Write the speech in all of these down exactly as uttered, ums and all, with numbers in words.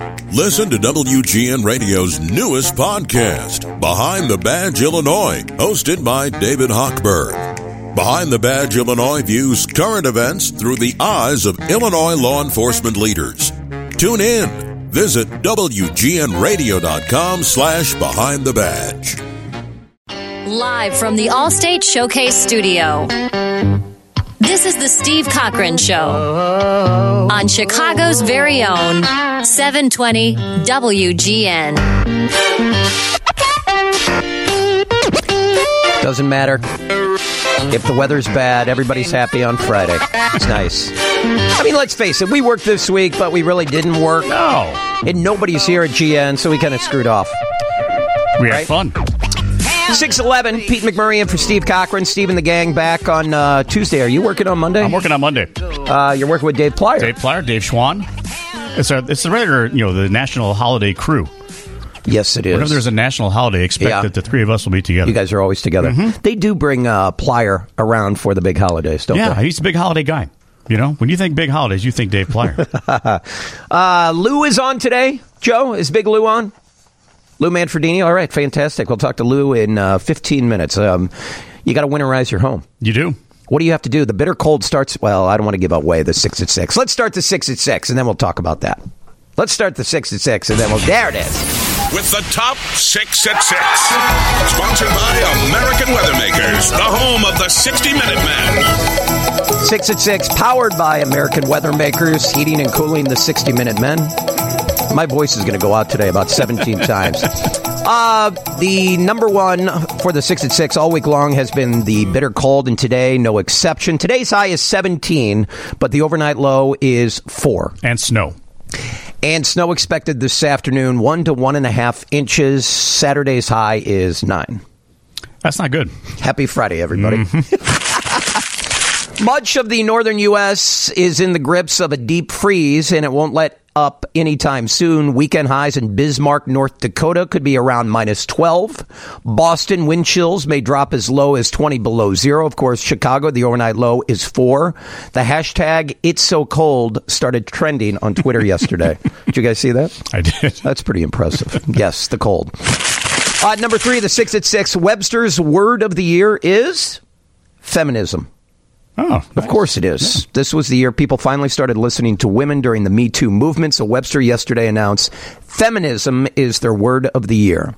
Listen to W G N Radio's newest podcast, Behind the Badge Illinois, hosted by David Hochberg. Behind the Badge Illinois views current events through the eyes of Illinois law enforcement leaders. Tune in. Visit W G N radio dot com slash behind the badge. Live from the Allstate Showcase Studio. This is the Steve Cochran Show on Chicago's very own seven twenty W G N. Doesn't matter. If the weather's bad, everybody's happy on Friday. It's nice. I mean, let's face it, we worked this week, but we really didn't work. No. And nobody's here at G N, so we kind of screwed off. We had Right? fun. six eleven, Pete McMurray in for Steve Cochran. Steve and the gang back on uh, Tuesday. Are you working on Monday? I'm working on Monday. Uh, you're working with Dave Plyer. Dave Plyer, Dave Schwann. It's a it's a regular, you know, the national holiday crew. Yes, it is. Whenever there's a national holiday, expect Yeah. that the three of us will be together. You guys are always together. Mm-hmm. They do bring uh, Plyer around for the big holidays, don't yeah, they? he's a big holiday guy. You know, when you think big holidays, you think Dave Plyer. uh, Lou is on today. Joe, is Big Lou on? Lou Manfredini? All right, fantastic. We'll talk to Lou in uh, fifteen minutes. Um, you got to winterize your home. You do. What do you have to do? The bitter cold starts, well, I don't want to give away the six at six. Let's start the six at six, and then we'll talk about that. Let's start the six at six, and then we'll, there it is. With the top six at six. Sponsored by American Weathermakers, the home of the sixty minute men. six at six, powered by American Weathermakers, heating and cooling the sixty minute men. My voice is going to go out today about seventeen times. Uh, the number one for the six at six all week long has been the bitter cold, and today, no exception. Today's high is seventeen, but the overnight low is four. And snow. And snow expected this afternoon, one to one and a half inches. Saturday's high is nine. That's not good. Happy Friday, everybody. Mm-hmm. Much of the northern U S is in the grips of a deep freeze, and it won't let up anytime soon. Weekend highs in Bismarck, North Dakota could be around minus twelve. Boston wind chills may drop as low as twenty below zero. Of course, Chicago, the overnight low is four. The hashtag It's So Cold started trending on Twitter yesterday. Did you guys see that? I did. That's pretty impressive. Yes, the cold. Uh, number three, the six at six. Webster's word of the year is feminism. Oh, nice. Of course it is. Yeah. This was the year people finally started listening to women during the Me Too movement. So Webster yesterday announced feminism is their word of the year.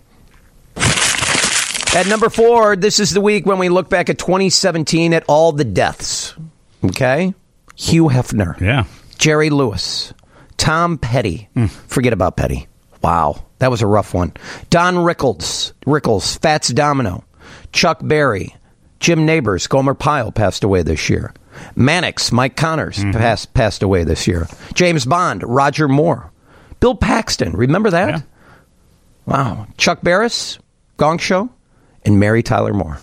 At number four, this is the week when we look back at twenty seventeen at all the deaths. Okay? Hugh Hefner. Yeah. Jerry Lewis. Tom Petty. Mm. Forget about Petty. Wow. That was a rough one. Don Rickles. Rickles. Fats Domino. Chuck Berry. Jim Nabors, Gomer Pyle passed away this year. Mannix, Mike Connors mm-hmm. passed passed away this year. James Bond, Roger Moore. Bill Paxton, remember that? Yeah. Wow. Chuck Barris, Gong Show, and Mary Tyler Moore.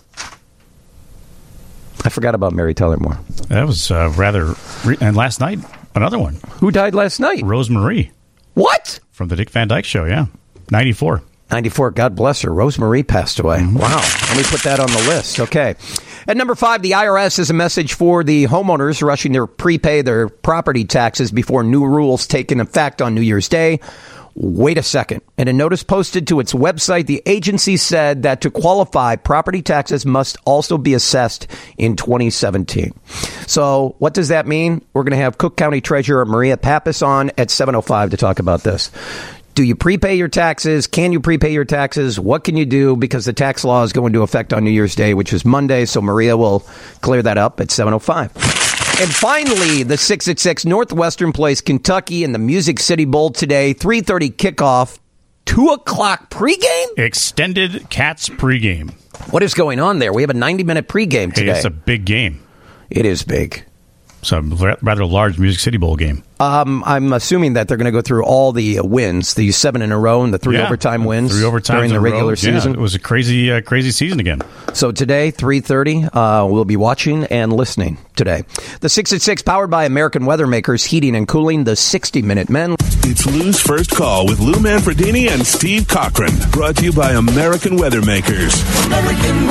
I forgot about Mary Tyler Moore. That was uh, rather... Re- and last night, another one. Who died last night? Rose Marie. What? From the Dick Van Dyke Show, yeah. ninety-four. ninety-four, God bless her. Rose Marie passed away. Mm-hmm. Wow. Let me put that on the list. Okay. At number five, the I R S has a message for the homeowners rushing to prepay their property taxes before new rules take effect on New Year's Day. Wait a second. In a notice posted to its website, the agency said that to qualify, property taxes must also be assessed in twenty seventeen. So what does that mean? We're going to have Cook County Treasurer Maria Pappas on at seven oh five to talk about this. Do you prepay your taxes? Can you prepay your taxes? What can you do? Because the tax law is going into effect on New Year's Day, which is Monday. So Maria will clear that up at seven oh five. And finally, the six at six, Northwestern plays Kentucky in the Music City Bowl today. three thirty kickoff, two o'clock pregame? Extended Cats pregame. What is going on there? We have a ninety-minute pregame today. Hey, it's a big game. It is big. It's a rather large Music City Bowl game. Um, I'm assuming that they're going to go through all the uh, wins, the seven in a row and the three yeah, overtime wins three overtimes during the regular row. season. Yeah, it was a crazy, uh, crazy season again. So today, three thirty, uh, we'll be watching and listening today. The six at six, powered by American Weathermakers, heating and cooling the sixty minute men. It's Lou's First Call with Lou Manfredini and Steve Cochran. Brought to you by American Weathermakers. American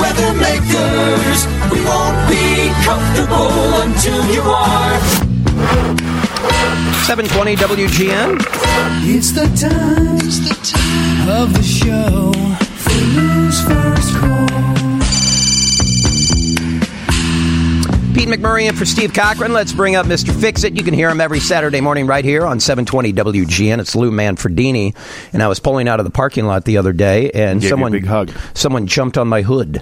Weathermakers. We won't be comfortable until you are. seven twenty W G N. It's the time, it's the time of the show for Lou's First Call. Pete McMurray in for Steve Cochran. Let's bring up Mister Fix-It. You can hear him every Saturday morning right here on seven twenty W G N. It's Lou Manfredini. And I was pulling out of the parking lot the other day, and Gave someone you a big hug. someone jumped on my hood.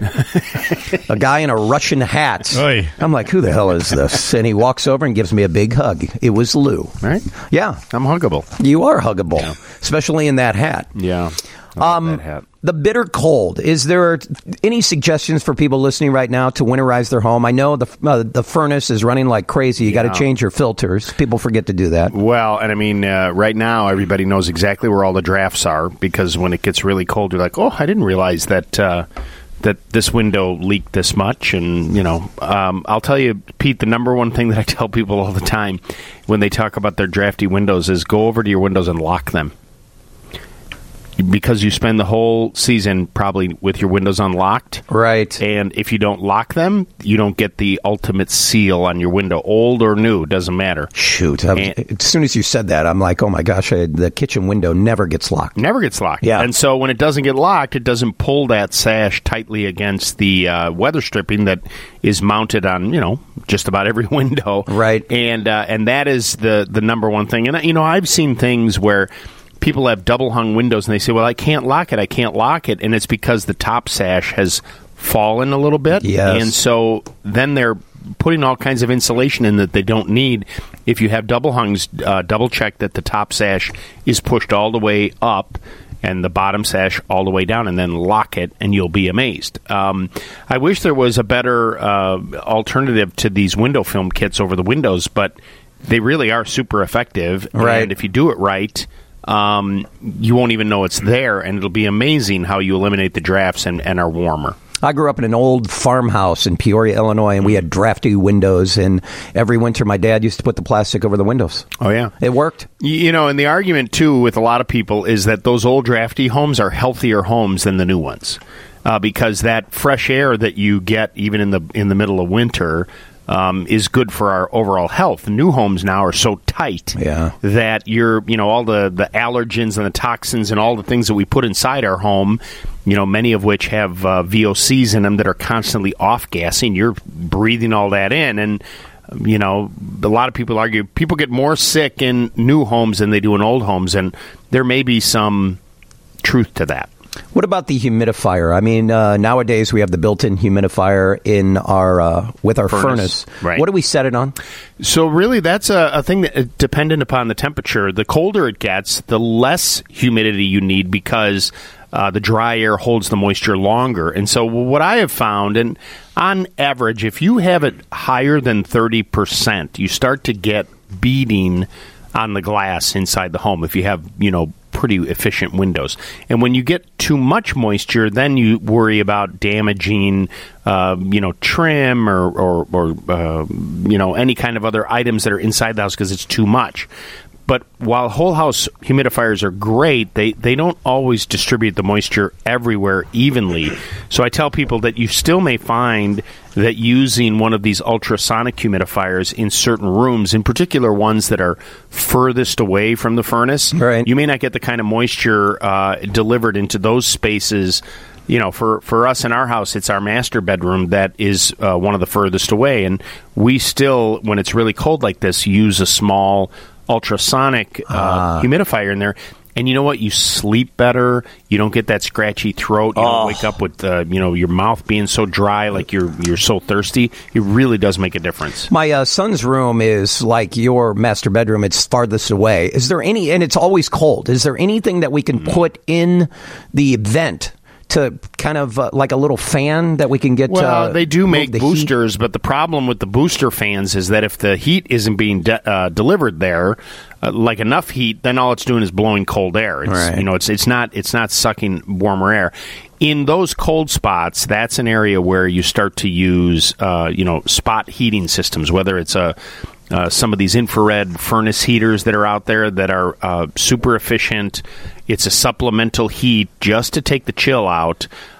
A guy in a Russian hat. Oy. I'm like, who the hell is this? And he walks over and gives me a big hug. It was Lou. Right? Yeah. I'm huggable. You are huggable, Yeah. especially in that hat. Yeah. I like Um, that hat. The bitter cold. Is there any suggestions for people listening right now to winterize their home? I know the uh, the furnace is running like crazy. You got to Yeah. change your filters. People forget to do that. Well, and I mean, uh, right now, everybody knows exactly where all the drafts are, because when it gets really cold, you're like, oh, I didn't realize that uh, that this window leaked this much. And, you know, um, I'll tell you, Pete, the number one thing that I tell people all the time when they talk about their drafty windows is go over to your windows and lock them. Because you spend the whole season probably with your windows unlocked. Right. And if you don't lock them, you don't get the ultimate seal on your window. Old or new, doesn't matter. Shoot. I was- And- as soon as you said that, I'm like, oh, my gosh, I, the kitchen window never gets locked. Never gets locked. Yeah. And so when it doesn't get locked, it doesn't pull that sash tightly against the uh, weather stripping that is mounted on, you know, just about every window. Right. And uh, and that is the, the number one thing. And, you know, I've seen things where people have double hung windows and they say, well, I can't lock it. I can't lock it. And it's because the top sash has fallen a little bit. Yes. And so then they're putting all kinds of insulation in that they don't need. If you have double hungs, uh, double check that the top sash is pushed all the way up and the bottom sash all the way down, and then lock it, and you'll be amazed. Um, I wish there was a better uh, alternative to these window film kits over the windows, but they really are super effective. Right. And if you do it right, um, you won't even know it's there, and it'll be amazing how you eliminate the drafts and, and are warmer. I grew up in an old farmhouse in Peoria, Illinois, and we had drafty windows. And every winter, my dad used to put the plastic over the windows. Oh, yeah. It worked. You know, and the argument, too, with a lot of people is that those old drafty homes are healthier homes than the new ones. Uh, because that fresh air that you get even in the in the middle of winter um, is good for our overall health. The new homes now are so tight Yeah. that you're, you know, all the, the allergens and the toxins and all the things that we put inside our home, you know, many of which have uh, V O Cs in them that are constantly off-gassing. You're breathing all that in, and you know, a lot of people argue people get more sick in new homes than they do in old homes, and there may be some truth to that. What about the humidifier? I mean, uh, nowadays we have the built-in humidifier in our uh, with our furnace. Furnace, right. What do we set it on? So really, that's a, a thing that uh, dependent upon the temperature. The colder it gets, the less humidity you need because uh, the dry air holds the moisture longer. And so what I have found, and on average, if you have it higher than thirty percent, you start to get beading on the glass inside the home if you have, you know, pretty efficient windows. And when you get too much moisture, then you worry about damaging, uh, you know, trim or, or, or uh, you know, any kind of other items that are inside the house because it's too much. But while whole house humidifiers are great, they, they don't always distribute the moisture everywhere evenly. So I tell people that you still may find that using one of these ultrasonic humidifiers in certain rooms, in particular ones that are furthest away from the furnace, Right. you may not get the kind of moisture uh, delivered into those spaces. You know, for, for us in our house, it's our master bedroom that is uh, one of the furthest away. And we still, when it's really cold like this, use a small ultrasonic uh, Ah. humidifier in there. And you know what? You sleep better. You don't get that scratchy throat. You don't wake up with, uh, you know, your mouth being so dry, like you're you're so thirsty. It really does make a difference. My uh, son's room is like your master bedroom. It's farthest away. Is there any, and it's always cold. Is there anything that we can put in the vent to kind of uh, like a little fan that we can get? Well, uh, they do move make the heat? boosters, but the problem with the booster fans is that if the heat isn't being de- uh, delivered there, uh, like enough heat, then all it's doing is blowing cold air. It's, Right. You know, it's it's not it's not sucking warmer air. In those cold spots, that's an area where you start to use, uh, you know, spot heating systems, whether it's a Uh, some of these infrared furnace heaters that are out there that are uh, super efficient. It's a supplemental heat just to take the chill out.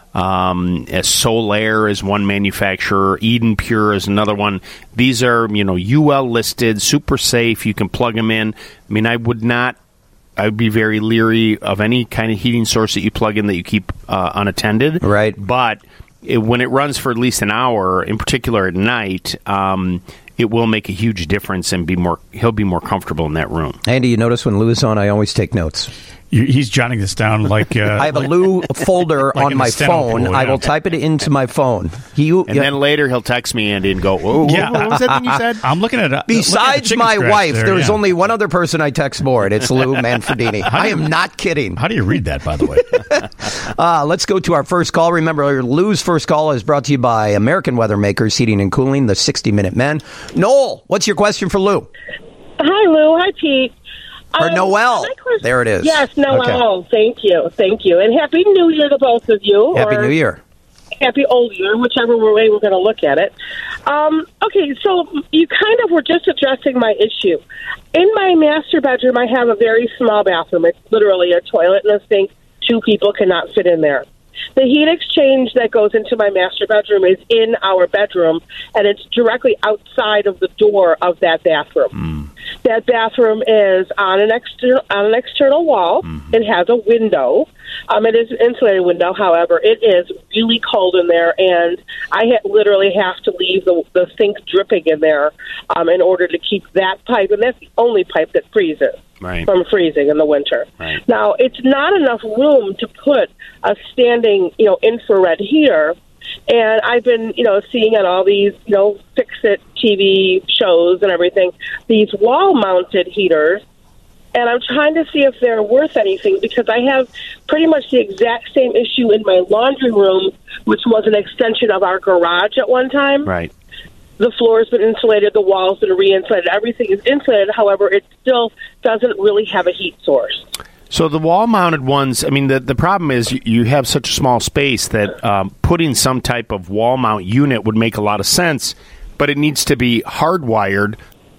Um, Solaire is one manufacturer. Eden Pure is another one. These are, you know, U L listed, super safe. You can plug them in. I mean, I would not, I would be very leery of any kind of heating source that you plug in that you keep uh, unattended. Right. But it, when it runs for at least an hour, in particular at night, um, it will make a huge difference and be more. He'll be more comfortable in that room. Andy, you notice when Lou's on, I always take notes. You, he's jotting this down like uh, I have a Lou folder like on in my the steno phone. pool, I yeah. will type it into my phone. He, And yeah. then later he'll text me, Andy, and go, "Whoa, whoa, Yeah. what was that thing you said?" I'm looking at uh, Besides looking at the chicken my scratch wife, there, there's yeah. only one other person I text more, and it's Lou Manfredini. I am not kidding. How do you read that, by the way? Uh, let's go to our first call. Remember, Lou's first call is brought to you by American Weather Makers Heating and Cooling, the sixty minute Men. Noel, what's your question for Lou? Hi, Lou. Hi, Pete. Or Um, Noel. my question- There it is. Yes, Noel. Okay. Thank you. Thank you. And Happy New Year to both of you. Happy or New Year. Happy Old Year, whichever way we're going to look at it. Um, okay, so you kind of were just addressing my issue. In my master bedroom, I have a very small bathroom. It's literally a toilet and a sink. Two people cannot fit in there. The heat exchange that goes into my master bedroom is in our bedroom, and it's directly outside of the door of that bathroom. Mm. That bathroom is on an external on an external wall. Mm-hmm. It has a window. Um, it is an insulated window. However, it is really cold in there, and I ha- literally have to leave the, the sink dripping in there um, in order to keep that pipe, and that's the only pipe that freezes. Right. From freezing in the winter. Right. Now, it's not enough room to put a standing, you know, infrared heater. And I've been, you know, seeing on all these, you know, fix-it T V shows and everything, these wall-mounted heaters. And I'm trying to see if they're worth anything because I have pretty much the exact same issue in my laundry room, which was an extension of our garage at one time. Right. The floor's been insulated, the walls been re-insulated, everything is insulated. However, it still doesn't really have a heat source. So the wall-mounted ones, I mean, the, the problem is you, you have such a small space that um, putting some type of wall mount unit would make a lot of sense, but it needs to be hardwired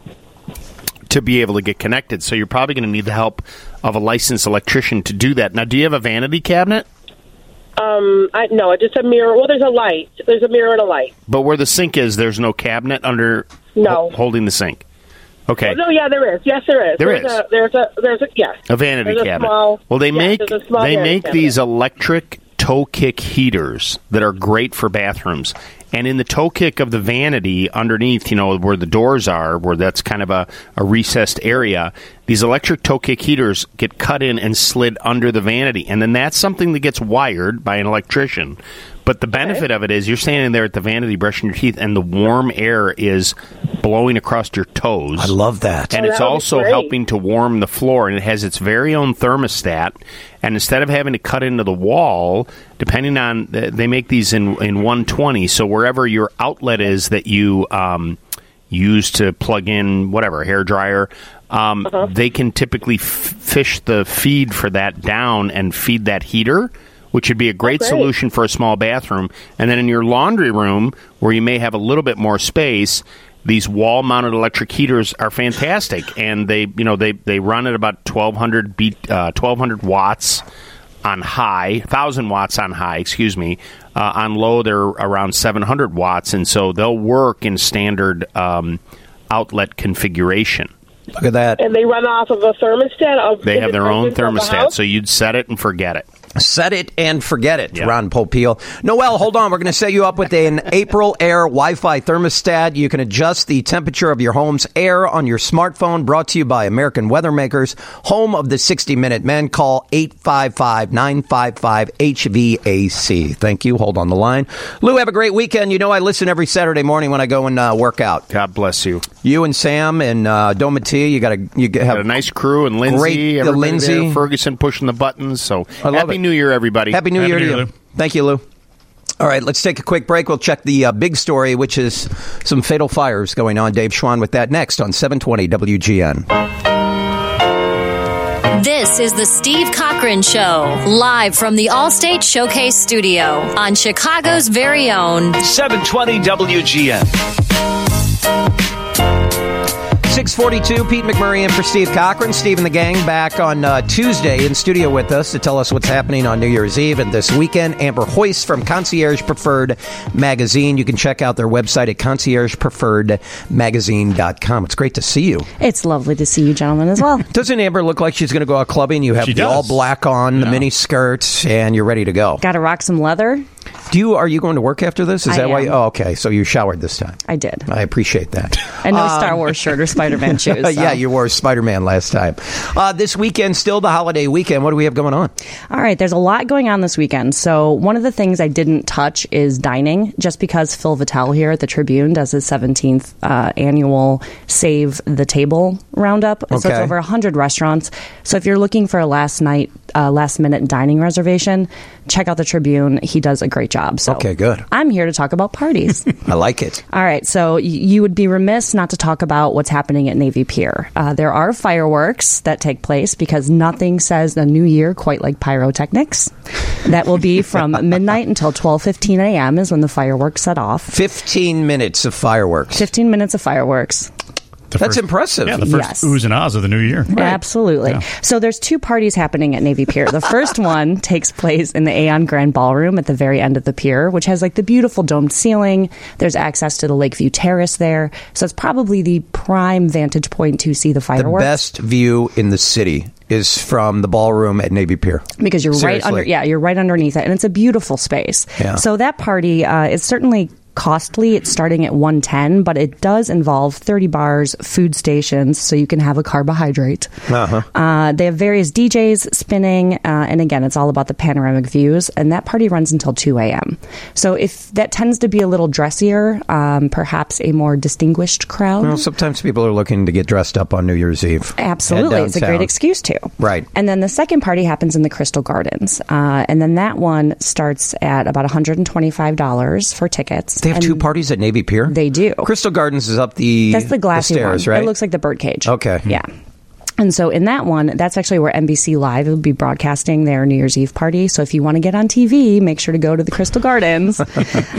to be able to get connected. So you're probably going to need the help of a licensed electrician to do that. Now, do you have a vanity cabinet? Um, I, no, just a mirror. Well, there's a light. There's a mirror and a light. But where the sink is, there's no cabinet under No. ho- holding the sink. Okay. No, yeah, there is. Yes, there is. There there's is. A, there's a there's a yes. A vanity There's a cabinet. small- well, they yes, make there's a small they vanity make cabinet. these electric toe kick heaters that are great for bathrooms. And in the toe kick of the vanity, underneath, you know, where the doors are, where that's kind of a, a recessed area, these electric toe kick heaters get cut in and slid under the vanity. And then that's something that gets wired by an electrician. But the benefit okay. of it is you're standing there at the vanity brushing your teeth, and the warm air is blowing across your toes. I love that. And oh, it's that also helping to warm the floor, and it has its very own thermostat. And instead of having to cut into the wall, depending on, they make these in, in one twenty, so wherever your outlet is that you um, use to plug in whatever, hair dryer, um, uh-huh. they can typically f- fish the feed for that down and feed that heater, which would be a great, oh, great solution for a small bathroom. And then in your laundry room, where you may have a little bit more space, these wall-mounted electric heaters are fantastic, and they, you know, they, they run at about twelve hundred beat, uh, twelve hundred watts on high, one thousand watts on high, excuse me. Uh, on low, they're around seven hundred watts, and so they'll work in standard um, outlet configuration. Look at that. And they run off of a thermostat? Of, they have their own the thermostat, so you'd set it and forget it. Set it and forget it, yep. Ron Popeil. Noel, hold on. We're going to set you up with an April Air Wi-Fi thermostat. You can adjust the temperature of your home's air on your smartphone. Brought to you by American Weather Makers, home of the sixty minute Men. Call eight five five, nine five five, H V A C. Thank you. Hold on the line. Lou, have a great weekend. You know I listen every Saturday morning when I go and uh, work out. God bless you. You and Sam and uh, Domatia, you got a you have got a nice crew, and Lindsay, great, everybody Lindsay. there, Ferguson pushing the buttons. So I love happy it. New Year, everybody. Happy New Happy Year New to Year, you. Lou. Thank you, Lou. All right, let's take a quick break. We'll check the uh, big story, which is some fatal fires going on. Dave Schwann with that next on seven twenty W G N. This is the Steve Cochran Show, live from the Allstate Showcase Studio on Chicago's very own seven twenty W G N. six forty-two, Pete McMurray in for Steve Cochran. Steve and the gang back on uh, Tuesday in studio with us to tell us what's happening on New Year's Eve and this weekend. Amber Hoist from Concierge Preferred Magazine. You can check out their website at concierge preferred magazine dot com. It's great to see you. It's lovely to see you gentlemen as well. Doesn't Amber look like she's going to go out clubbing? You have She the does. all black on, the Yeah. mini skirts, and you're ready to go. Got to rock some leather. Do you? Are you going to work after this? Is I that why? am. You, oh, okay. So you showered this time. I did. I appreciate that. And no Star Wars shirt or Spider-Man shoes. So. Yeah, you wore Spider-Man last time. Uh, this weekend, still the holiday weekend. What do we have going on? All right, there's a lot going on this weekend. So one of the things I didn't touch is dining, just because Phil Vitale here at the Tribune does his seventeenth uh, annual Save the Table roundup. So it's Okay. over one hundred restaurants. So if you're looking for a last night, uh, last minute dining reservation, check out the Tribune. He does a great job. So Okay, good. I'm here to talk about parties. I like it. All right, so y- you would be remiss not to talk about what's happening at Navy Pier. Uh, there are fireworks that take place because nothing says the new year quite like pyrotechnics. That will be from midnight until twelve fifteen a.m. is when the fireworks set off. Fifteen minutes of fireworks. fifteen minutes of fireworks. The That's first- impressive. Yeah, the first Yes. oohs and ahs of the new year. Absolutely. Yeah. So there's two parties happening at Navy Pier. The first one takes place in the Aeon Grand Ballroom at the very end of the pier, which has like the beautiful domed ceiling. There's access to the Lakeview Terrace there. So it's probably the prime vantage point to see the The fireworks. best view in the city is from the ballroom at Navy Pier. Because you're right Seriously. under, yeah, you're right underneath it, and it's a beautiful space. Yeah. So that party uh, is certainly costly. It's starting at one ten, but it does involve thirty bars, food stations, so you can have a carbohydrate. Uh-huh. Uh, they have various D Js spinning, uh, and again, it's all about the panoramic views. And that party runs until two a.m. So if that tends to be a little dressier, um, perhaps a more distinguished crowd. Well, sometimes people are looking to get dressed up on New Year's Eve. Absolutely. Head It's a downtown. great excuse to. Right. And then the second party happens in the Crystal Gardens. Uh, and then that one starts at about one hundred twenty-five dollars for tickets. They have And two parties at Navy Pier? They do. Crystal Gardens is up the, That's the glassy stairs, one. right? It looks like the birdcage. Okay. Yeah. And so in that one, that's actually where N B C Live will be broadcasting their New Year's Eve party. So if you want to get on T V, make sure to go to the Crystal Gardens. uh,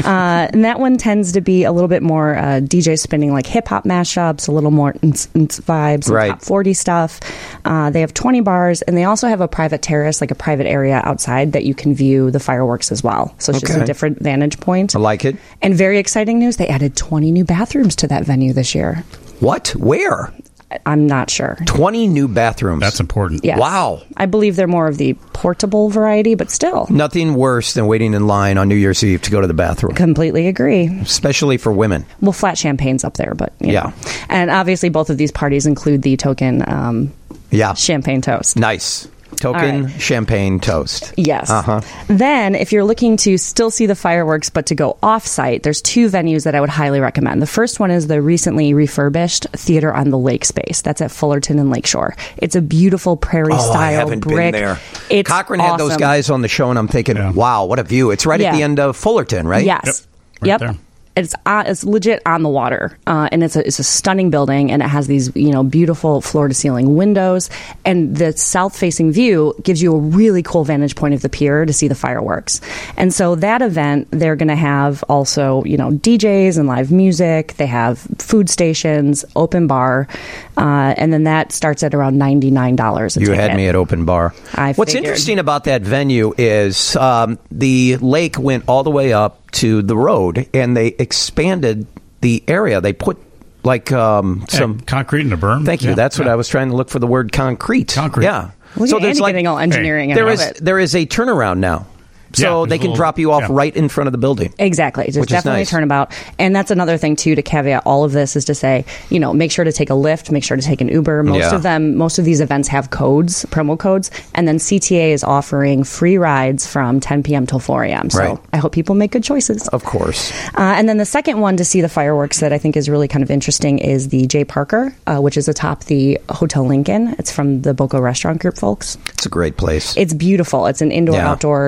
and that one tends to be a little bit more uh, D J spinning like hip hop mashups, a little more ns- ns vibes, some Right. top forty stuff. Uh, they have twenty bars, and they also have a private terrace, like a private area outside that you can view the fireworks as well. So it's just Okay. a different vantage point. I like it. And very exciting news, they added twenty new bathrooms to that venue this year. What? Where? I'm not sure. twenty new bathrooms. That's important. Yes. Wow. I believe they're more of the portable variety, but still. Nothing worse than waiting in line on New Year's Eve to go to the bathroom, Completely agree. especially for women. Well, flat champagne's up there, but you Yeah. know. And obviously, both of these parties include the token um, Yeah. champagne toast. Nice. Token All right. champagne toast. Yes. Uh-huh. Then, if you're looking to still see the fireworks but to go off-site, there's two venues that I would highly recommend. The first one is the recently refurbished Theater on the Lake space. That's at Fullerton and Lakeshore. It's a beautiful prairie-style Oh, I haven't brick. been there. It's Cochran had those awesome. guys on the show, and I'm thinking, Yeah. wow, what a view. It's right at Yeah. the end of Fullerton, right? Yes. Yep. Right Yep. there. It's uh, it's legit on the water, uh, and it's a it's a stunning building, and it has these you know beautiful floor to ceiling windows, and the south facing view gives you a really cool vantage point of the pier to see the fireworks. And so that event, they're going to have also you know D Js and live music. They have food stations, open bar, uh, and then that starts at around ninety nine dollars. You had me at open bar. I What's figured. interesting about that venue is um, the lake went all the way up to the road, and they expanded the area. They put like um, some Yeah, concrete in a berm. Thank you. Yeah, That's what yeah. I was trying to look for the word concrete. Concrete. Yeah. Look so at there's Andy like getting all engineering. I there love is it. there is a turnaround now. So Yeah, they there's can a little- drop you off yeah. right in front of the building. Exactly. There's Which is definitely nice. a turnabout. And that's another thing, too, to caveat all of this is to say, you know, make sure to take a Lyft, make sure to take an Uber. Most Yeah. of them, most of these events have codes, promo codes. And then C T A is offering free rides from ten p.m. till four a.m. So Right. I hope people make good choices. Of course. Uh, and then the second one to see the fireworks that I think is really kind of interesting is the J. Parker, uh, which is atop the Hotel Lincoln. It's from the Boco Restaurant Group folks. It's a great place. It's beautiful. It's an indoor Yeah. outdoor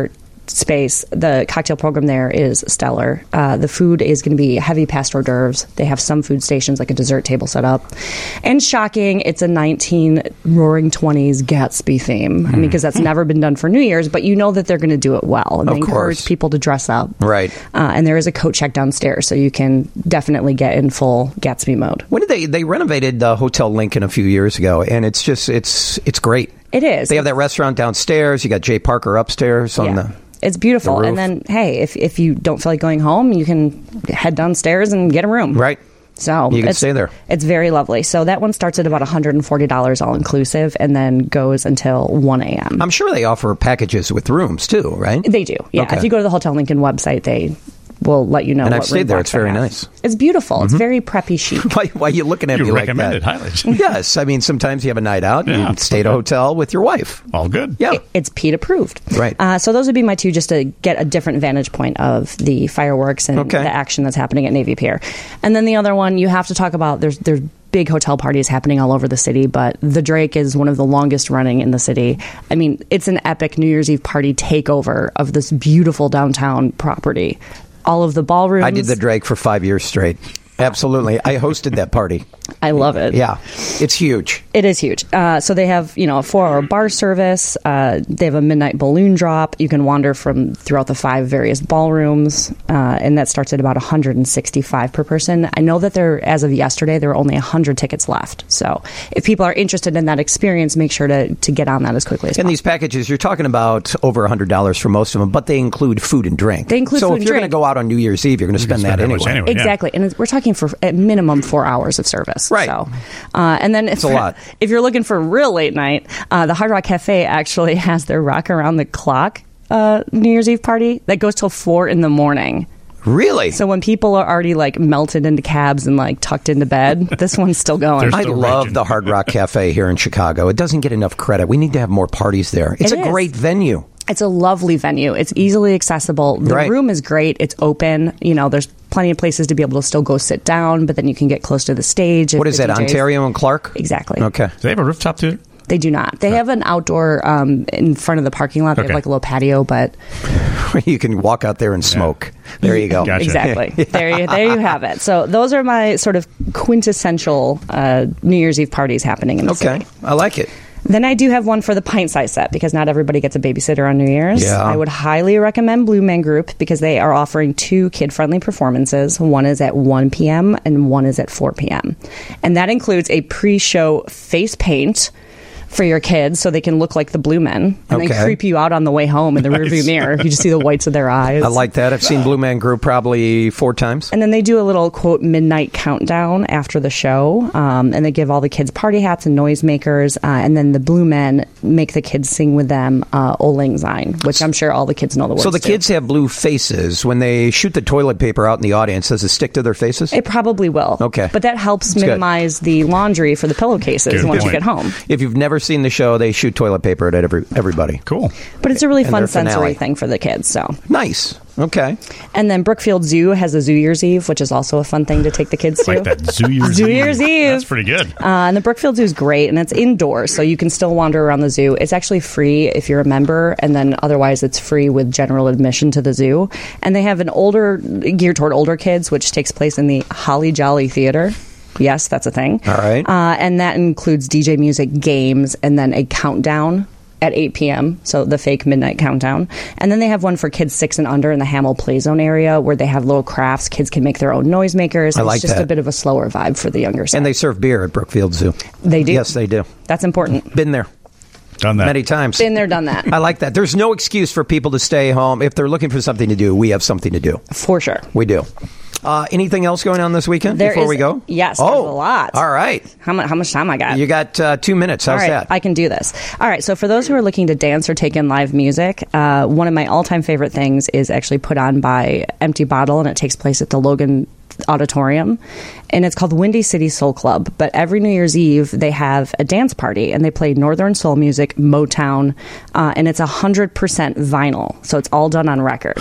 space. The cocktail program there is stellar. Uh, the food is going to be heavy past hors d'oeuvres. They have some food stations, like a dessert table set up. And shocking, it's a nineteen roaring twenties Gatsby theme. I mean, because that's never been done for New Year's, but you know that they're going to do it well. And Of they course. encourage people to dress up. Right. Uh, and there is a coat check downstairs, so you can definitely get in full Gatsby mode. When did they they renovated the Hotel Lincoln a few years ago, and it's just it's it's great. It is. They have that restaurant downstairs. You got Jay Parker upstairs on Yeah. the. It's beautiful. the And roof. then, hey, if, if you don't feel like going home, you can head downstairs and get a room. Right. So You can it's, stay there. It's very lovely. So that one starts at about one hundred forty dollars all inclusive and then goes until one a.m. I'm sure they offer packages with rooms too, right? They do. Yeah. Okay. If you go to the Hotel Lincoln website, they will let you know. And what I've stayed room there. blocks It's very they have. nice. It's beautiful. Mhm. It's very preppy chic. Why, why are you looking at You me like recommend that? it highly. Yes. I mean, sometimes you have a night out. Yeah. You stay at a hotel with your wife. All good. Yeah. It- it's Pete approved. Right. Uh, so those would be my two, just to get a different vantage point of the fireworks and Okay. the action that's happening at Navy Pier. And then the other one you have to talk about, there's there's big hotel parties happening all over the city, but the Drake is one of the longest running in the city. I mean, it's an epic New Year's Eve party takeover of this beautiful downtown property. All of the ballrooms. I did the Drake for five years straight. Absolutely. I hosted that party. I love it. Yeah. It's huge. It is huge. Uh, so they have, you know, a four-hour bar service. Uh, they have a midnight balloon drop. You can wander from throughout the five various ballrooms, uh, and that starts at about one hundred sixty-five per person. I know that there, as of yesterday, there were only one hundred tickets left. So if people are interested in that experience, make sure to, to get on that as quickly as And possible. these packages, you're talking about over one hundred dollars for most of them, but they include food and drink. They include so food if and you're going drink. to go out on New Year's Eve, you're going to spend that spend that anyway. much anyway. yeah. Exactly, and it's- we're talking for at minimum four hours of service. Right. So, uh, and then if, a lot. if you're looking for a real late night, uh, the Hard Rock Cafe actually has their rock around the clock uh, New Year's Eve party that goes till four in the morning. Really? So when people are already like melted into cabs and like tucked into bed, this one's still going. There's- I still love raging. the Hard Rock Cafe here in Chicago. It doesn't get enough credit. We need to have more parties there. It's It a is. great venue. It's a lovely venue. It's easily accessible. The Right. room is great. It's open. You know, there's plenty of places to be able to still go sit down, but then you can get close to the stage. What if is the that, D Js Ontario and Clark? Exactly. Okay. Do they have a rooftop too? They do not. They have an outdoor um, in front of the parking lot. They Okay. have like a little patio, but You can walk out there and smoke. There you go. Gotcha. exactly. there, you, there you have it. So those are my sort of quintessential uh, New Year's Eve parties happening in the Okay. city. I like it. Then I do have one for the pint size set because not everybody gets a babysitter on New Year's. Yeah. I would highly recommend Blue Man Group because they are offering two kid-friendly performances. One is at one p.m. and one is at four p.m. And that includes a pre-show face paint for your kids so they can look like the Blue Men and Okay. then creep you out on the way home in the rearview mirror. You just see the whites of their eyes. I like that. I've seen Blue Man Group probably four times. And then they do a little, quote, midnight countdown after the show. Um, and they give all the kids party hats and noisemakers. Uh, and then the Blue Men make the kids sing with them uh, O Lang Syne, which I'm sure all the kids know the words So the to. kids have blue faces. When they shoot the toilet paper out in the audience, does it stick to their faces? It probably will. Okay. But that helps That's good. minimize the laundry for the pillowcases Good once you point. get home. If you've never seen the show, they shoot toilet paper at every, everybody. Cool. But it's a really And fun their finale. sensory thing for the kids. So, Nice. Okay. and then Brookfield Zoo has a Zoo Year's Eve, which is also a fun thing to take the kids to. Like that Zoo Year's Zoo Year's Eve. That's pretty good. Uh, and the Brookfield Zoo is great, and it's indoors, so you can still wander around the zoo. It's actually free if you're a member, and then otherwise it's free with general admission to the zoo. And they have an older, geared toward older kids, which takes place in the Holly Jolly Theater. Yes, that's a thing. All right. Uh, and that includes D J music, games, and then a countdown at eight p.m., so the fake midnight countdown. And then they have one for kids six and under in the Hamel Play Zone area where they have little crafts. Kids can make their own noisemakers. I like It's just that. a bit of a slower vibe for the younger side. And they serve beer at Brookfield Zoo. They do. Yes, they do. That's important. Been there Done that. many times. Been there, done that. I like that. There's no excuse for people to stay home. If they're looking for something to do, we have something to do. For sure. We do. Uh, anything else going on this weekend There before is- we go? yes, Oh, there's a lot. All right. How much, how much time I got? You got uh, two minutes. How's All right, that? I can do this. All right, so for those who are looking to dance or take in live music, uh, one of my all-time favorite things is actually put on by Empty Bottle, and it takes place at the Logan Auditorium, and it's called Windy City Soul Club. But every New Year's Eve, they have a dance party, and they play Northern Soul music, Motown, uh, and it's one hundred percent vinyl, so it's all done on record.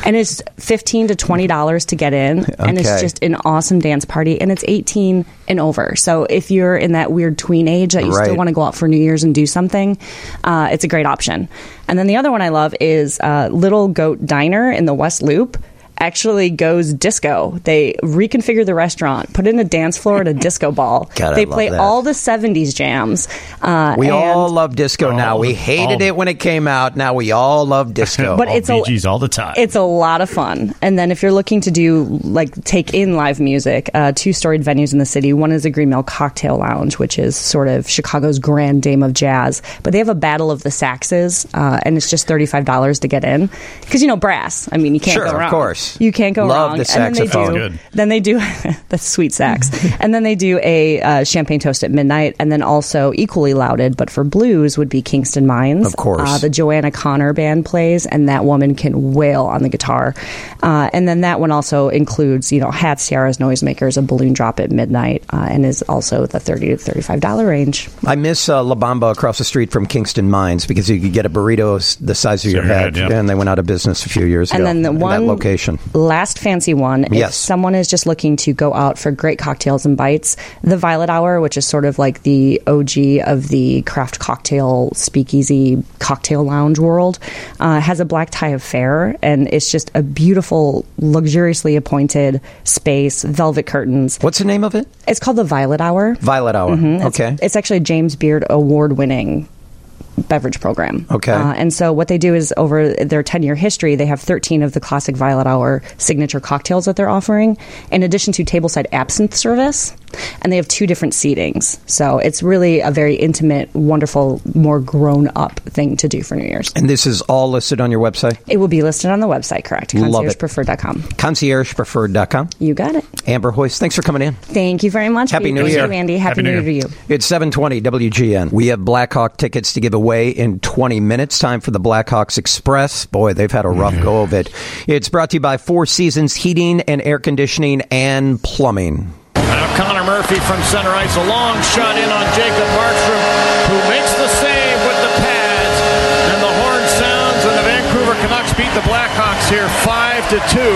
And it's fifteen to twenty dollars to get in, Okay. and it's just an awesome dance party, and it's eighteen and over. So if you're in that weird tween age that you Right. still want to go out for New Year's and do something, uh, it's a great option. And then the other one I love is uh, Little Goat Diner in the West Loop. Actually goes disco. They reconfigure the restaurant, put in a dance floor at a disco ball. God, I they love play that. all the seventies jams. Uh, We and- all love disco now. We hated all- it when it came out. Now we all love disco. But All it's a- Bee Gees all the time. It's a lot of fun. And then if you're looking to do, like, take in live music, uh, two storied venues in the city. One is the Green Mill Cocktail Lounge, which is sort of Chicago's grand dame of jazz. But they have a battle of the saxes, uh, and it's just thirty-five dollars to get in. Because, you know, brass. I mean, you can't Sure, go of wrong. course. You can't go Love wrong. the And saxophone. then they Good. do, then they do the sweet sax. And then they do a uh, champagne toast at midnight. And then also equally lauded, but for blues, would be Kingston Mines. Of course. Uh, the Joanna Connor band plays, and that woman can wail on the guitar. Uh, and then that one also includes, you know, hats, tiaras, noisemakers, a balloon drop at midnight, uh, and is also the thirty to thirty-five dollars range. I miss uh, La Bamba across the street from Kingston Mines because you could get a burrito s- the size of your your head, head, yeah. and they went out of business a few years And ago. then the in one that location. last fancy one, if Yes. someone is just looking to go out for great cocktails and bites, the Violet Hour, which is sort of like the O G of the craft cocktail speakeasy cocktail lounge world, uh, has a black tie affair, and it's just a beautiful, luxuriously appointed space, velvet curtains. What's the name of it? It's called the Violet Hour. Violet Hour. It's- Okay. It's actually a James Beard award-winning beverage program. Okay. Uh, and so what they do is over their ten-year history, they have thirteen of the classic Violet Hour signature cocktails that they're offering, in addition to tableside absinthe service. And they have two different seatings. So it's really a very intimate, wonderful, more grown-up thing to do for New Year's. And this is all listed on your website? It will be listed on the website, correct? Love it. concierge preferred dot com. concierge preferred dot com. You got it. Amber Hoist, thanks for coming in. Thank you very much. Happy Pete. New Thank Year. you, Andy. Happy, Happy New New Year to Year. you. It's seven twenty W G N. We have Blackhawk tickets to give away in twenty minutes. Time for the Blackhawks Express. Boy, they've had a rough go of it. It's brought to you by Four Seasons Heating and Air Conditioning and Plumbing. Now Connor Murphy from center ice. A long shot in on Jacob Markstrom, who makes the save with the pads. And the horn sounds, and the Vancouver Canucks beat the Blackhawks here five to two.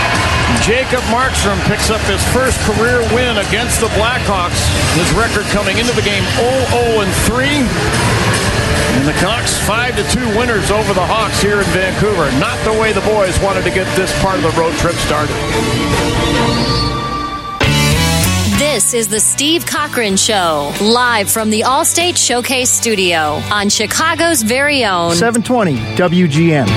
Jacob Markstrom picks up his first career win against the Blackhawks. His record coming into the game oh oh and three. And the Canucks five to two winners over the Hawks here in Vancouver. Not the way the boys wanted to get this part of the road trip started. This is the Steve Cochran Show, live from the Allstate Showcase Studio on Chicago's very own seven twenty W G N.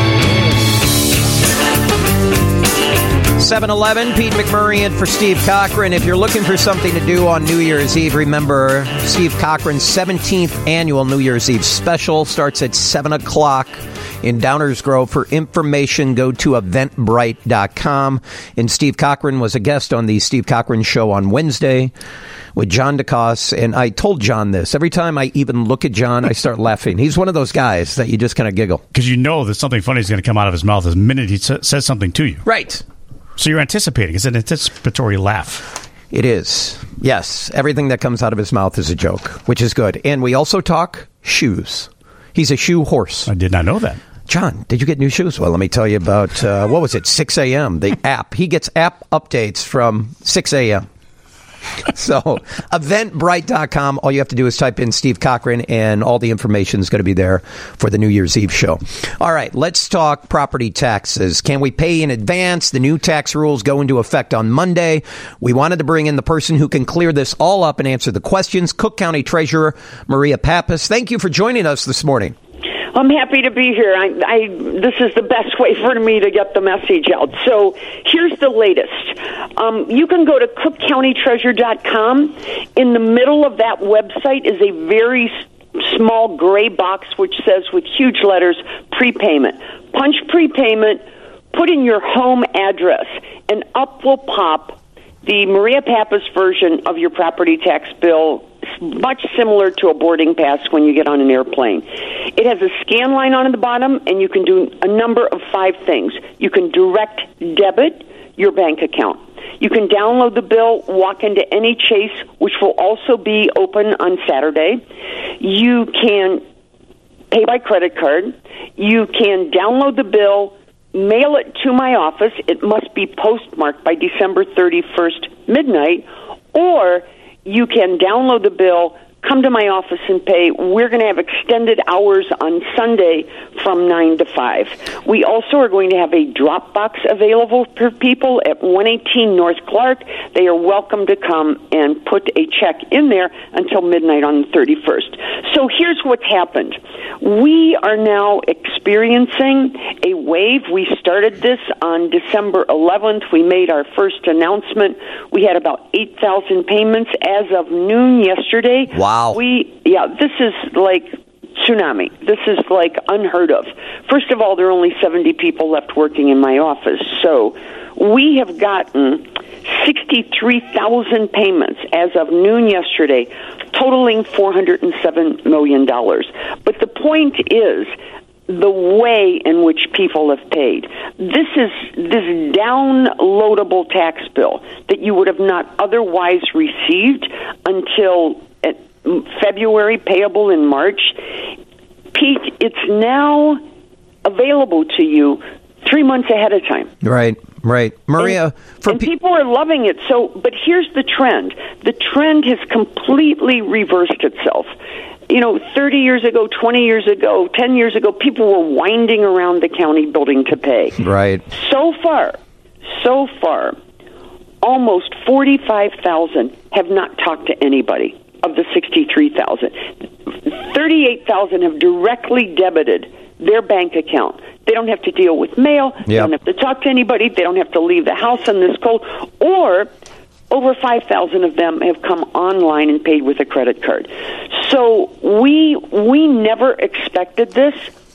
seven eleven, Pete McMurray in for Steve Cochran. If you're looking for something to do on New Year's Eve, remember Steve Cochran's seventeenth annual New Year's Eve special starts at seven o'clock in Downers Grove. For information, go to eventbrite dot com. And Steve Cochran was a guest on the Steve Cochran Show on Wednesday with John DeCoste. And I told John this. Every time I even look at John, I start laughing. He's one of those guys that you just kind of giggle. Because you know that something funny is going to come out of his mouth the minute he sa- says something to you. Right. So you're anticipating. It's an anticipatory laugh. It is. Yes. Everything that comes out of his mouth is a joke, which is good. And we also talk shoes. He's a shoe horse. I did not know that. John, did you get new shoes? Well, let me tell you about, uh, what was it, six a.m., the app. He gets app updates from six a.m. So, eventbrite dot com. All you have to do is type in Steve Cochran, and all the information is going to be there for the New Year's Eve show. All right, let's talk property taxes. Can we pay in advance? The new tax rules go into effect on Monday. We wanted to bring in the person who can clear this all up and answer the questions, Cook County Treasurer Maria Pappas. Thank you for joining us this morning. I'm happy to be here. I, I, this is the best way for me to get the message out. So here's the latest. Um, you can go to cook county treasure dot com. In the middle of that website is a very small gray box which says with huge letters, prepayment. Punch prepayment, put in your home address, and up will pop the Maria Pappas version of your property tax bill, much similar to a boarding pass when you get on an airplane. It has a scan line on the bottom, and you can do a number of five things. You can direct debit your bank account. You can download the bill, walk into any Chase, which will also be open on Saturday. You can pay by credit card. You can download the bill, mail it to my office. It must be postmarked by December thirty-first midnight, or you can download the bill, come to my office and pay. We're going to have extended hours on Sunday from nine to five. We also are going to have a drop box available for people at one eighteen North Clark. They are welcome to come and put a check in there until midnight on the thirty-first. So here's what's happened. We are now experiencing a wave. We started this on December eleventh. We made our first announcement. We had about eight thousand payments as of noon yesterday. Wow. We, yeah, this is like tsunami. This is like unheard of. First of all, there are only seventy people left working in my office. So we have gotten sixty-three thousand payments as of noon yesterday, totaling four hundred seven million dollars. But the point is the way in which people have paid. This is this downloadable tax bill that you would have not otherwise received until February, payable in March. Pete, it's now available to you three months ahead of time. Right, right. Maria, and, for and pe- people are loving it. So, but here's the trend. The trend has completely reversed itself. You know, thirty years ago, twenty years ago, ten years ago, people were winding around the county building to pay. Right. So far, so far, almost forty-five thousand have not talked to anybody. Of the sixty-three thousand, thirty-eight thousand have directly debited their bank account. They don't have to deal with mail. Yep. They don't have to talk to anybody. They don't have to leave the house in this cold. Or over five thousand of them have come online and paid with a credit card. So we we never expected this.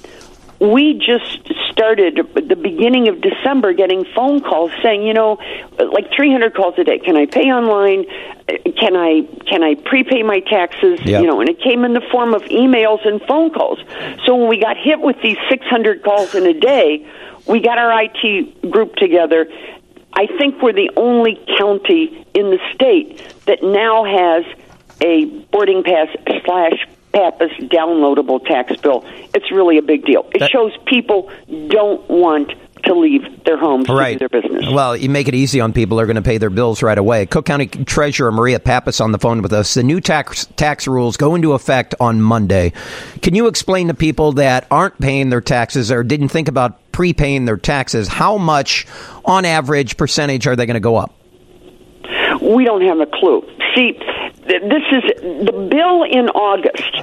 We just started at the beginning of December getting phone calls saying, you know, like three hundred calls a day. Can I pay online? Can I can I prepay my taxes? Yep. You know, and it came in the form of emails and phone calls. So when we got hit with these six hundred calls in a day, we got our I T group together. I think we're the only county in the state that now has a boarding pass slash Pappas downloadable tax bill. It's really a big deal. It that, shows people don't want to leave their homes right. to do their business. Well, you make it easy on people. They're going to pay their bills right away. Cook County Treasurer Maria Pappas on the phone with us. The new tax tax rules go into effect on Monday. Can you explain to people that aren't paying their taxes or didn't think about prepaying their taxes, how much, on average, percentage are they going to go up? We don't have a clue. See, this is the bill in August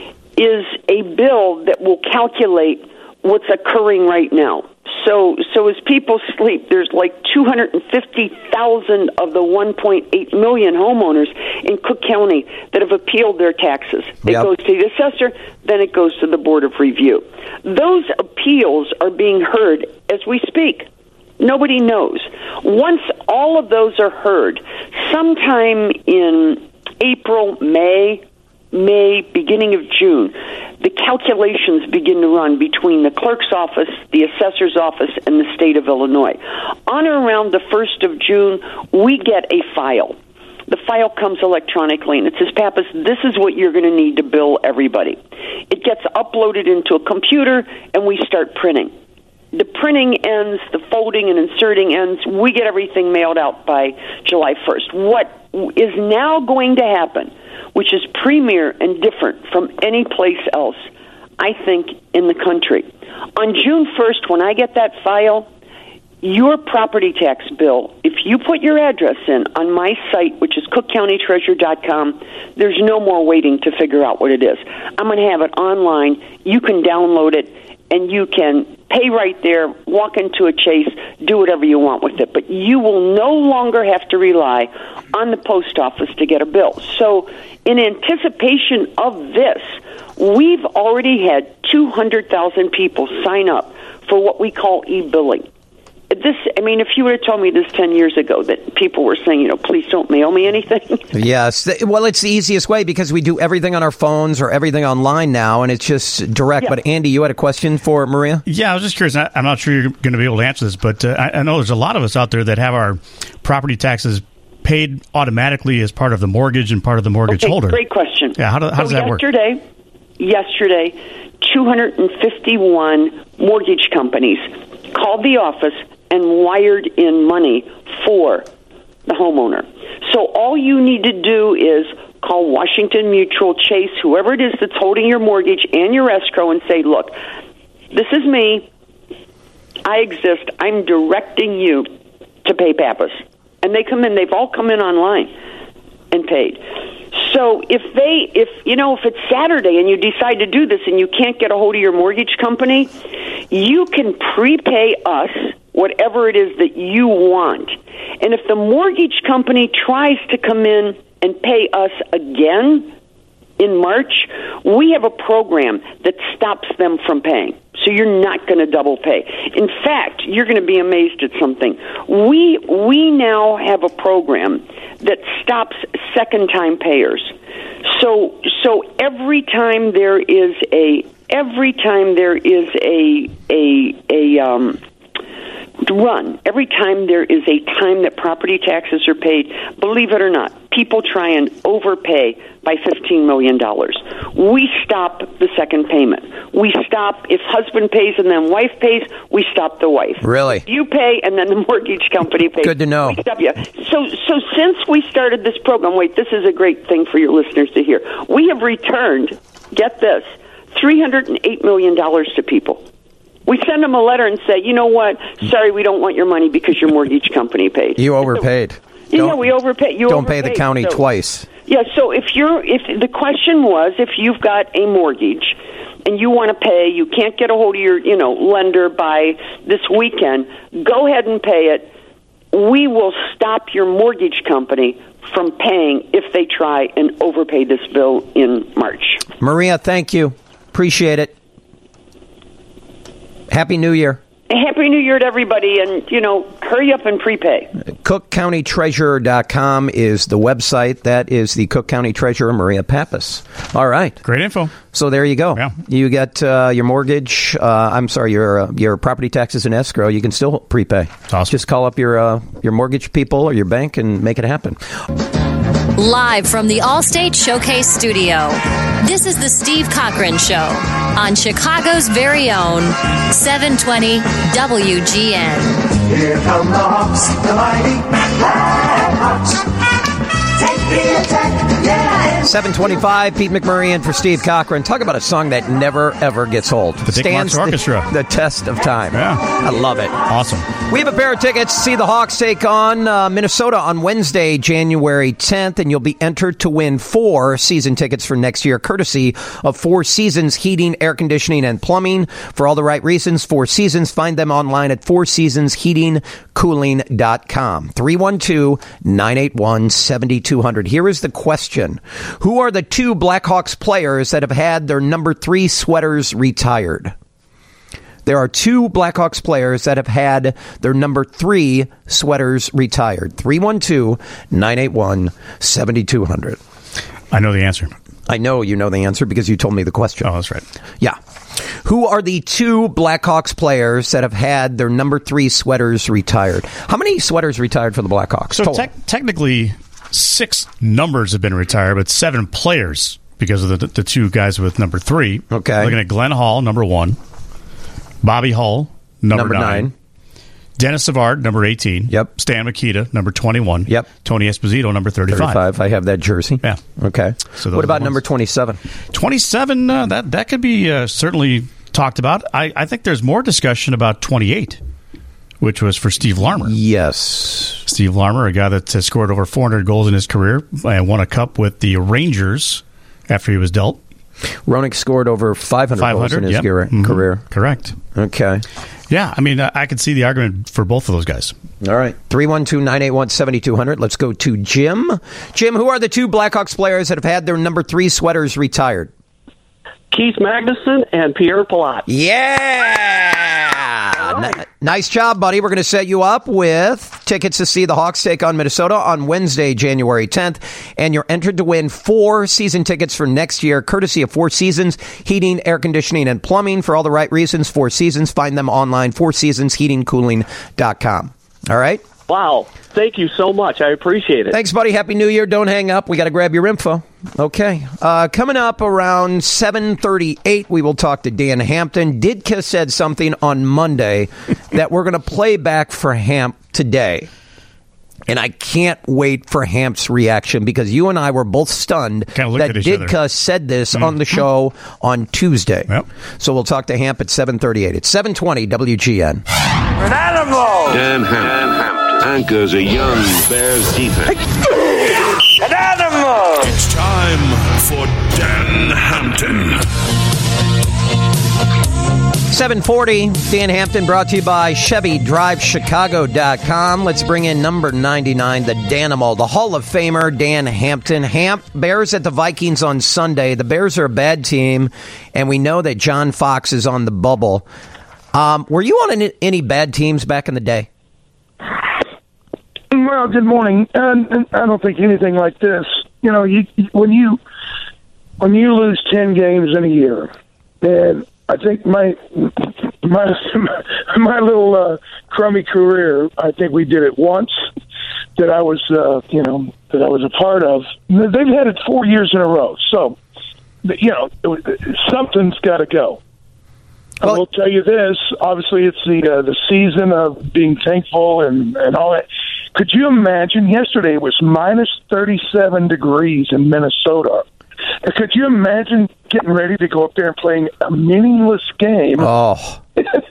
is a bill that will calculate what's occurring right now. So, so as people sleep, there's like two hundred fifty thousand of the one point eight million homeowners in Cook County that have appealed their taxes. It yep. goes to the assessor, then it goes to the Board of Review. Those appeals are being heard as we speak. Nobody knows. Once all of those are heard, sometime in April, May, May, beginning of June, the calculations begin to run between the clerk's office, the assessor's office, and the state of Illinois. On or around the first of June, we get a file. The file comes electronically, and it says, Pappas, this is what you're going to need to bill everybody. It gets uploaded into a computer, and we start printing. The printing ends, the folding and inserting ends. We get everything mailed out by July first. What is now going to happen, which is premier and different from any place else, I think, in the country. On June first, when I get that file, your property tax bill, if you put your address in on my site, which is cook county treasurer dot com, there's no more waiting to figure out what it is. I'm going to have it online. You can download it, and you can pay right there, walk into a Chase, do whatever you want with it. But you will no longer have to rely on the post office to get a bill. So in anticipation of this, we've already had two hundred thousand people sign up for what we call e-billing. This, I mean, if you would have told me this ten years ago that people were saying, you know, please don't mail me anything. Yes. Well, it's the easiest way because we do everything on our phones or everything online now, and it's just direct. Yeah. But, Andy, you had a question for Maria? Yeah, I was just curious. I'm not sure you're going to be able to answer this, but uh, I, I know there's a lot of us out there that have our property taxes paid automatically as part of the mortgage and part of the mortgage okay, holder. Great question. Yeah, how, do, how so does that yesterday, work? Yesterday, two hundred fifty-one mortgage companies called the office and wired in money for the homeowner. So all you need to do is call Washington Mutual, Chase, whoever it is that's holding your mortgage and your escrow, and say, look, this is me. I exist. I'm directing you to pay Pappas. And they come in. They've all come in online and paid. So if they, if you know, if it's Saturday and you decide to do this and you can't get a hold of your mortgage company, you can prepay us whatever it is that you want. And if the mortgage company tries to come in and pay us again in March, we have a program that stops them from paying. So you're not going to double pay. In fact, you're going to be amazed at something. We we now have a program that stops second-time payers. So so every time there is a every time there is a a a um run, every time there is a time that property taxes are paid, believe it or not, people try and overpay by fifteen million dollars. We stop the second payment. We stop, if husband pays and then wife pays, we stop the wife. Really? You pay and then the mortgage company pays. Good to know. We stop you. So, so since we started this program, wait, this is a great thing for your listeners to hear. We have returned, get this, three hundred eight million dollars to people. We send them a letter and say, you know what, sorry, we don't want your money because your mortgage company paid. You overpaid. So, yeah, we overpay. You don't overpaid. pay the county so, twice. Yeah, so if you're, if the question was, if you've got a mortgage and you want to pay, you can't get a hold of your, you know, lender by this weekend, go ahead and pay it. We will stop your mortgage company from paying if they try and overpay this bill in March. Maria, thank you. Appreciate it. Happy New Year. Happy New Year to everybody, and, you know, hurry up and prepay. Cook County Treasurer dot com is the website. That is the Cook County Treasurer, Maria Pappas. All right. Great info. So there you go. Yeah. You got uh, your mortgage, uh, I'm sorry, your uh, your property taxes and escrow. You can still prepay. Awesome. Just call up your, uh, your mortgage people or your bank and make it happen. Live from the Allstate Showcase Studio, this is the Steve Cochran Show on Chicago's very own seven twenty W G N. Here come the Hawks, the mighty Blackhawks. Take the attack, yeah. seven twenty-five, Pete McMurray in for Steve Cochran. Talk about a song that never, ever gets old. The Dick Stands Marks Orchestra. The, the test of time. Yeah. I love it. Awesome. We have a pair of tickets to see the Hawks take on uh, Minnesota on Wednesday, January tenth, and you'll be entered to win four season tickets for next year, courtesy of Four Seasons Heating, Air Conditioning, and Plumbing. For all the right reasons, Four Seasons. Find them online at four seasons heating cooling dot com. three one two, nine eight one, seven two zero zero. Here is the question. Who are the two Blackhawks players that have had their number three sweaters retired? There are two Blackhawks players that have had their number three sweaters retired. three one two, nine eight one, seven two zero zero. I know the answer. I know you know the answer because you told me the question. Oh, that's right. Yeah. Who are the two Blackhawks players that have had their number three sweaters retired? How many sweaters retired for the Blackhawks? So te- technically, six numbers have been retired, but seven players because of the, the two guys with number three. Okay. Looking at Glenn Hall, number one. Bobby Hull, number, Number nine. nine. Dennis Savard, number eighteen. Yep. Stan Mikita, number twenty-one. Yep. Tony Esposito, number thirty-five. thirty-five. I have that jersey. Yeah. Okay. So those what are about the number ones. twenty-seven? twenty-seven, uh, that, that could be uh, certainly talked about. I, I think there's more discussion about twenty-eight, which was for Steve Larmer. Yes. Steve Larmer, a guy that has scored over four hundred goals in his career and won a cup with the Rangers after he was dealt. Roenick scored over five hundred, goals in his yep. career. Mm-hmm. career. Correct. Okay. Yeah, I mean, I, I could see the argument for both of those guys. All right. three one two, nine eight one, seven two zero zero. Let's go to Jim. Jim, who are the two Blackhawks players that have had their number three sweaters retired? Keith Magnuson and Pierre Palat. Yeah! N- nice job, buddy. We're going to set you up with tickets to see the Hawks take on Minnesota on Wednesday, January tenth. And you're entered to win four season tickets for next year, courtesy of Four Seasons Heating, Air Conditioning, and Plumbing. For all the right reasons, Four Seasons. Find them online, four seasons heating cooling dot com. All right? Wow. Thank you so much. I appreciate it. Thanks, buddy. Happy New Year. Don't hang up. We got to grab your info. Okay. Uh, coming up around seven thirty-eight, we will talk to Dan Hampton. Ditka said something on Monday that we're going to play back for Hamp today. And I can't wait for Hamp's reaction because you and I were both stunned that Ditka said this mm. on the show on Tuesday. Yep. So we'll talk to Hamp at seven thirty-eight. It's seven twenty W G N. An animal! Dan Hampton anchors a young Bears defense. An animal! It's time for Dan Hampton. seven forty, Dan Hampton brought to you by Chevy Drive Chicago dot com. Let's bring in number ninety-nine, the Danimal, the Hall of Famer, Dan Hampton. Hamp, Bears at the Vikings on Sunday. The Bears are a bad team, and we know that John Fox is on the bubble. Um, were you on any, any bad teams back in the day? Well, good morning. Uh, I don't think anything like this. You know, you, when you when you lose ten games in a year, and I think my my my little uh, crummy career, I think we did it once that I was, uh, you know, that I was a part of. They've had it four years in a row, so you know something's got to go. Well, I will tell you this: obviously, it's the uh, the season of being thankful and and all that. Could you imagine? Yesterday it was minus thirty-seven degrees in Minnesota. Could you imagine getting ready to go up there and playing a meaningless game oh.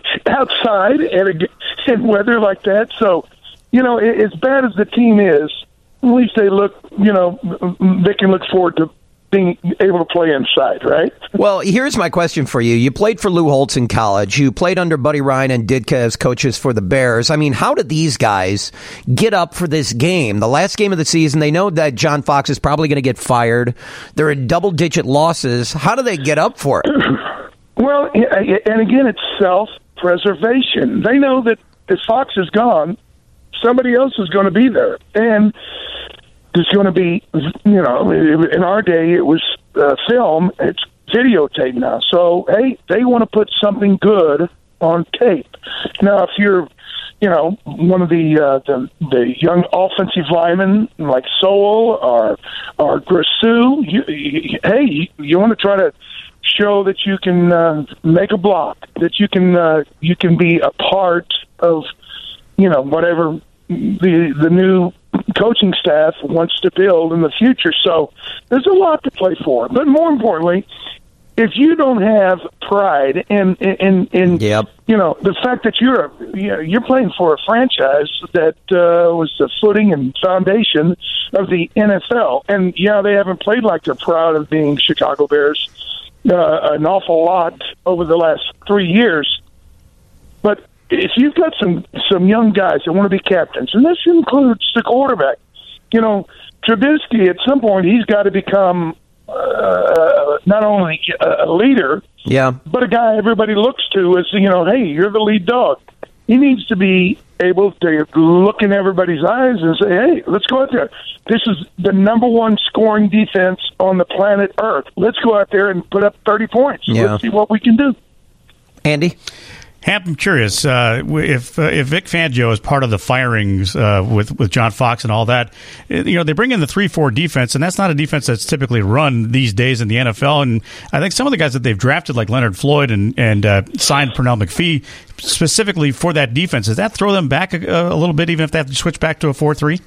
outside and in weather like that? So, you know, as bad as the team is, at least they look, you know, they can look forward to being able to play inside, right? Well, here's my question for you. You played for Lou Holtz in college. You played under Buddy Ryan and Ditka as coaches for the Bears. I mean, how did these guys get up for this game? The last game of the season, they know that John Fox is probably going to get fired. They're in double-digit losses. How do they get up for it? Well, and again, it's self-preservation. They know that if Fox is gone, somebody else is going to be there. And there's going to be, you know, in our day it was uh, film, it's videotape now. So, hey, they want to put something good on tape. Now, if you're, you know, one of the uh, the, the young offensive linemen like Sowell or, or Grisou, you, you, hey, you, you want to try to show that you can uh, make a block, that you can uh, you can be a part of, you know, whatever the the new coaching staff wants to build in the future. So there's a lot to play for. But more importantly, if you don't have pride in in, in yep. you know, the fact that you're a, you know, you're playing for a franchise that uh, was the footing and foundation of the N F L, and yeah, they haven't played like they're proud of being Chicago Bears uh, an awful lot over the last three years. But if you've got some some young guys that want to be captains, and this includes the quarterback, you know, Trubisky, at some point, he's got to become uh, not only a leader, yeah, but a guy everybody looks to as, you know, hey, you're the lead dog. He needs to be able to look in everybody's eyes and say, hey, let's go out there. This is the number one scoring defense on the planet Earth. Let's go out there and put up thirty points. Yeah. Let's see what we can do. Andy? Hamp, I'm curious uh, if uh, if Vic Fangio is part of the firings uh, with with John Fox and all that. You know, they bring in the three four defense, and that's not a defense that's typically run these days in the N F L. And I think some of the guys that they've drafted, like Leonard Floyd and and uh, signed Pernell McPhee specifically for that defense, does that throw them back a, a little bit, even if they have to switch back to a four three?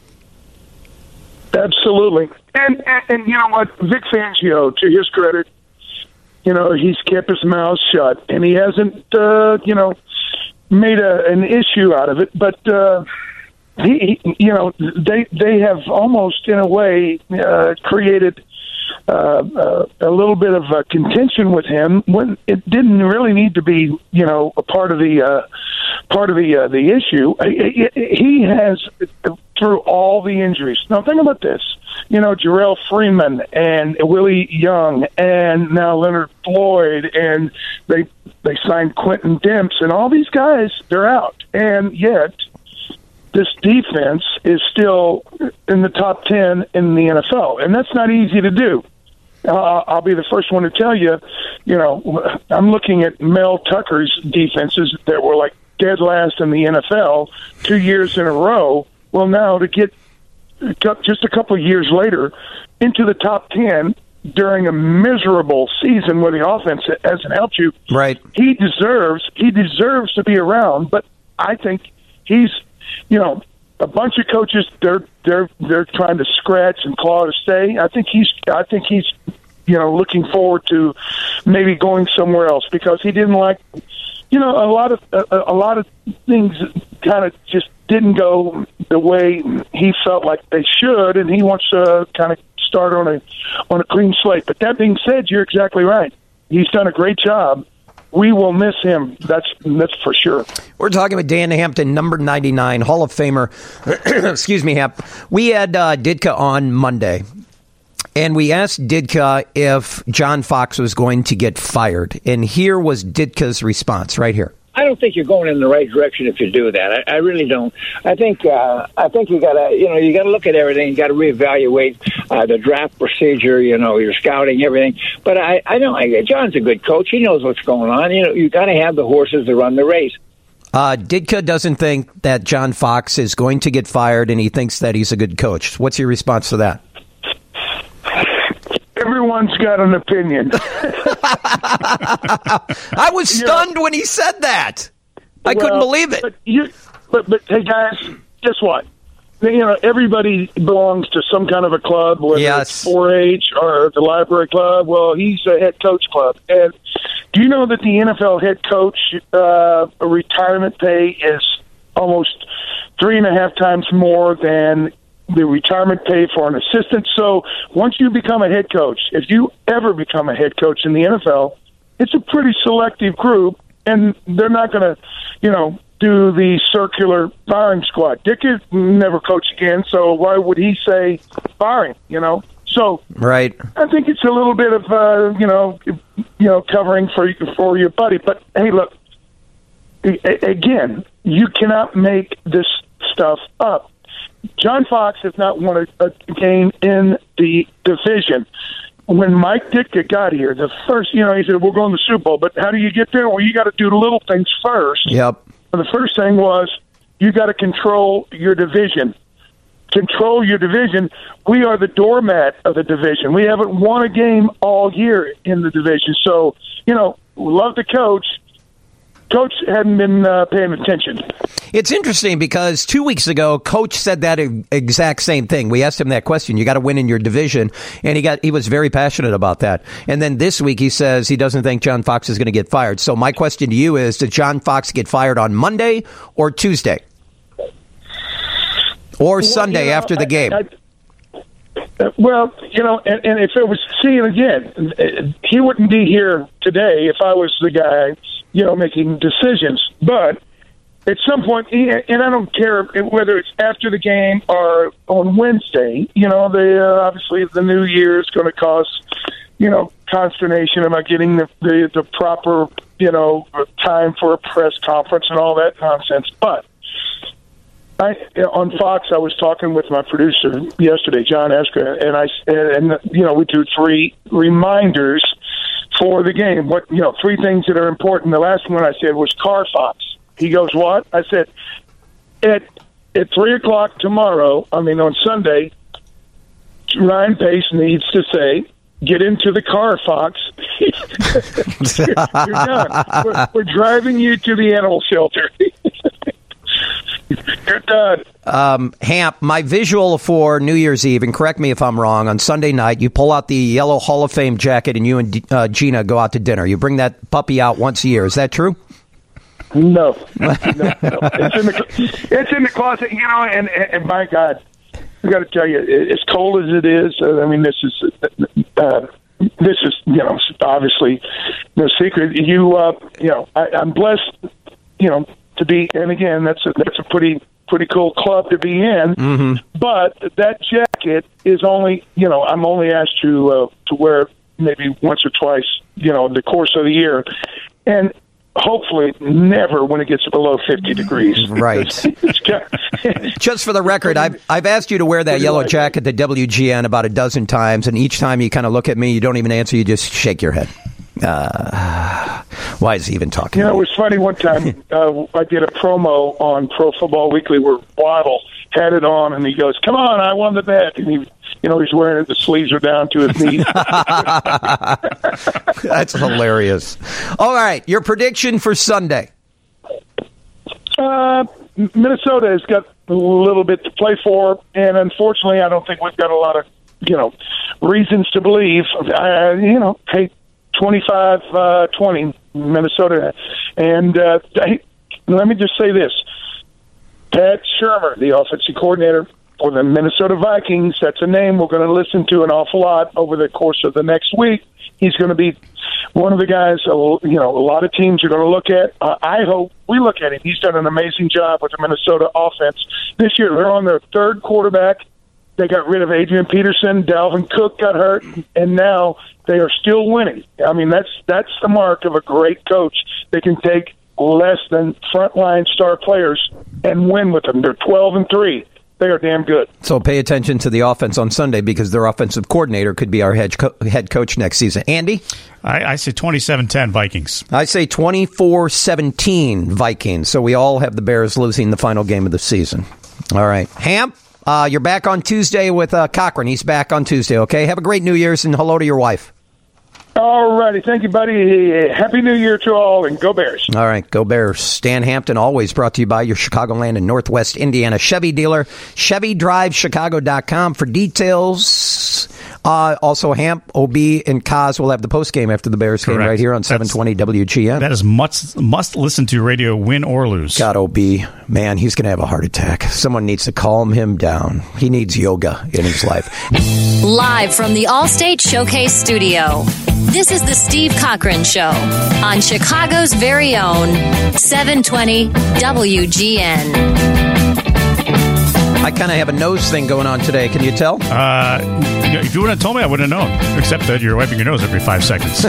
Absolutely, and, and and you know what, Vic Fangio, to his credit, you know, he's kept his mouth shut, and he hasn't, uh, you know, made a, an issue out of it. But uh, he, he, you know, they they have almost, in a way, uh, created uh, uh, a little bit of a contention with him when it didn't really need to be, you know, a part of the uh, part of the uh, the issue. He has, through all the injuries. Now, think about this. You know, Jarrell Freeman and Willie Young and now Leonard Floyd, and they they signed Quentin Demps, and all these guys, they're out. And yet, this defense is still in the top ten in the N F L, and that's not easy to do. Uh, I'll be the first one to tell you, you know, I'm looking at Mel Tucker's defenses that were like dead last in the N F L two years in a row. Well, now to get just a couple of years later into the top ten during a miserable season where the offense hasn't helped you, right? He deserves he deserves to be around. But I think he's, you know, a bunch of coaches they're they're they're trying to scratch and claw to stay. I think he's I think he's you know looking forward to maybe going somewhere else because he didn't like, you know, a lot of a, a lot of things kind of just didn't go the way he felt like they should, and he wants to kind of start on a on a clean slate. But that being said, you're exactly right. He's done a great job. We will miss him. That's that's for sure. We're talking with Dan Hampton, number ninety-nine, Hall of Famer. Excuse me, Hamp. We had uh, Ditka on Monday, and we asked Ditka if John Fox was going to get fired. And here was Ditka's response right here. I don't think you're going in the right direction if you do that. I, I really don't. I think uh, I think you got to you know you got to look at everything. You got to reevaluate uh, the draft procedure. You know your scouting, everything. But I I don't. I, John's a good coach. He knows what's going on. You know you got to have the horses to run the race. Uh, Ditka doesn't think that John Fox is going to get fired, and he thinks that he's a good coach. What's your response to that? Everyone's got an opinion. I was stunned yeah. when he said that. I well, couldn't believe it. But, you, but but hey guys, guess what? You know, everybody belongs to some kind of a club, whether yes. it's four H or the library club. Well, he's a head coach club. And do you know that the N F L head coach uh, retirement pay is almost three and a half times more than the retirement pay for an assistant? So once you become a head coach, if you ever become a head coach in the N F L, it's a pretty selective group, and they're not going to, you know, do the circular firing squad. Dick is never coached again, so why would he say firing, you know? So right. I think it's a little bit of, uh, you know, you know, covering for, for your buddy. But, hey, look, again, you cannot make this stuff up. John Fox has not won a, a game in the division. When Mike Ditka got here, the first, you know, he said, we're going to the Super Bowl, but how do you get there? Well, you got to do the little things first. Yep. And the first thing was you got to control your division. Control your division. We are the doormat of the division. We haven't won a game all year in the division. So, you know, we love the coach. Coach hadn't been uh, paying attention. It's interesting because two weeks ago, Coach said that exact same thing. We asked him that question. You got to win in your division, and he got he was very passionate about that. And then this week, he says he doesn't think John Fox is going to get fired. So my question to you is: did John Fox get fired on Monday or Tuesday, or well, Sunday you know, after the game? I, I, well, you know, and, and if it was, see, again, he wouldn't be here today if I was the guy, you know, making decisions. But at some point, and I don't care whether it's after the game or on Wednesday, you know, the, uh, obviously the new year is going to cause, you know, consternation about getting the, the, the proper, you know, time for a press conference and all that nonsense. But I, on Fox, I was talking with my producer yesterday, John Esker, and I, and you know, we do three reminders for the game. What, you know, three things that are important. The last one I said was Car Fox. He goes, what? I said, at at three o'clock tomorrow, I mean on Sunday, Ryan Pace needs to say, get into the car, Fox. you're, you're done. We're, we're driving you to the animal shelter. You're done. Um, Hamp, my visual for New Year's Eve, and correct me if I'm wrong, on Sunday night, you pull out the yellow Hall of Fame jacket and you and uh, Gina go out to dinner. You bring that puppy out once a year. Is that true? No. no, no. It's, in the, it's in the closet, you know, and, and my God, I got to tell you, as cold as it is, I mean, this is, uh, this is, you know, obviously no secret. You, uh, you know, I, I'm blessed, you know, to be, and again, that's a, that's a pretty, pretty cool club to be in. Mm-hmm. But that jacket is only, you know, I'm only asked to uh, to wear it maybe once or twice, you know, in the course of the year, and hopefully never when it gets below fifty degrees. Right. Just for the record, I've I've asked you to wear that yellow jacket to W G N about a dozen times, and each time you kind of look at me, you don't even answer, you just shake your head. Uh, Why is he even talking? You know, it was funny one time. uh, I did a promo on Pro Football Weekly where Waddle had it on, and he goes, "Come on, I won the bet," and he. You know, he's wearing it, the sleeves are down to his knees. That's hilarious. All right, your prediction for Sunday. Uh, Minnesota has got a little bit to play for, and unfortunately, I don't think we've got a lot of, you know, reasons to believe. Uh, you know, hey, twenty-five twenty, Minnesota. And uh, hey, let me just say this. Pat Shurmur, the offensive coordinator for the Minnesota Vikings, that's a name we're going to listen to an awful lot over the course of the next week. He's going to be one of the guys, you know, a lot of teams are going to look at. Uh, I hope we look at him. He's done an amazing job with the Minnesota offense. This year, they're on their third quarterback. They got rid of Adrian Peterson. Dalvin Cook got hurt, and now they are still winning. I mean, that's that's the mark of a great coach. They can take less than frontline star players and win with them. They're twelve and three. They are damn good. So pay attention to the offense on Sunday because their offensive coordinator could be our head, co- head coach next season. Andy? I, I say twenty-seven ten Vikings. I say twenty-four seventeen Vikings. So we all have the Bears losing the final game of the season. All right. Hamp, uh, you're back on Tuesday with uh, Cochran. He's back on Tuesday, okay? Have a great New Year's and hello to your wife. All righty. Thank you, buddy. Happy New Year to all, and go Bears. All right. Go Bears. Stan Hampton, always brought to you by your Chicagoland and Northwest Indiana Chevy dealer. Chevy Drive Chicago dot com for details. Uh, also, Hamp, O B, and Kaz will have the postgame after the Bears game right here on seven twenty W G N. That is must, must listen to radio, win or lose. God, O B, man, he's going to have a heart attack. Someone needs to calm him down. He needs yoga in his life. Live from the Allstate Showcase Studio. This is the Steve Cochran Show on Chicago's very own seven twenty W G N. I kind of have a nose thing going on today. Can you tell? Uh, if you wouldn't have told me, I wouldn't have known. Except that you're wiping your nose every five seconds.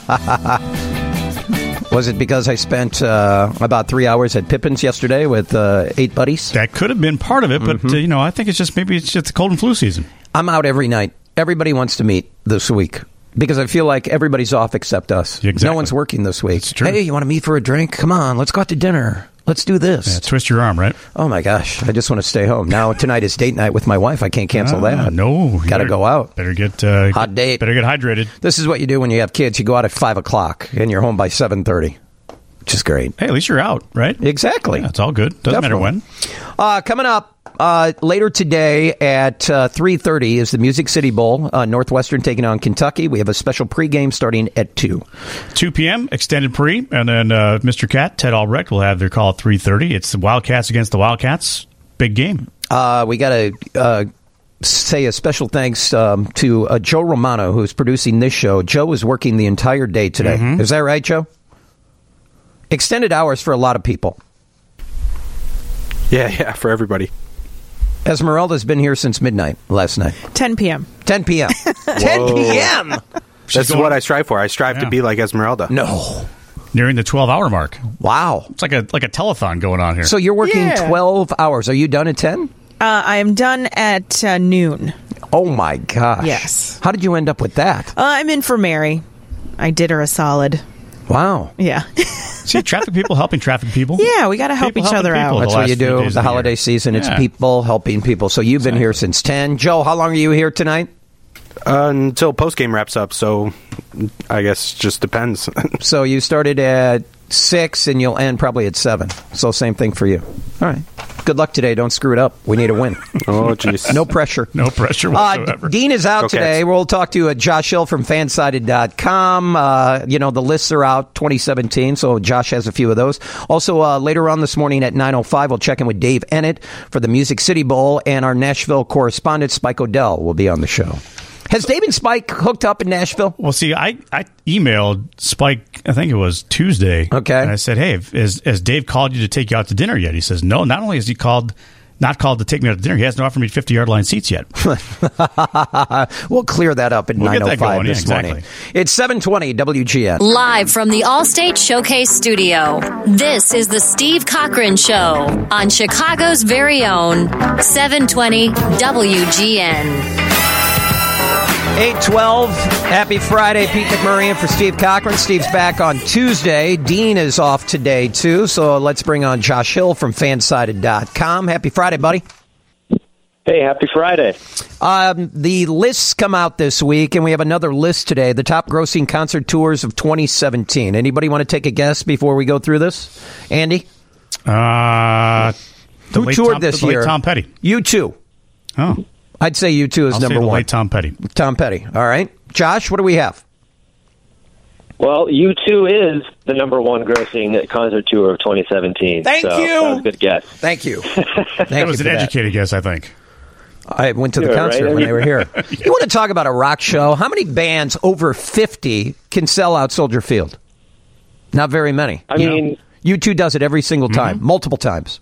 Was it because I spent uh, about three hours at Pippin's yesterday with uh, eight buddies? That could have been part of it, but, mm-hmm. uh, you know, I think it's just maybe it's just the cold and flu season. I'm out every night. Everybody wants to meet this week. Because I feel like everybody's off except us. Exactly. No one's working this week. It's true. Hey, you want to meet for a drink? Come on, let's go out to dinner. Let's do this. Yeah, twist your arm, right? Oh, my gosh. I just want to stay home. Now, tonight is date night with my wife. I can't cancel uh, that. No. Got to go out. Better get... Uh, Hot date. Better get hydrated. This is what you do when you have kids. You go out at five o'clock, and you're home by seven thirty. Which is great. Hey, at least you're out, right? Exactly. Yeah, it's all good. Doesn't Definitely. matter when. Uh, coming up uh, later today at uh, three thirty is the Music City Bowl. Uh, Northwestern taking on Kentucky. We have a special pregame starting at two. two p.m., extended pre, and then uh, Mister Cat, Ted Albrecht, will have their call at three thirty. It's the Wildcats against the Wildcats. Big game. Uh, we got to... Uh, say a special thanks um, to uh, Joe Romano, who's producing this show. Joe was working the entire day today. Mm-hmm. Is that right, Joe? Extended hours for a lot of people. Yeah, yeah, for everybody. Esmeralda's been here since midnight last night. ten p.m. ten p.m. ten p.m. That's going, what I strive for. I strive yeah. to be like Esmeralda. No. Nearing the twelve-hour mark. Wow. It's like a like a telethon going on here. So you're working yeah. twelve hours. Are you done at ten? Uh, I am done at uh, noon. Oh, my gosh. Yes. How did you end up with that? Uh, I'm in for Mary. I did her a solid. Wow. Yeah. See, traffic people helping traffic people. Yeah, we got to help people each other out. That's what you do. The holiday season, it's yeah. people helping people. So you've been exactly. here since ten. Joe, how long are you here tonight? Uh, until postgame wraps up, so I guess just depends. So you started at six and you'll end probably at seven. So same thing for you. All right. Good luck today. Don't screw it up. We need a win. Oh, jeez. No pressure. No pressure whatsoever. Uh, Dean is out okay. today. We'll talk to uh, Josh Hill from fansided dot com. Uh, you know, the lists are out twenty seventeen, so Josh has a few of those. Also, uh, later on this morning at nine oh five, we'll check in with Dave Ennett for the Music City Bowl, and our Nashville correspondent, Spike O'Dell, will be on the show. Has Dave and Spike hooked up in Nashville? Well, see, I, I emailed Spike, I think it was Tuesday. Okay. And I said, hey, has, has Dave called you to take you out to dinner yet? He says, no, not only has he called, not called to take me out to dinner, he hasn't offered me fifty-yard line seats yet. We'll clear that up at we'll nine oh five yeah, this exactly. morning. It's seven twenty W G N. Live from the Allstate Showcase Studio, this is the Steve Cochran Show on Chicago's very own seven twenty W G N. eight twelve, happy Friday. Pete McMurray in for Steve Cochran. Steve's back on Tuesday. Dean is off today, too, so let's bring on Josh Hill from fansided dot com. Happy Friday, buddy. Hey, happy Friday. Um, the lists come out this week, and we have another list today, the top grossing concert tours of twenty seventeen. Anybody want to take a guess before we go through this? Andy? Uh, the Who late toured Tom, this the late year? Tom Petty. U two. Oh. I'd say U two is I'll number say the one. late Tom Petty. Tom Petty. All right. Josh, what do we have? Well, U two is the number one grossing concert tour of twenty seventeen. Thank so you. That was a good guess. Thank you. Thank That was you an for that. educated guess, I think. I went to the Sure, concert right? when they were here. You want to talk about a rock show? How many bands over fifty can sell out Soldier Field? Not very many. I mean, U two does it every single time, Mm-hmm. multiple times.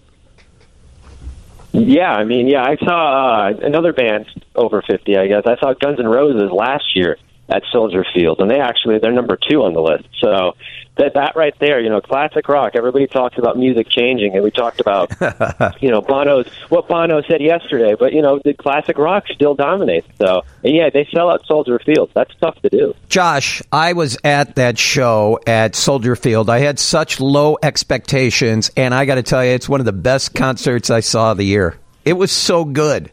yeah, I mean, yeah, I saw uh, another band over fifty, I guess. I saw Guns N' Roses last year at Soldier Field, and they actually, they're number two on the list. So that that right there, you know, classic rock. Everybody talks about music changing, and we talked about, you know, Bono's, what Bono said yesterday, but, you know, the classic rock still dominates. So, and yeah, they sell out Soldier Field. That's tough to do. Josh, I was at that show at Soldier Field. I had such low expectations, and I got to tell you, it's one of the best concerts I saw of the year. It was so good.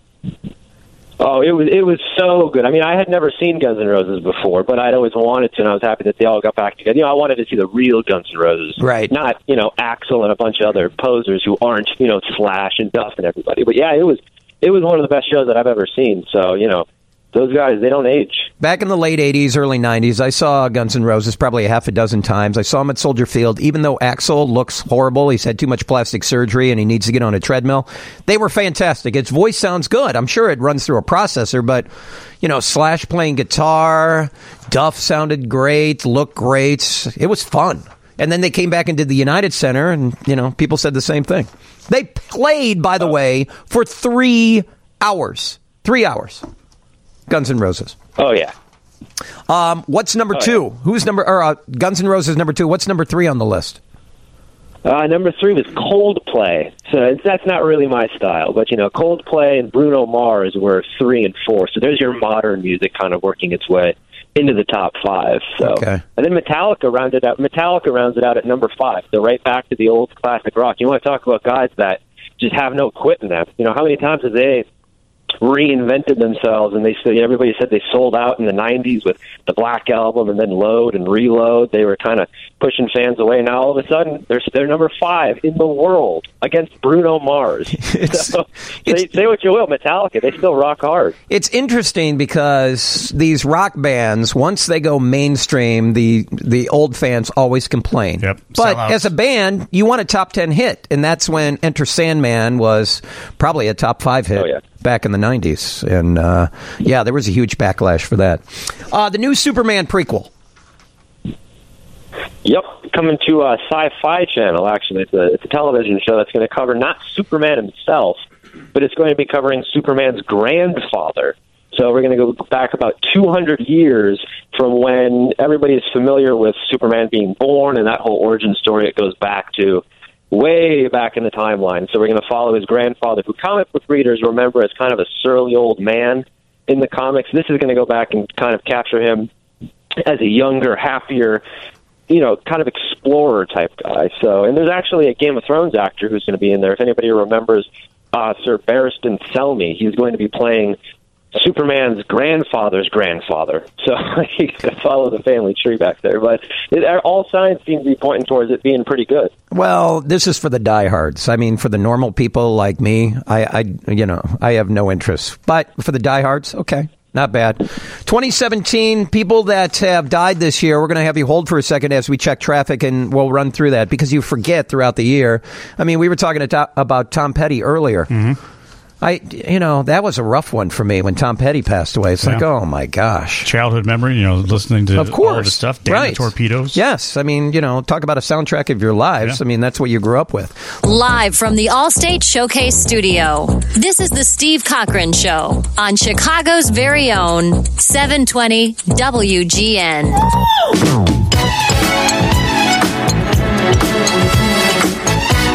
Oh, it was it was so good. I mean, I had never seen Guns N' Roses before, but I'd always wanted to, and I was happy that they all got back together. You know, I wanted to see the real Guns N' Roses, right? Not, you know, Axl and a bunch of other posers who aren't, you know, Slash and Duff and everybody. But yeah, it was it was one of the best shows that I've ever seen. So, you know, those guys, they don't age. Back in the late eighties, early nineties, I saw Guns N' Roses probably a half a dozen times. I saw him at Soldier Field. Even though Axl looks horrible, he's had too much plastic surgery and he needs to get on a treadmill, they were fantastic. His voice sounds good. I'm sure it runs through a processor, but, you know, Slash playing guitar, Duff sounded great, looked great. It was fun. And then they came back and did the United Center, and, you know, people said the same thing. They played, by the way, for three hours. Three hours. Guns N' Roses. Oh, yeah. Um, what's number Oh, two? yeah. Who's number? Or uh, Guns N' Roses number two. What's number three on the list? Uh, number three was Coldplay. So it's, that's not really my style, but, you know, Coldplay and Bruno Mars were three and four. So there's your modern music kind of working its way into the top five. So, Okay. and then Metallica rounded out. Metallica rounds it out at number five. So right back to the old classic rock. You want to talk about guys that just have no quit in them? You know, how many times have they reinvented themselves, and they said everybody said they sold out in the nineties with the Black Album and then Load and Reload. They were kind of pushing fans away. Now all of a sudden they're they're number five in the world against Bruno Mars. So say, say what you will, Metallica, they still rock hard. It's interesting because these rock bands, once they go mainstream, the the old fans always complain. Yep. But Sellouts. as a band, you want a top ten hit, and that's when Enter Sandman was probably a top five hit. Oh, yeah. Back in the nineties. And, uh, yeah, there was a huge backlash for that. Uh, the new Superman prequel. Yep, coming to a Sci-Fi Channel, actually. It's a, it's a television show that's going to cover not Superman himself, but it's going to be covering Superman's grandfather. So we're going to go back about two hundred years from when everybody is familiar with Superman being born and that whole origin story. It goes back to way back in the timeline. So we're going to follow his grandfather, who comic book readers remember as kind of a surly old man in the comics. This is going to go back and kind of capture him as a younger, happier, you know, kind of explorer type guy. So, and there's actually a Game of Thrones actor who's going to be in there. If anybody remembers uh, Sir Barristan Selmy, he's going to be playing Superman's grandfather's grandfather. So you got to follow the family tree back there. But it, all signs seem to be pointing towards it being pretty good. Well, this is for the diehards. I mean, for the normal people like me, I, I, you know, I have no interest. But for the diehards, okay, not bad. twenty seventeen, people that have died this year, we're going to have you hold for a second as we check traffic, and we'll run through that because you forget throughout the year. I mean, we were talking to, about Tom Petty earlier. Mm-hmm. I, you know, that was a rough one for me when Tom Petty passed away. It's Yeah. like, oh my gosh. Childhood memory, you know, listening to Of course. all of the stuff, Damn Right. the Torpedoes. Yes. I mean, you know, talk about a soundtrack of your lives. Yeah. I mean, that's what you grew up with. Live from the Allstate Showcase Studio, this is the Steve Cochran Show on Chicago's very own seven twenty W G N. eight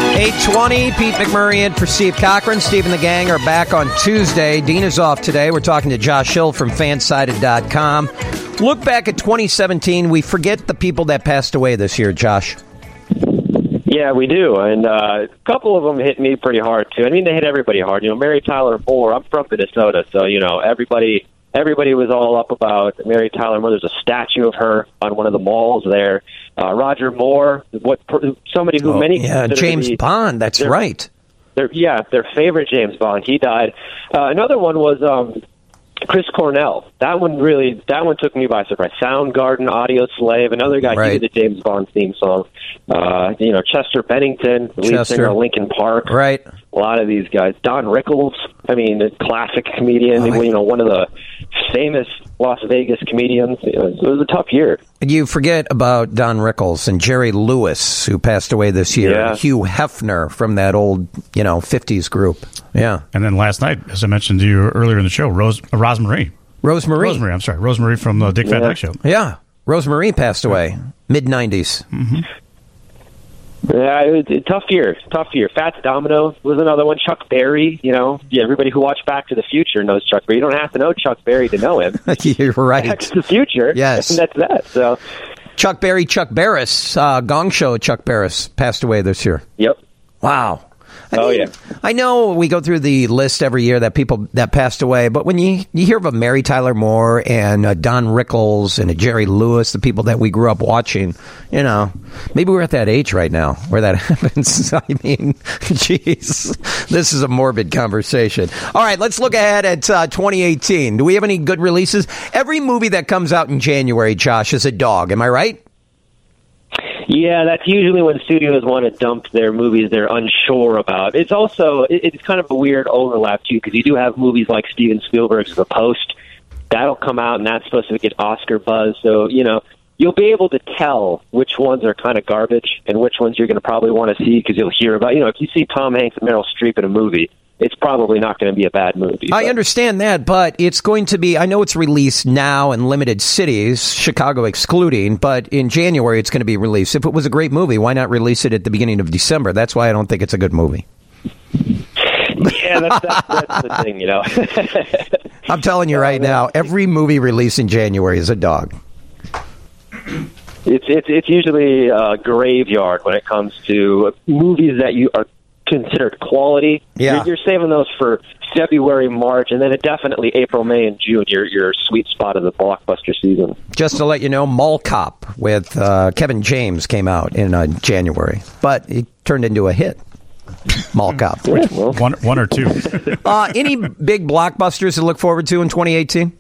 twenty, Pete McMurray in for Steve Cochran. Steve and the gang are back on Tuesday. Dina's off today. We're talking to Josh Hill from fansided dot com. Look back at twenty seventeen. We forget the people that passed away this year, Josh. Yeah, we do, and uh, a couple of them hit me pretty hard, too. I mean, they hit everybody hard. You know, Mary Tyler Moore, I'm from Minnesota, so, you know, everybody everybody was all up about Mary Tyler Moore. There's a statue of her on one of the malls there. Uh, Roger Moore, what somebody who oh, many yeah, James be, Bond, that's their, right. Their, yeah, their favorite James Bond. He died. Uh, another one was um, Chris Cornell. That one really, that one took me by surprise. Soundgarden, Audio Slave, another guy right. who did the James Bond theme song. Uh, you know, Chester Bennington, the lead Chester. singer of Linkin Park. Right. A lot of these guys. Don Rickles, I mean, a classic comedian, oh, you know, one of the famous Las Vegas comedians. You know, it was a tough year. You forget about Don Rickles and Jerry Lewis, who passed away this year. Yeah. Hugh Hefner from that old, you know, fifties group. Yeah. And then last night, as I mentioned to you earlier in the show, Rose uh, Rosemarie. Rosemary. Rosemary, I'm sorry. Rosemary from the Dick Van Yeah. Dyke Show. Yeah. Rosemary passed away, mid-nineties. Mm-hmm. Yeah, it was a tough year. Tough year. Fats Domino was another one. Chuck Berry, you know, yeah, everybody who watched Back to the Future knows Chuck Berry. You don't have to know Chuck Berry to know him. You're right. Back to the Future. Yes. And that's that. So, Chuck Berry, Chuck Barris, uh, Gong Show Chuck Barris passed away this year. Yep. Wow. I oh, mean, yeah. I know we go through the list every year that people that passed away, but when you, you hear of a Mary Tyler Moore and a Don Rickles and a Jerry Lewis, the people that we grew up watching, you know, maybe we're at that age right now where that happens. I mean, geez, this is a morbid conversation. All right, let's look ahead at uh, twenty eighteen. Do we have any good releases? Every movie that comes out in January, Josh, is a dog. Am I right? Yeah, that's usually when studios want to dump their movies they're unsure about. It's also, it, it's kind of a weird overlap, too, because you do have movies like Steven Spielberg's The Post. That'll come out, and that's supposed to get Oscar buzz. So, you know, you'll be able to tell which ones are kind of garbage and which ones you're going to probably want to see because you'll hear about, you know, if you see Tom Hanks and Meryl Streep in a movie, it's probably not going to be a bad movie. I but. understand that, but it's going to be, I know it's released now in limited cities, Chicago excluding, but in January it's going to be released. If it was a great movie, why not release it at the beginning of December? That's why I don't think it's a good movie. Yeah, that's, that's, that's the thing, you know. I'm telling you right now, every movie released in January is a dog. It's, it's, it's usually a graveyard when it comes to movies that you are considered quality. Yeah. You're, you're saving those for February, March, and then it definitely April, May, and June, your your sweet spot of the blockbuster season. Just to let you know, Mall Cop with uh, Kevin James came out in uh, January, but it turned into a hit. Mall Cop. Yeah, well. One, one or two. uh, any big blockbusters to look forward to in twenty eighteen?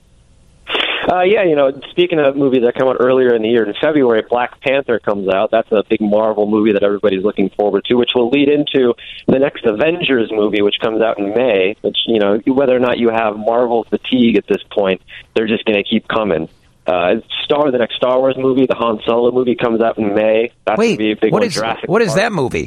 Uh, yeah, you know, speaking of movies that come out earlier in the year, in February, Black Panther comes out. That's a big Marvel movie that everybody's looking forward to, which will lead into the next Avengers movie, which comes out in May, which, you know, whether or not you have Marvel fatigue at this point, they're just going to keep coming. Uh, Star, the next Star Wars movie, the Han Solo movie, comes out in May. That's going to be a big what one. is, Jurassic what is Park. that movie?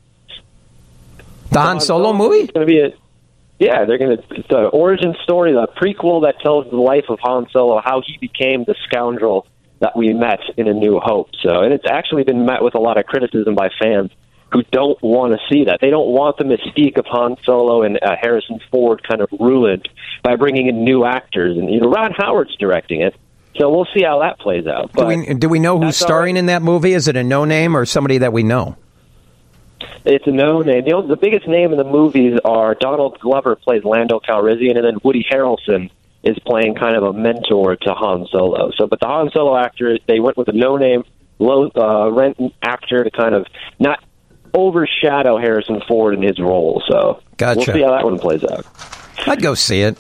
The Han Solo movie? It's going to be a... Yeah, they're going to. It's an origin story, the prequel that tells the life of Han Solo, how he became the scoundrel that we met in A New Hope. So, and it's actually been met with a lot of criticism by fans who don't want to see that. They don't want the mystique of Han Solo and uh, Harrison Ford kind of ruined by bringing in new actors. And you know, Ron Howard's directing it, so we'll see how that plays out. Do But we, do we know who's starring right. in that movie? Is it a no-name or somebody that we know? It's a no name. The, the biggest name in the movies are Donald Glover plays Lando Calrissian, and then Woody Harrelson is playing kind of a mentor to Han Solo. So, but the Han Solo actor, they went with a no name, low uh, rent actor to kind of not overshadow Harrison Ford in his role. So, Gotcha. we'll see how that one plays out. I'd go see it.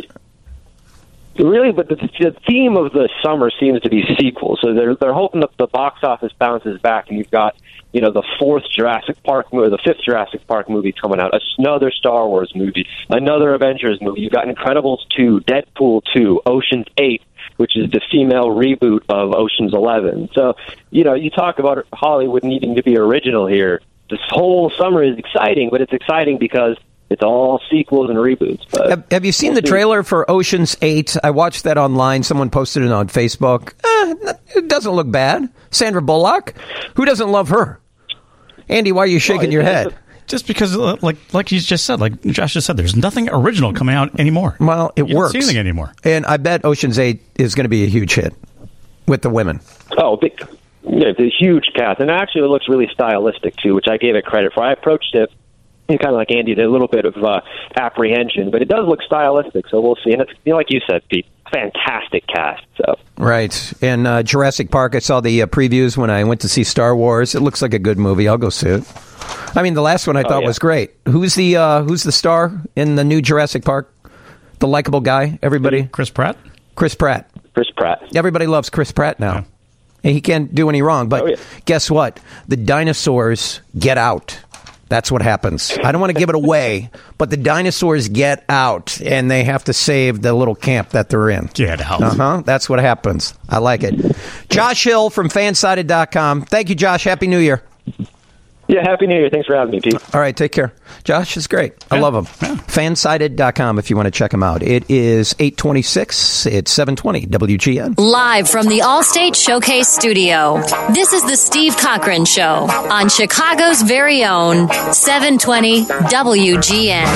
Really, but the, the theme of the summer seems to be sequels. So they're they're hoping that the box office bounces back, and you've got, you know, the fourth Jurassic Park movie, the fifth Jurassic Park movie coming out, another Star Wars movie, another Avengers movie. You've got Incredibles two, Deadpool two, Ocean's eight, which is the female reboot of Ocean's eleven. So, you know, you talk about Hollywood needing to be original here. This whole summer is exciting, but it's exciting because it's all sequels and reboots. But Have, have you seen the trailer for Ocean's eight? I watched that online. Someone posted it on Facebook. Eh, it doesn't look bad. Sandra Bullock? Who doesn't love her? Andy, why are you shaking Well, your it- head? Just because, uh, like like you just said, like Josh just said, there's nothing original coming out anymore. Well, it you works. Don't see anything anymore. And I bet Ocean's Eight is going to be a huge hit with the women. Oh, big, yeah, it's a huge cast, and actually it looks really stylistic too, which I gave it credit for. I approached it kind of like Andy did, a little bit of uh, apprehension, but it does look stylistic, so we'll see. And it's, you know, like you said, Pete, fantastic cast. So Right. And uh, Jurassic Park, I saw the uh, previews when I went to see Star Wars. It looks like a good movie. I'll go see it. I mean, the last one I Oh, thought yeah. was great. Who's the uh, Who's the star in the new Jurassic Park? The likable guy, everybody? Chris Pratt? Chris Pratt. Chris Pratt. Everybody loves Chris Pratt now. And he can't do any wrong. But Oh, yeah. guess what? The dinosaurs get out. That's what happens. I don't want to give it away, but the dinosaurs get out, and they have to save the little camp that they're in. Get out. Uh-huh. That's what happens. I like it. Josh Hill from fansided dot com. Thank you, Josh. Happy New Year. yeah, Happy New Year. Thanks for having me, Pete. All right, take care. Josh is great. I love him. fansided dot com if you want to check him out. It is eight twenty-six. It's seven twenty W G N. Live from the Allstate Showcase Studio, this is the Steve Cochran Show on Chicago's very own seven twenty W G N.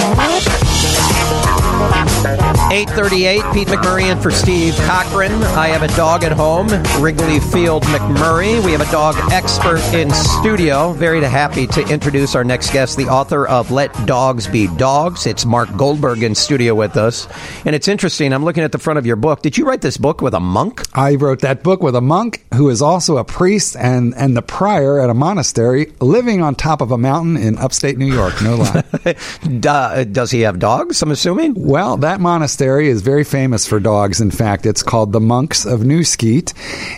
eight thirty-eight, Pete McMurray in for Steve Cochran. I have a dog at home, Wrigley Field McMurray. We have a dog expert in studio. Very happy to introduce our next guest, the author of Let Dogs Be Dogs. It's Mark Goldberg in studio with us. And it's interesting, I'm looking at the front of your book. Did you write this book with a monk? I wrote that book with a monk who is also a priest and, and the prior at a monastery living on top of a mountain in upstate New York. No lie. Duh, does he have dogs, I'm assuming? Well, that monastery is very famous for dogs. In fact, it's called the Monks of New Skeet.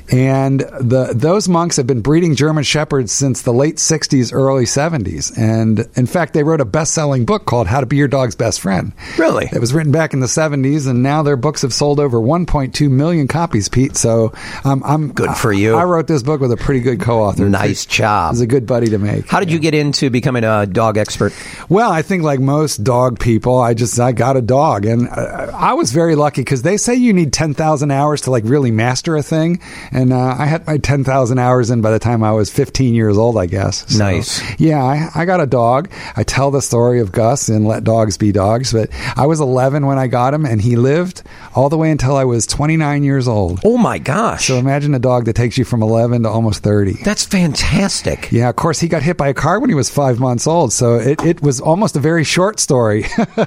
And the those monks have been breeding German Shepherds since the late sixties, early seventies. And in fact, they wrote a best-selling book called How to Be Your Dog's Best Friend. Really? It was written back in the seventies, and now their books have sold over one point two million copies, Pete. So um, I'm good for you. I, I wrote this book with a pretty good co-author. Nice job. He's a good buddy to make. How did you get into becoming a dog expert? Well, I think like most dog people, I just I got a dog, and uh, I was very lucky because they say you need ten thousand hours to like really master a thing, and uh, I had my ten thousand hours in by the time I was fifteen years old, I guess. So, Nice. Yeah, I, I got a dog. I tell the story of Gus in Let Dogs Be Dogs, but I was eleven when I got him, and he lived all the way until I was twenty-nine years old. Oh my gosh! So imagine a dog that takes you from eleven to almost thirty. That's fantastic. Yeah, of course, he got hit by a car when he was five months old, so it, it was almost a very short story.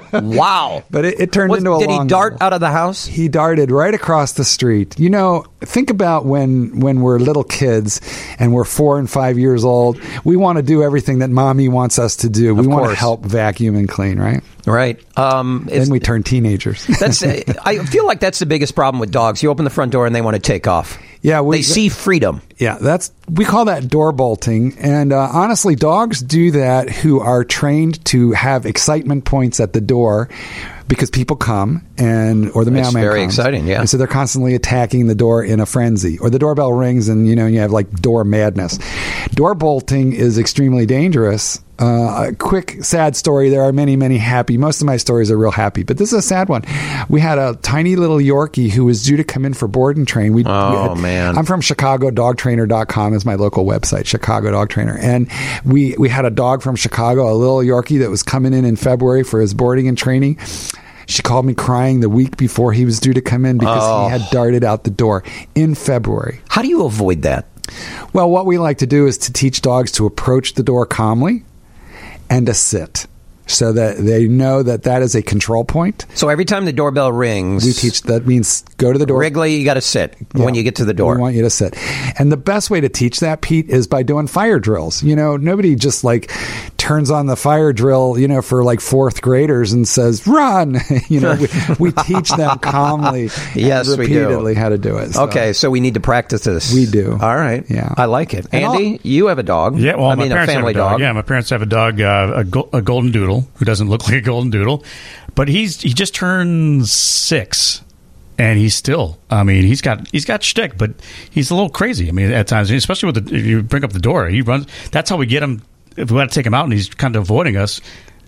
Wow. But it, it turned What, into a did long he dart novel. out of the house? He darted right across the street. You know, think about when when we're little kids and we're four and five years old. We want to do everything that mommy wants us to do. We want to course. help vacuum and clean, right? Right. Um, Then we turn teenagers. That's. I feel like that's the biggest problem with dogs. You open the front door and they want to take off. Yeah, we, they see freedom. Yeah, that's we call that door bolting, and uh, honestly, dogs do that who are trained to have excitement points at the door. Because people come and or the That's mailman very comes. exciting, yeah. And so they're constantly attacking the door in a frenzy, or the doorbell rings and you know you have like door madness. Door bolting is extremely dangerous. Uh, a quick sad story. There are many, many happy. Most of my stories are real happy, but this is a sad one. We had a tiny little Yorkie who was due to come in for board and train. We, Oh, we had, man. I'm from Chicago Dog Trainer dot com is my local website, Chicago Dog Trainer, and we we had a dog from Chicago, a little Yorkie that was coming in in February for his boarding and training. She called me crying the week before he was due to come in because Oh. he had darted out the door in February. How do you avoid that? Well, what we like to do is to teach dogs to approach the door calmly and to sit so that they know that that is a control point. So every time the doorbell rings, We teach that means go to the door. Wrigley, you got to sit when Yeah. you get to the door. We want you to sit. And the best way to teach that, Pete, is by doing fire drills. You know, nobody just like turns on the fire drill, you know, for like fourth graders and says, run. you know, we, we teach them calmly Yes, and we do. repeatedly how to do it. So Okay, so we need to practice this. We do. All right. Yeah. I like it. And Andy, you have a dog. Yeah, well, I my mean, a parents family have a dog. dog. Yeah, my parents have a dog, uh, a, go- a golden doodle who doesn't look like a golden doodle, but he's he just turned six, and he's still. I mean, he's got he's got shtick, but he's a little crazy. I mean, at times, especially with the, if you bring up the door, he runs. That's how we get him. If we want to take him out, and he's kind of avoiding us.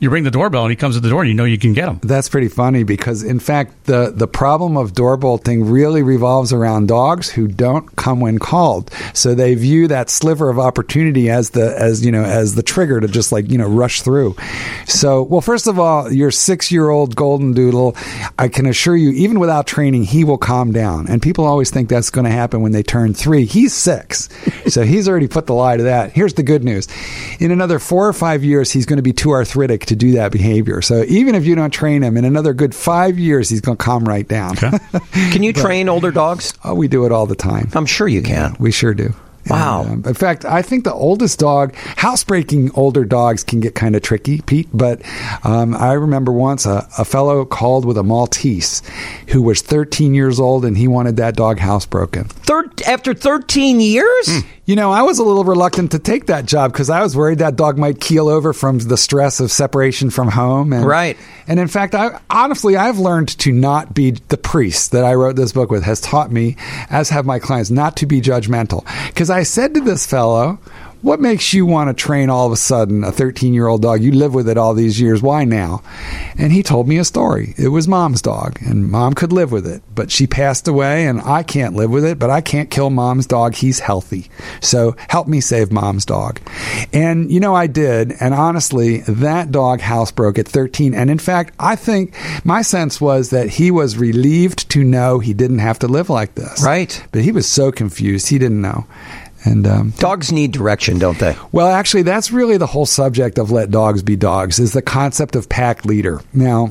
you ring the doorbell and he comes to the door and you know you can get him. That's pretty funny because, in fact, the, the problem of door bolting really revolves around dogs who don't come when called. So they view that sliver of opportunity as the as you know as the trigger to just like you know rush through. So, well, first of all, your six-year-old golden doodle, I can assure you, even without training, he will calm down. And people always think that's going to happen when they turn three. He's six, so he's already put the lie to that. Here's the good news: in another four or five years, he's going to be too arthritic to do that behavior. So even if you don't train him, in another good five years, he's going to calm right down. Okay. Can you but, train older dogs? Oh, we do it all the time. I'm sure you can. Yeah, we sure do. Wow. And, um, in fact, I think the oldest dog, housebreaking older dogs can get kind of tricky, Pete. But um, I remember once a, a fellow called with a Maltese who was thirteen years old, and he wanted that dog housebroken. Third, after thirteen years? Mm. You know, I was a little reluctant to take that job because I was worried that dog might keel over from the stress of separation from home. And, right. And in fact, I honestly, I've learned to not be the priest that I wrote this book with has taught me, as have my clients, not to be judgmental. Because I said to this fellow, what makes you want to train all of a sudden a thirteen-year-old dog? You live with it all these years. Why now? And he told me a story. It was Mom's dog, and Mom could live with it. But she passed away, and I can't live with it, but I can't kill Mom's dog. He's healthy. So help me save Mom's dog. And, you know, I did. And honestly, that dog housebroke at thirteen. And in fact, I think my sense was that he was relieved to know he didn't have to live like this. Right. But he was so confused. He didn't know. And um, dogs need direction, don't they? Well, actually, that's really the whole subject of Let Dogs Be Dogs, is the concept of pack leader. Now,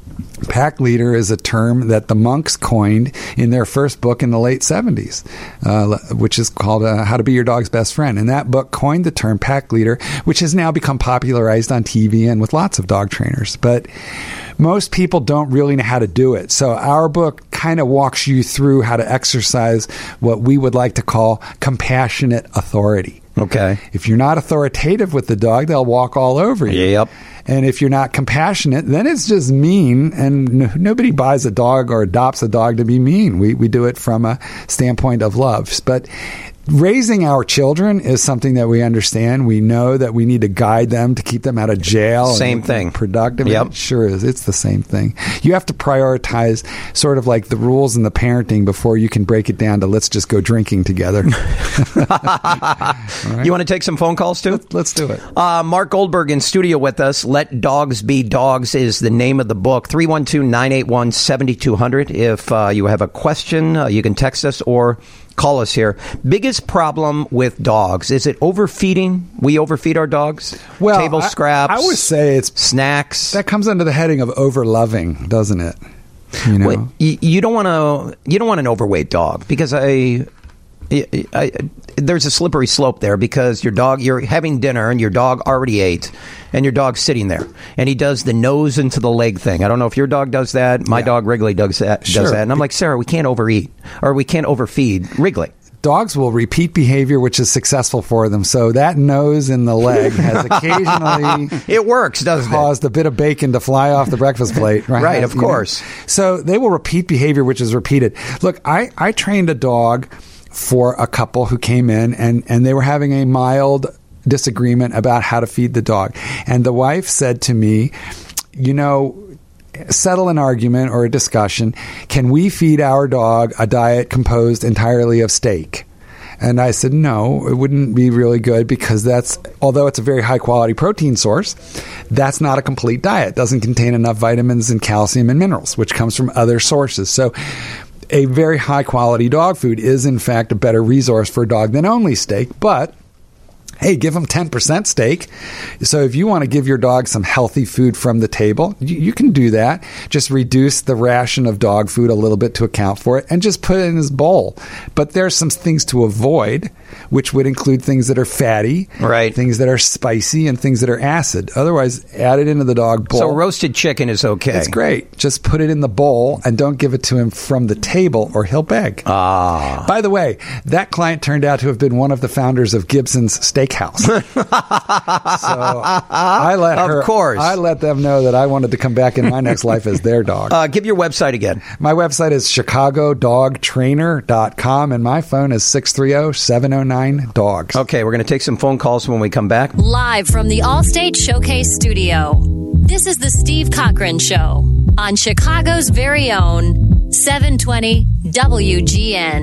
pack leader is a term that the monks coined in their first book in the late seventies, uh, which is called uh, How to Be Your Dog's Best Friend. And that book coined the term pack leader, which has now become popularized on T V and with lots of dog trainers. But most people don't really know how to do it. So our book kind of walks you through how to exercise what we would like to call compassionate authority. Okay. If you're not authoritative with the dog, they'll walk all over you. Yep. And if you're not compassionate, then it's just mean. And n- nobody buys a dog or adopts a dog to be mean. We we do it from a standpoint of love. But raising our children is something that we understand. We know that we need to guide them to keep them out of jail. Same and thing. Productive. Yep. It sure is. It's the same thing. You have to prioritize sort of like the rules in the parenting before you can break it down to let's just go drinking together. Right. You want to take some phone calls too? Let's, let's do it. Uh, Mark Goldberg in studio with us. Let Dogs Be Dogs is the name of the book. three one two, nine eight one, seven two zero zero. If uh, you have a question, uh, you can text us or call us here. Biggest problem with dogs, is it overfeeding? We overfeed our dogs? Well, Table I, scraps? I would say it's snacks. That comes under the heading of overloving, doesn't it? You know, well, you, you don't want to. You don't want an overweight dog because I, I, I. There's a slippery slope there because your dog. You're having dinner and your dog already ate, and your dog's sitting there and he does the nose into the leg thing. I don't know if your dog does that. My yeah. dog Wrigley does that. Does sure. that, and I'm like, Sarah, we can't overeat or we can't overfeed Wrigley. Dogs will repeat behavior which is successful for them. So that nose in the leg has occasionally it works, doesn't caused it? a bit of bacon to fly off the breakfast plate. Right, right of you course. Know? So they will repeat behavior which is repeated. Look, I, I trained a dog for a couple who came in and, and they were having a mild disagreement about how to feed the dog. And the wife said to me, you know, settle an argument or a discussion. Can we feed our dog a diet composed entirely of steak? And I said, no, it wouldn't be really good because that's, although it's a very high quality protein source, that's not a complete diet. It doesn't contain enough vitamins and calcium and minerals, which comes from other sources. So a very high quality dog food is in fact a better resource for a dog than only steak, but hey, give them ten percent steak. So if you want to give your dog some healthy food from the table, you, you can do that. Just reduce the ration of dog food a little bit to account for it and just put it in his bowl. But there's some things to avoid, which would include things that are fatty, right? Things that are spicy, and things that are acid. Otherwise, add it into the dog bowl. So roasted chicken is okay. It's great. Just put it in the bowl and don't give it to him from the table or he'll beg. Ah. By the way, that client turned out to have been one of the founders of Gibson's Steakhouse. So I let her, of course. I let them know that I wanted to come back in my next life as their dog. Uh, give your website again. My website is chicago dog trainer dot com and my phone is six three zero, seven zero nine, dogs. Okay, we're going to take some phone calls when we come back. Live from the Allstate Showcase Studio. This is the Steve Cochran Show on Chicago's very own seven twenty W G N.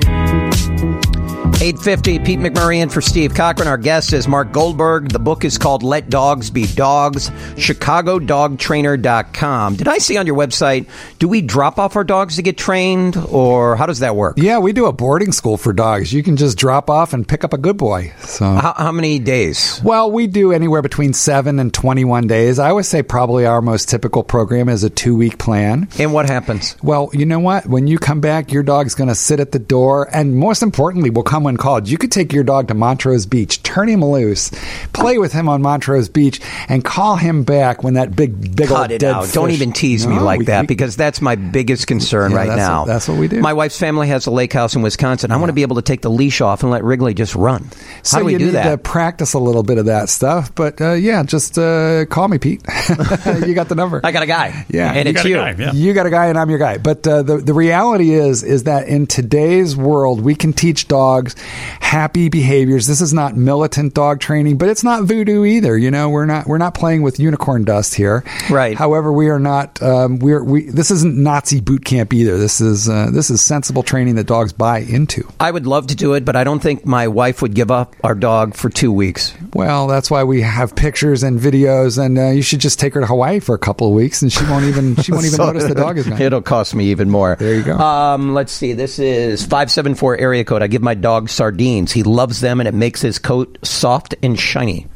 eight fifty, Pete McMurray in for Steve Cochran. Our guest is Mark Goldberg. The book is called Let Dogs Be Dogs, chicago dog trainer dot com. Did I see on your website, do we drop off our dogs to get trained, or how does that work? Yeah, we do a boarding school for dogs. You can just drop off and pick up a good boy. So, How, how many days? Well, we do anywhere between seven and twenty-one days. I would say probably our most typical program is a two-week plan. And what happens? Well, you know what? When you come back, your dog's going to sit at the door, and most importantly, will come when called. You could take your dog to Montrose Beach, turn him loose, play with him on Montrose Beach, and call him back when that big, big Cut old it dead out. fish. Don't even tease me No, like we- that, we- because that's my biggest concern Yeah, right that's now. what- that's what we do. My wife's family has a lake house in Wisconsin. I want to be able to take the leash off and let Wrigley just run. How So do we you do need that? to practice a little bit of that stuff, but uh, yeah, just uh, call me, Pete. You got the number. I got a guy. Yeah, And you it's got a you. guy, yeah. You got a guy, and I'm your guy. But uh, the the reality is is that in today's world, we can teach dogs happy behaviors. This is not militant dog training, but it's not voodoo either. You know, we're not we're not playing with unicorn dust here. Right. However, we are not. Um, we're we. This isn't Nazi boot camp either. This is uh, this is sensible training that dogs buy into. I would love to do it, but I don't think my wife would give up our dog for two weeks. Well, that's why we have pictures and videos, and uh, you should just take her to Hawaii for a couple of weeks, and she won't even she won't even So notice the dog is gone. It'll cost me even more. There you go. Um, let's see. This is five seven four area code. I give my dog sardines. He loves them, and it makes his coat soft and shiny.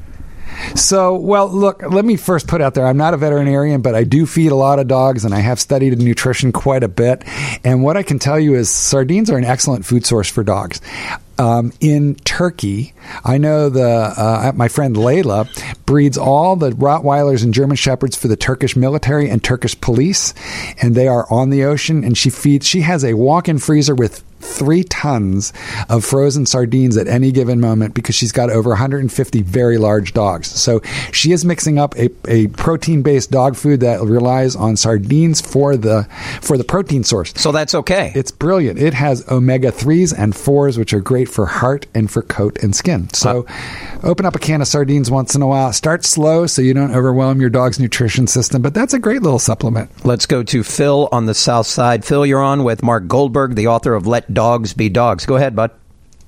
So, well, look, let me first put out there, I'm not a veterinarian, but I do feed a lot of dogs, and I have studied nutrition quite a bit. And what I can tell you is sardines are an excellent food source for dogs. Um, in Turkey, I know the uh, my friend Layla breeds all the Rottweilers and German Shepherds for the Turkish military and Turkish police, and they are on the ocean. And she feeds. She has a walk-in freezer with three tons of frozen sardines at any given moment because she's got over one hundred fifty very large dogs. So she is mixing up a, a protein-based dog food that relies on sardines for the for the protein source. So that's okay. It's brilliant. It has omega threes and fours, which are great for heart and for coat and skin. So open up a can of sardines once in a while. Start slow so you don't overwhelm your dog's nutrition system, but that's a great little supplement. Let's go to Phil on the south side. Phil, you're on with Mark Goldberg, the author of Let Dogs Be Dogs. Go ahead, bud.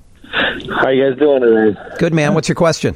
How you guys doing today? Good, man. What's your question?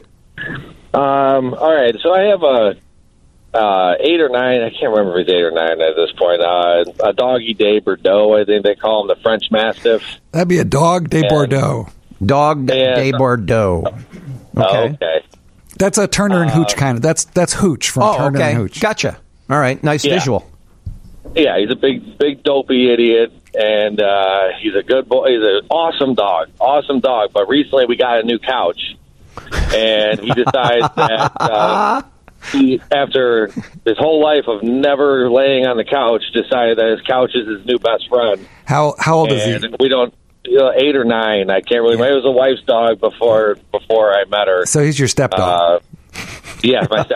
Um, all right, so I have a uh, eight or nine. I can't remember if it's eight or nine at this point. Uh, a doggy de Bordeaux, I think they call him, the French Mastiff. That'd be a dog de And- Bordeaux. Dog de And- Bordeaux. Okay. Okay. That's a Turner and Hooch kind of. That's that's Hooch from Oh, Turner okay. and Hooch. Gotcha. All right. Nice Yeah. visual. Yeah, he's a big, big dopey idiot, and uh, he's a good boy. He's an awesome dog, awesome dog. But recently, we got a new couch, and he decides that uh, he, after his whole life of never laying on the couch, decided that his couch is his new best friend. How how old is he? And we don't. You know, eight or nine. I can't really remember. It was a wife's dog before before I met her. So he's your stepdog. Uh, yeah, my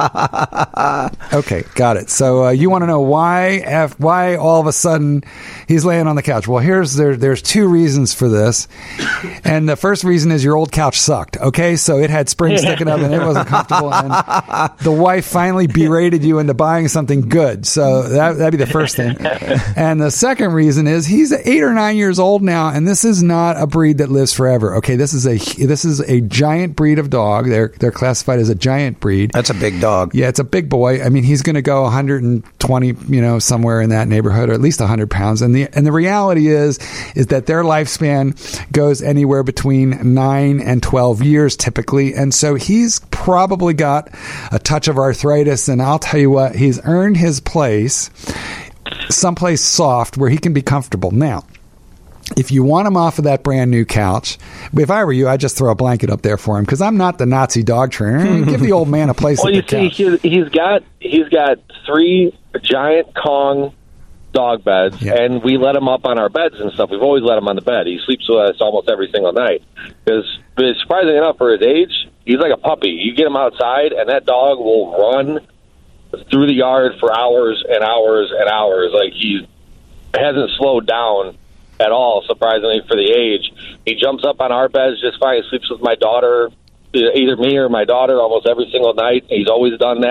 stepdog. Okay, got it. So uh, you want to know why F, why all of a sudden he's laying on the couch? Well, here's there there's two reasons for this, and the first reason is your old couch sucked. Okay, so it had springs sticking up and it wasn't comfortable, and the wife finally berated you into buying something good. So that that'd be the first thing. And the second reason is he's eight or nine years old now, and this is not a breed that lives forever. Okay, this is a this is a giant breed of dog. They're they're classified as a giant breed. That's a big dog. Yeah, it's a big boy. I mean, he's going to go one hundred twenty, you know, somewhere in that neighborhood, or at least one hundred pounds. And the and the reality is, is that their lifespan goes anywhere between nine and twelve years typically. And so he's probably got a touch of arthritis. And I'll tell you what, he's earned his place someplace soft where he can be comfortable. Now, if you want him off of that brand new couch, if I were you, I'd just throw a blanket up there for him because I'm not the Nazi dog trainer. Give the old man a place Well, at you the see, couch. he's, he's got he's got three giant Kong dog beds, Yeah. and we let him up on our beds and stuff. We've always let him on the bed. He sleeps with us almost every single night. Because, surprisingly enough, for his age, he's like a puppy. You get him outside, and that dog will run through the yard for hours and hours and hours. Like, he hasn't slowed down at all, surprisingly, for the age. He jumps up on our beds just fine. He sleeps with my daughter, either me or my daughter, almost every single night. He's always done that.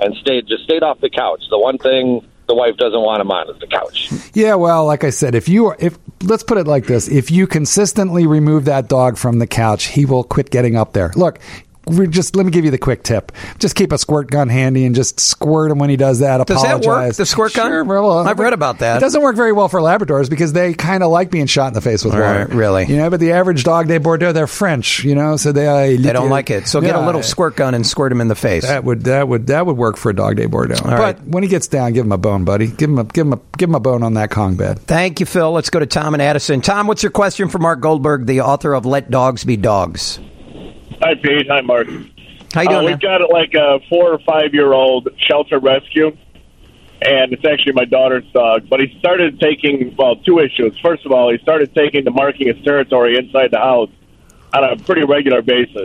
and stayed just stayed off the couch. The one thing the wife doesn't want him on is the couch. Yeah, well, like I said, if you if let's put it like this, if you consistently remove that dog from the couch, he will quit getting up there. Look, we just let me give you the quick tip. Just keep a squirt gun handy and just squirt him when he does that. Does Apologize. that work, the squirt gun? Sure, well, I've read about that. It doesn't work very well for Labradors because they kind of like being shot in the face with water. Right, really? You know, but the average dog they Bordeaux, they're French, you know, so they uh, They don't like it. So get a little squirt gun and squirt him in the face. That would that would that would work for a dog day Bordeaux. All but right. when he gets down, give him a bone, buddy. Give him a give him a give him a bone on that Kong bed. Thank you, Phil. Let's go to Tom and Addison. Tom, what's your question for Mark Goldberg, the author of Let Dogs Be Dogs? Hi, Pete. Hi, Mark. How you doing, uh, man? We've got like a four or five year old shelter rescue, and it's actually my daughter's dog. But he started taking, well, two issues. First of all, he started taking to marking his territory inside the house on a pretty regular basis.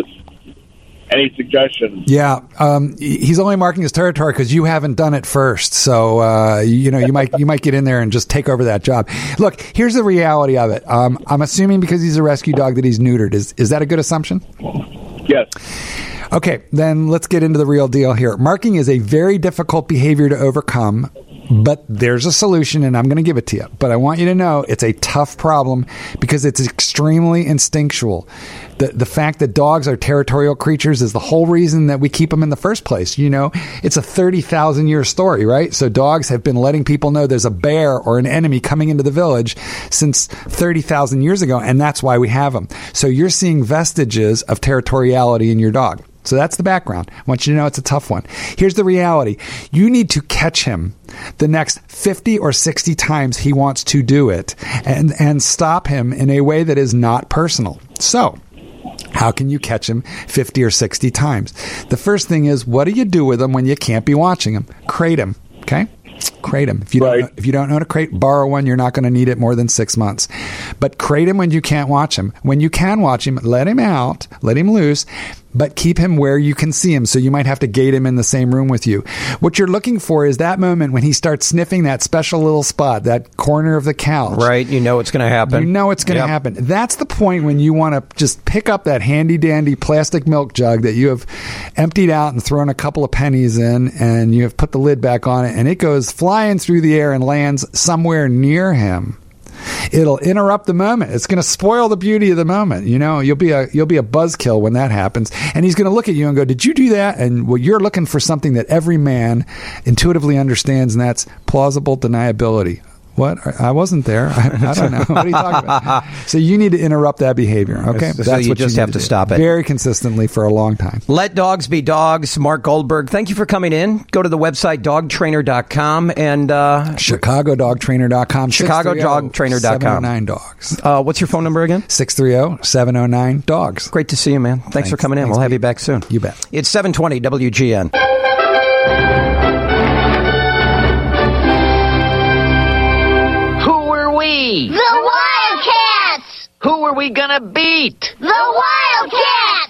Any suggestions? Yeah, um, he's only marking his territory because you haven't done it first. So uh, you know you might you might get in there and just take over that job. Look, here's the reality of it. Um, I'm assuming because he's a rescue dog that he's neutered. Is is that a good assumption? Yes. Okay, then let's get into the real deal here. Marking is a very difficult behavior to overcome, but there's a solution, and I'm going to give it to you. But I want you to know it's a tough problem because it's extremely instinctual. The the fact that dogs are territorial creatures is the whole reason that we keep them in the first place. You know, it's a thirty thousand year story, right? So dogs have been letting people know there's a bear or an enemy coming into the village since thirty thousand years ago, and that's why we have them. So you're seeing vestiges of territoriality in your dog. So that's the background. I want you to know it's a tough one. Here's the reality. You need to catch him the next fifty or sixty times he wants to do it and, and stop him in a way that is not personal. So how can you catch him fifty or sixty times? The first thing is, what do you do with him when you can't be watching him? Crate him, okay? Crate him. If you don't, know, if you don't know how to crate, borrow one. You're not going to need it more than six months. But crate him when you can't watch him. When you can watch him, let him out, let him loose, but keep him where you can see him. So you might have to gate him in the same room with you. What you're looking for is that moment when he starts sniffing that special little spot, that corner of the couch. Right. You know it's going to happen. You know it's going to Yep. happen. That's the point when you want to just pick up that handy dandy plastic milk jug that you have emptied out and thrown a couple of pennies in, and you have put the lid back on it, and it goes flying through the air and lands somewhere near him. It'll interrupt the moment. It's going to spoil the beauty of the moment. You know, you'll be a you'll be a buzzkill when that happens, and he's going to look at you and go, "Did you do that?" And well, you're looking for something that every man intuitively understands, and that's plausible deniability. What? I wasn't there. I, I don't know. What are you talking about? So you need to interrupt that behavior. Okay, So that's you what just you have need to do. stop it. Very consistently for a long time. Let Dogs Be Dogs. Mark Goldberg, thank you for coming in. Go to the website dog trainer dot com and uh, Chicago Dog Trainer dot com. Chicago Dog Trainer dot com. seven oh nine dogs. Uh, what's your phone number again? six three zero, seven oh nine, dogs. Great to see you, man. Thanks, Thanks. for coming in. Thanks, we'll have Pete. you back soon. You bet. It's seven twenty W G N. Who are we? The Wildcats! Who are we gonna beat? The Wildcats!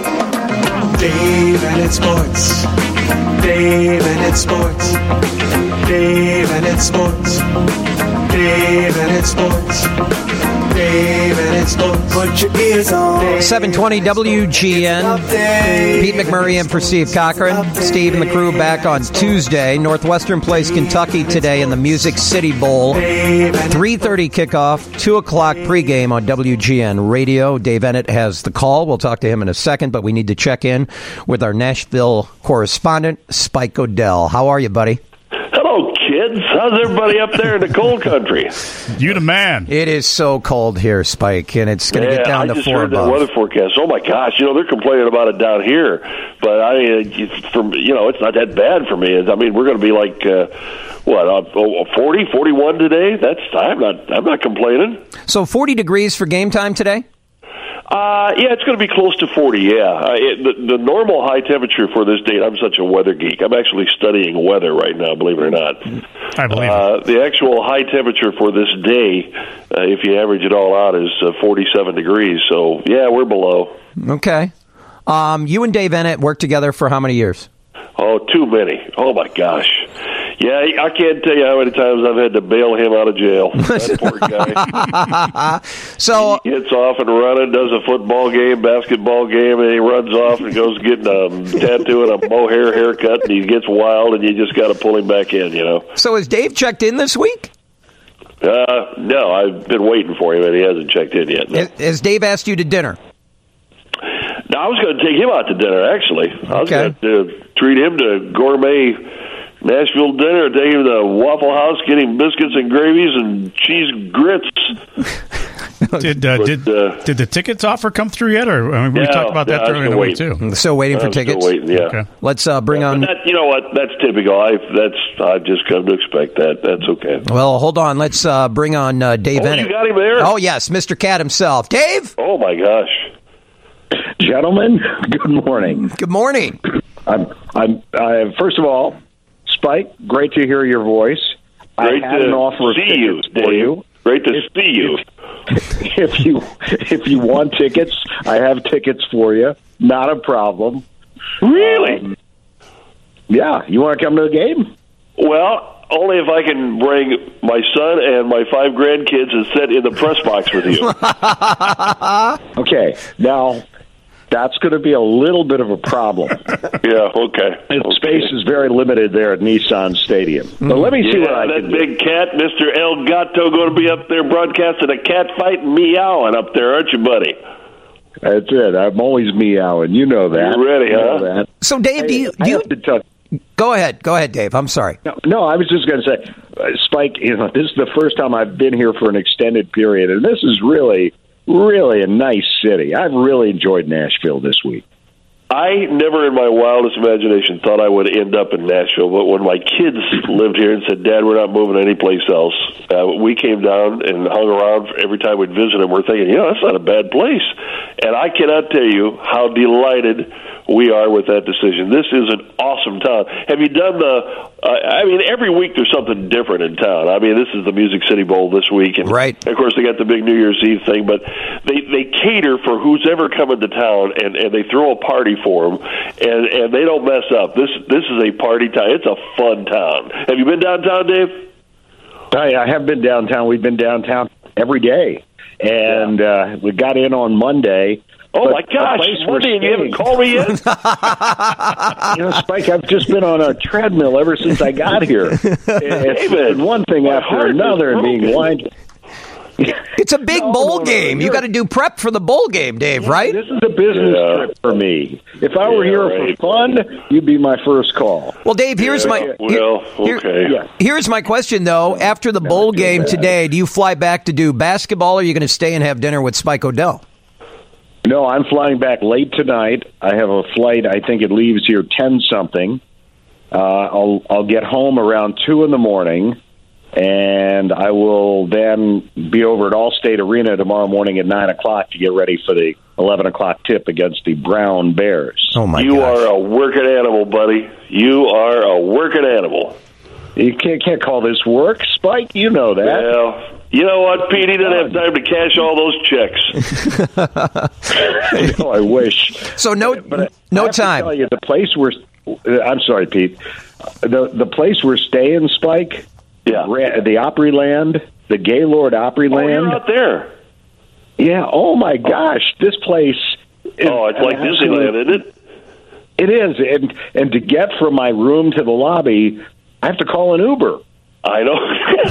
Dave and it's sports. Dave and it's sports. Dave and it's sports. Dave and it's sports. Dave and it's sports. Put your ears on. seven twenty W G N. Pete McMurray in for Steve Cochran. Steve and the crew back on Tuesday. Northwestern plays Kentucky today in the Music City Bowl. three thirty kickoff, two o'clock pregame on W G N Radio. Dave Ennett has the call. We'll talk to him in a second, but we need to check in with our Nashville correspondent, Spike O'Dell. How are you, buddy? Hello, kids. How's everybody up there in the cold country? You the man. It is so cold here, Spike, and it's going to yeah, get down I to just four heard above. that weather forecast. Oh my gosh, you know they're complaining about it down here, but I mean, it's from you know it's not that bad for me. I mean, we're going to be like uh, what uh, forty, forty-one today. That's I'm not I'm not complaining. So forty degrees for game time today? Uh, yeah, it's going to be close to forty, yeah. Uh, it, the, the normal high temperature for this date, I'm such a weather geek. I'm actually studying weather right now, believe it or not. I believe uh, it. The actual high temperature for this day, uh, if you average it all out, is uh, forty-seven degrees. So, yeah, we're below. Okay. Um, you and Dave Ennett worked together for how many years? Oh, too many. Oh, my gosh. Yeah, I can't tell you how many times I've had to bail him out of jail. That poor guy. So he gets off and running, does a football game, basketball game, and he runs off and goes getting a tattoo and a mohair haircut, and he gets wild, and you just got to pull him back in, you know. So has Dave checked in this week? Uh, no, I've been waiting for him, and he hasn't checked in yet. No. Has Dave asked you to dinner? No, I was going to take him out to dinner, actually. I was Okay. going to treat him to gourmet Nashville dinner, take him to Waffle House, get him biscuits and gravies and cheese grits. Did uh, But, did uh, did the tickets offer come through yet? Or I mean, we Yeah, talked about that yeah, I'm during the still week waiting. too. Still waiting for I'm still tickets? waiting, yeah. Okay. Let's uh, bring Yeah, on... but that, you know what? That's typical. I that's I've just come to expect that. That's okay. Well, hold on. Let's uh, bring on uh, Dave Oh, Ennett. you got him there? Oh, yes, Mister Cat himself. Dave? Oh my gosh. Gentlemen, good morning. Good morning. I'm, I'm, I, first of all, Spike, great to hear your voice. Great I had to an offer of see you, tickets for Dave. you. Great to see you. If you if you want tickets, I have tickets for you. Not a problem. Really? Um, yeah. You want to come to the game? Well, only if I can bring my son and my five grandkids and sit in the press box with you. Okay. Now, that's going to be a little bit of a problem. Yeah, okay. The space is very limited there at Nissan Stadium. But let me see yeah, what I that can big cat, Mister El Gato, going to be up there broadcasting a cat fight and meowing up there, aren't you, buddy? do. That's it. I'm always meowing. You know that. You ready, You know huh? that. So, Dave, do you... I Do you have to tell go ahead. Go ahead, Dave. I'm sorry. No, no, I was just going to say, uh, Spike, you know, this is the first time I've been here for an extended period, and this is really, really a nice city. I've really enjoyed Nashville this week. I never in my wildest imagination thought I would end up in Nashville, but when my kids lived here and said, Dad, we're not moving anyplace else, uh, we came down and hung around every time we'd visit them. We're thinking, you know, that's not a bad place. And I cannot tell you how delighted we are with that decision. This is an awesome town. Have you done the, uh, I mean, every week there's something different in town. I mean, this is the Music City Bowl this week. And right. Of course, they got the big New Year's Eve thing, but they, they cater for who's ever coming to town, and, and they throw a party for them, and, and they don't mess up. This this is a party town. It's a fun town. Have you been downtown, Dave? I, I have been downtown. We've been downtown every day. And uh, we got in on Monday. Oh, but my the gosh. place we're Monday and you haven't staying- called me yet? You know, Spike, I've just been on a treadmill ever since I got here. It's David, been one thing my after heart is another and being broken. lined. It's a big No, bowl no, no, game. You you're- got to do prep for the bowl game, Dave, right? This is a business Yeah. trip for me. If I were Yeah, here right. for fun, you'd be my first call. Well, Dave, here's Yeah, my well, here- okay. Yeah. here's my question though. After the bowl I feel game bad. today, do you fly back to do basketball, or are you going to stay and have dinner with Spike O'Dell? No, I'm flying back late tonight. I have a flight. I think it leaves here ten something. Uh, I'll I'll get home around two in the morning, and I will then be over at Allstate Arena tomorrow morning at nine o'clock to get ready for the eleven o'clock tip against the Brown Bears. Oh my you gosh. are a working animal, buddy. You are a working animal. You can't can't call this work, Spike. You know that. Well, you know what, Pete? He doesn't have time to cash all those checks. No, I wish. So no But I- no I have to time. tell you, the place we're. I'm sorry, Pete. The the place we're staying, Spike. Yeah. Ra- the Opryland, the Gaylord Oh, Opryland. you're out there. Yeah. Oh my gosh, this place. Is Oh, it's like an absolute- Disneyland, isn't it? It is, and and to get from my room to the lobby, I have to call an Uber. I know.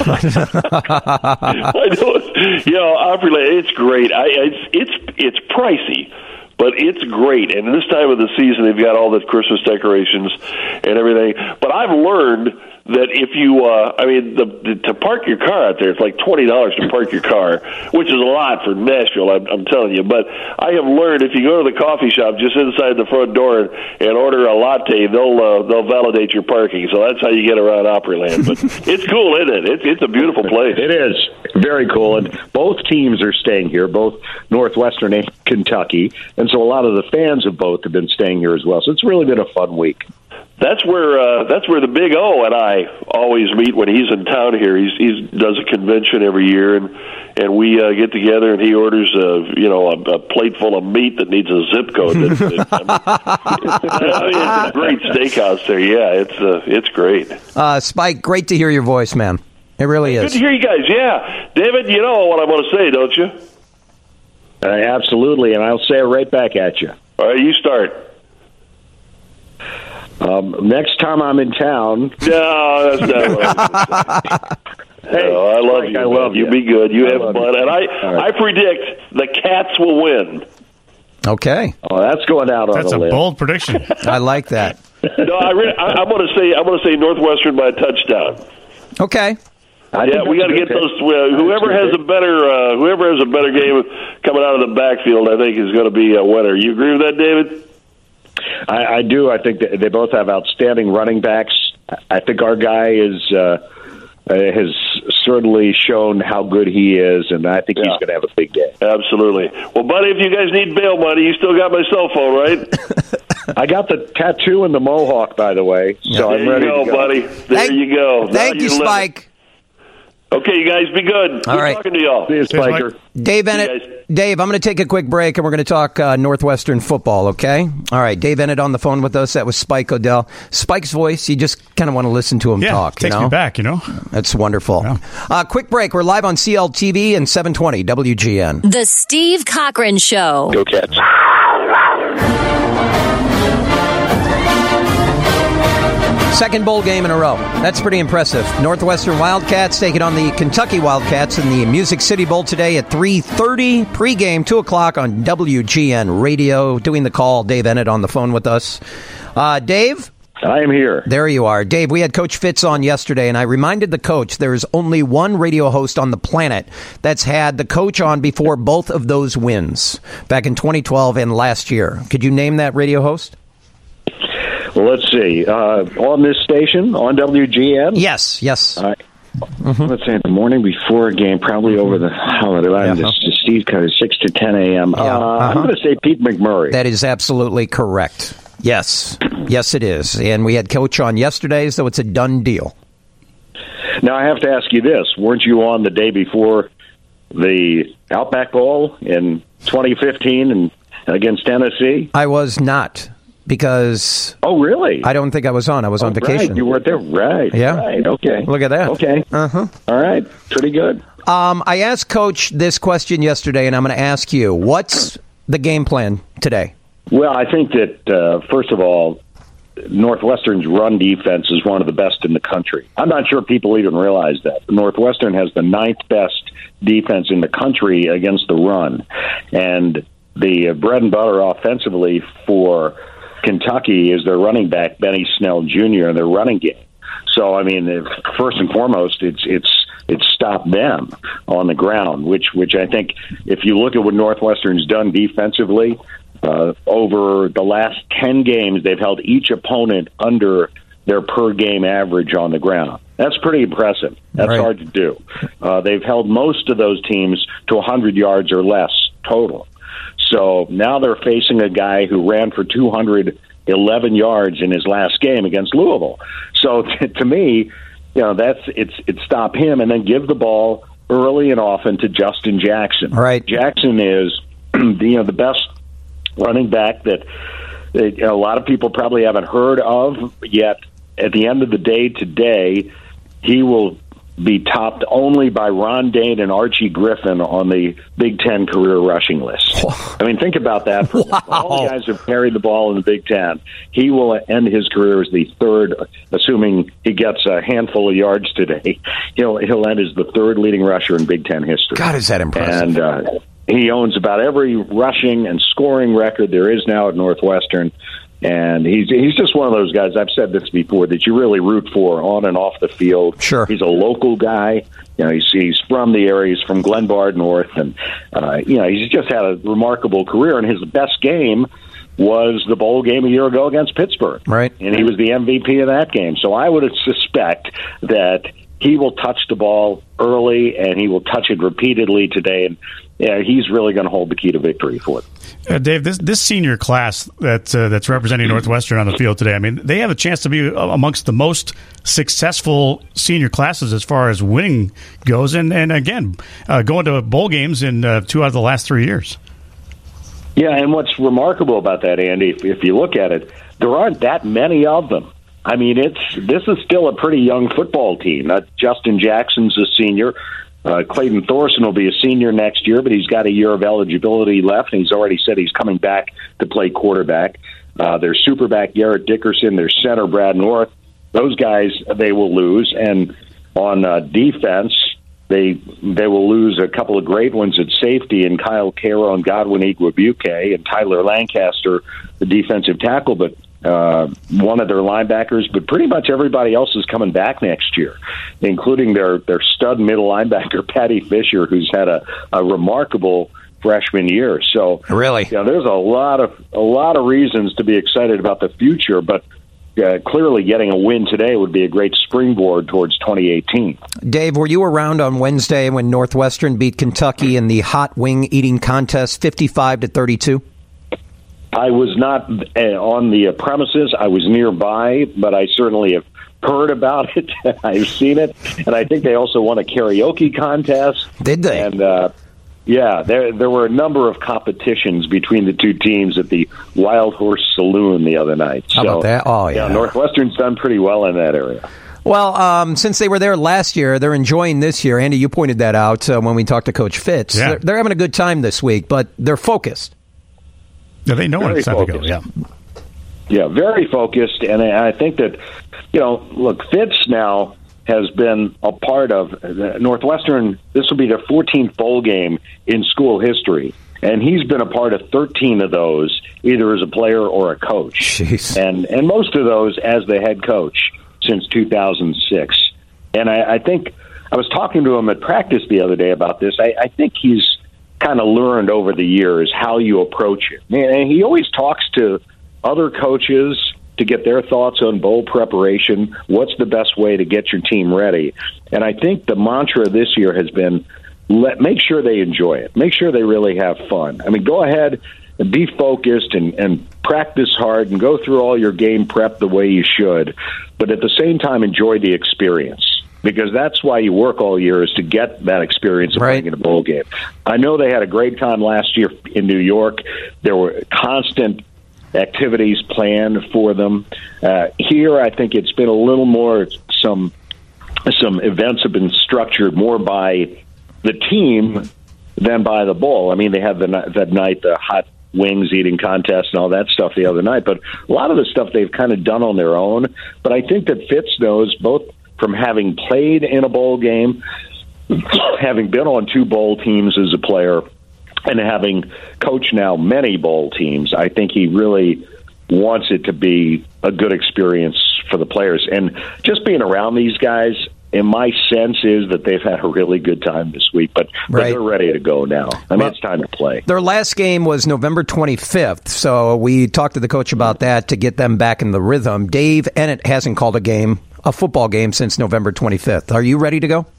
I know. You know, Opryland, it's great. I, it's it's it's pricey, but it's great. And this time of the season, they've got all the Christmas decorations and everything. But I've learned that if you, uh, I mean, the, the, to park your car out there, it's like twenty dollars to park your car, which is a lot for Nashville, I'm, I'm telling you. But I have learned if you go to the coffee shop just inside the front door and, and order a latte, they'll uh, they'll validate your parking. So that's how you get around Opryland. But it's cool, isn't it? It's, it's a beautiful place. It is very cool, and both teams are staying here, both Northwestern and Kentucky, and so a lot of the fans of both have been staying here as well. So it's really been a fun week. That's where uh, that's where the Big O and I always meet when he's in town here. He's he does a convention every year, and and we uh, get together, and he orders a you know a, a plate full of meat that needs a zip code. That, that, I mean, it's a great steakhouse there. Yeah, it's uh, it's great. Uh, Spike, great to hear your voice, man. It really Good is. to hear you guys. Yeah, David, you know what I want to say, don't you? Uh, absolutely, and I'll say it right back at you. All right, you start. Um, next time I'm in town. No, that's not what Hey, no, I love Mike, you. I love you. you. Be good. You I have love fun, you. and I Right. I predict the Cats will win. Okay. Oh, that's going out on That's the a list. bold prediction. I like that. No, I re- I, I'm going to say I'm going to say Northwestern by a touchdown. Okay. I yeah, think we got to that's a get good those. pick. Uh, whoever That's a has good a better, uh, whoever has a better game coming out of the backfield, I think is going to be a winner. You agree with that, David? I, I do. I think that they both have outstanding running backs. I think our guy is uh, uh, has certainly shown how good he is, and I think Yeah. he's going to have a big day. Absolutely. Well, buddy, if you guys need bail money, you still got my cell phone, right? I got the tattoo and the mohawk, by the way, so there I'm ready you go, to go. buddy. There Thank- you go. Now Thank you, you're living. Spike. Okay, you guys, be good. All Good right. talking to y'all. See you, Spiker. Dave See you Ennett. guys. Dave, I'm going to take a quick break, and we're going to talk uh, Northwestern football, okay? All right, Dave Ennett on the phone with us. That was Spike Odell. Spike's voice, you just kind of want to listen to him Yeah, talk. takes you know? me back, you know? That's wonderful. Yeah. Uh, quick break. We're live on C L T V and seven twenty W G N. The Steve Cochran Show. Go Cats. Second bowl game in a row. That's pretty impressive. Northwestern Wildcats taking on the Kentucky Wildcats in the Music City Bowl today at three thirty. Pregame, two o'clock on W G N Radio. Doing the call, Dave Ennett on the phone with us. Uh, Dave? I am here. There you are. Dave, we had Coach Fitz on yesterday, and I reminded the coach there's only one radio host on the planet that's had the coach on before both of those wins, back in twenty twelve and last year. Could you name that radio host? Well, let's see. Uh, on this station, on W G N? Yes, yes. Uh, Let's say the morning before a game, probably over the holiday. Yeah. Yeah. Steve Cutter, six to ten a.m. Yeah. Uh, Uh-huh. I'm going to say Pete McMurray. That is absolutely correct. Yes. Yes, it is. And we had Coach on yesterday, so it's a done deal. Now, I have to ask you this. Weren't you on the day before the Outback Bowl in twenty fifteen and against Tennessee? I was not, because... Oh, really? I don't think I was on. I was on Oh, vacation. Right. You weren't there. Right. Yeah. Right. Okay. Look at that. Okay. Uh-huh. All right. Pretty good. Um, I asked Coach this question yesterday, and I'm going to ask you, what's the game plan today? Well, I think that, uh, first of all, Northwestern's run defense is one of the best in the country. I'm not sure people even realize that. Northwestern has the ninth best defense in the country against the run. And the uh, bread and butter offensively for Kentucky is their running back, Benny Snell Junior, and their running game. So, I mean, if, first and foremost, it's it's it's stopped them on the ground, which which I think if you look at what Northwestern's done defensively, uh, over the last ten games, they've held each opponent under their per-game average on the ground. That's pretty impressive. That's Right. hard to do. Uh, they've held most of those teams to one hundred yards or less total. So now they're facing a guy who ran for two hundred eleven yards in his last game against Louisville. So t- to me, you know, that's it's it's stop him and then give the ball early and often to Justin Jackson. Right. Jackson is you know the best running back that, that you know, a lot of people probably haven't heard of yet. At the end of the day today, he will be topped only by Ron Dane and Archie Griffin on the Big Ten career rushing list. I mean, think about that. For Wow. all the guys who carried the ball in the Big Ten, he will end his career as the third, assuming he gets a handful of yards today, he'll, he'll end as the third leading rusher in Big Ten history. God, is that impressive. And uh, he owns about every rushing and scoring record there is now at Northwestern. And he's he's just one of those guys, I've said this before, that you really root for on and off the field. Sure. He's a local guy. You know, he's, he's from the area. He's from Glenbard North. And, uh, you know, he's just had a remarkable career. And his best game was the bowl game a year ago against Pittsburgh. Right. And he was the M V P of that game. So I would suspect that he will touch the ball early, and he will touch it repeatedly today. And yeah, he's really going to hold the key to victory for them. Uh, Dave, this this senior class that uh, that's representing Northwestern on the field today, I mean, they have a chance to be amongst the most successful senior classes as far as winning goes. And, and again, uh, going to bowl games in uh, two out of the last three years. Yeah, and what's remarkable about that, Andy, if, if you look at it, there aren't that many of them. I mean, it's this is still a pretty young football team. Uh, Justin Jackson's a senior. Uh, Clayton Thorson will be a senior next year, but he's got a year of eligibility left, and he's already said he's coming back to play quarterback. Uh, their superback, Garrett Dickerson, their center, Brad North. Those guys, they will lose. And on uh, defense, they they will lose a couple of great ones at safety, and Kyle Caro and Godwin Igwebuike and Tyler Lancaster, the defensive tackle, but uh, one of their linebackers, but pretty much everybody else is coming back next year, including their, their stud middle linebacker, Patty Fisher, who's had a, a remarkable freshman year. So really, you know, there's a lot of a lot of reasons to be excited about the future, but uh, clearly getting a win today would be a great springboard towards twenty eighteen. Dave, were you around on Wednesday when Northwestern beat Kentucky in the hot wing eating contest fifty-five to thirty-two? I was not uh, on the uh, premises. I was nearby, but I certainly have heard about it. I've seen it, and I think they also won a karaoke contest. Did they? And uh, yeah, there there were a number of competitions between the two teams at the Wild Horse Saloon the other night. How so, about that? Oh, yeah. yeah. Northwestern's done pretty well in that area. Well, um, since they were there last year, they're enjoying this year. Andy, you pointed that out uh, when we talked to Coach Fitz. Yeah. They're, they're having a good time this week, but they're focused. Yeah, they know when Very it's time focused. to go. Yeah. Yeah, very focused, and I think that, you know, look, Fitz now has been a part of Northwestern. This will be their fourteenth bowl game in school history, and he's been a part of thirteen of those, either as a player or a coach. Jeez. And and most of those as the head coach since two thousand six. And I, I think I was talking to him at practice the other day about this. I, I think he's kind of learned over the years how you approach it. And he always talks to other coaches to get their thoughts on bowl preparation. What's the best way to get your team ready? And I think the mantra this year has been, let make sure they enjoy it. Make sure they really have fun. I mean, go ahead and be focused and, and practice hard and go through all your game prep the way you should. But at the same time, enjoy the experience. Because that's why you work all year, is to get that experience of playing in a bowl game. I know they had a great time last year in New York. There were constant activities planned for them. Uh, here, I think it's been a little more, some some events have been structured more by the team than by the bowl. I mean, they had the that night, the hot wings eating contest and all that stuff the other night. But a lot of the stuff they've kind of done on their own. But I think that Fitz knows, both from having played in a bowl game, having been on two bowl teams as a player, and having coached now many bowl teams, I think he really wants it to be a good experience for the players. And just being around these guys, in my sense, is that they've had a really good time this week, but, but Right. they're ready to go now. I mean, Well, it's time to play. Their last game was November twenty-fifth, so we talked to the coach about that to get them back in the rhythm. Dave Ennett hasn't called a game, a football game, since November twenty-fifth. Are you ready to go?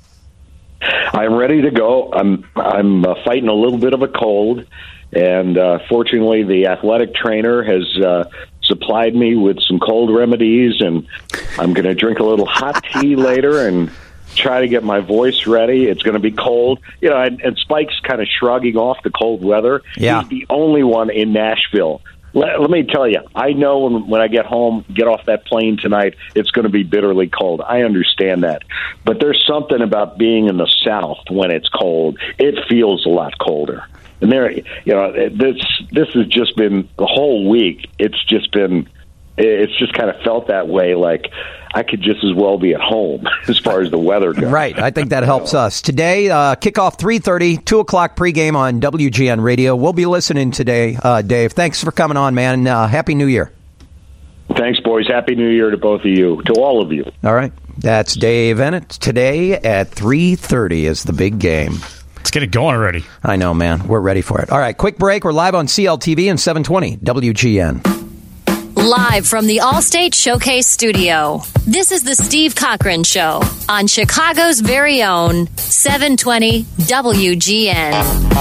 I'm ready to go. I'm I'm uh, fighting a little bit of a cold, and uh, fortunately, the athletic trainer has uh, supplied me with some cold remedies, and I'm going to drink a little hot tea later and try to get my voice ready. It's going to be cold, you know. And, and Spike's kind of shrugging off the cold weather. Yeah. He's the only one in Nashville. Let, let me tell you, I know when, when I get home, get off that plane tonight, it's going to be bitterly cold. I understand that. But there's something about being in the South when it's cold. It feels a lot colder. And there, you know, this this has just been the whole week. It's just been, it's just kind of felt that way. Like I could just as well be at home as far as the weather goes. Right. I think that helps us. Today, uh, kickoff three thirty, two o'clock pregame on W G N Radio. We'll be listening today, uh, Dave. Thanks for coming on, man. Uh, Happy New Year. Thanks, boys. Happy New Year to both of you, to all of you. All right. That's Dave Ennett. Today at three thirty is the big game. Let's get it going already. I know, man. We're ready for it. All right. Quick break. We're live on C L T V and seven twenty W G N. Live from the Allstate Showcase Studio, this is the Steve Cochran Show on Chicago's very own seven twenty W G N.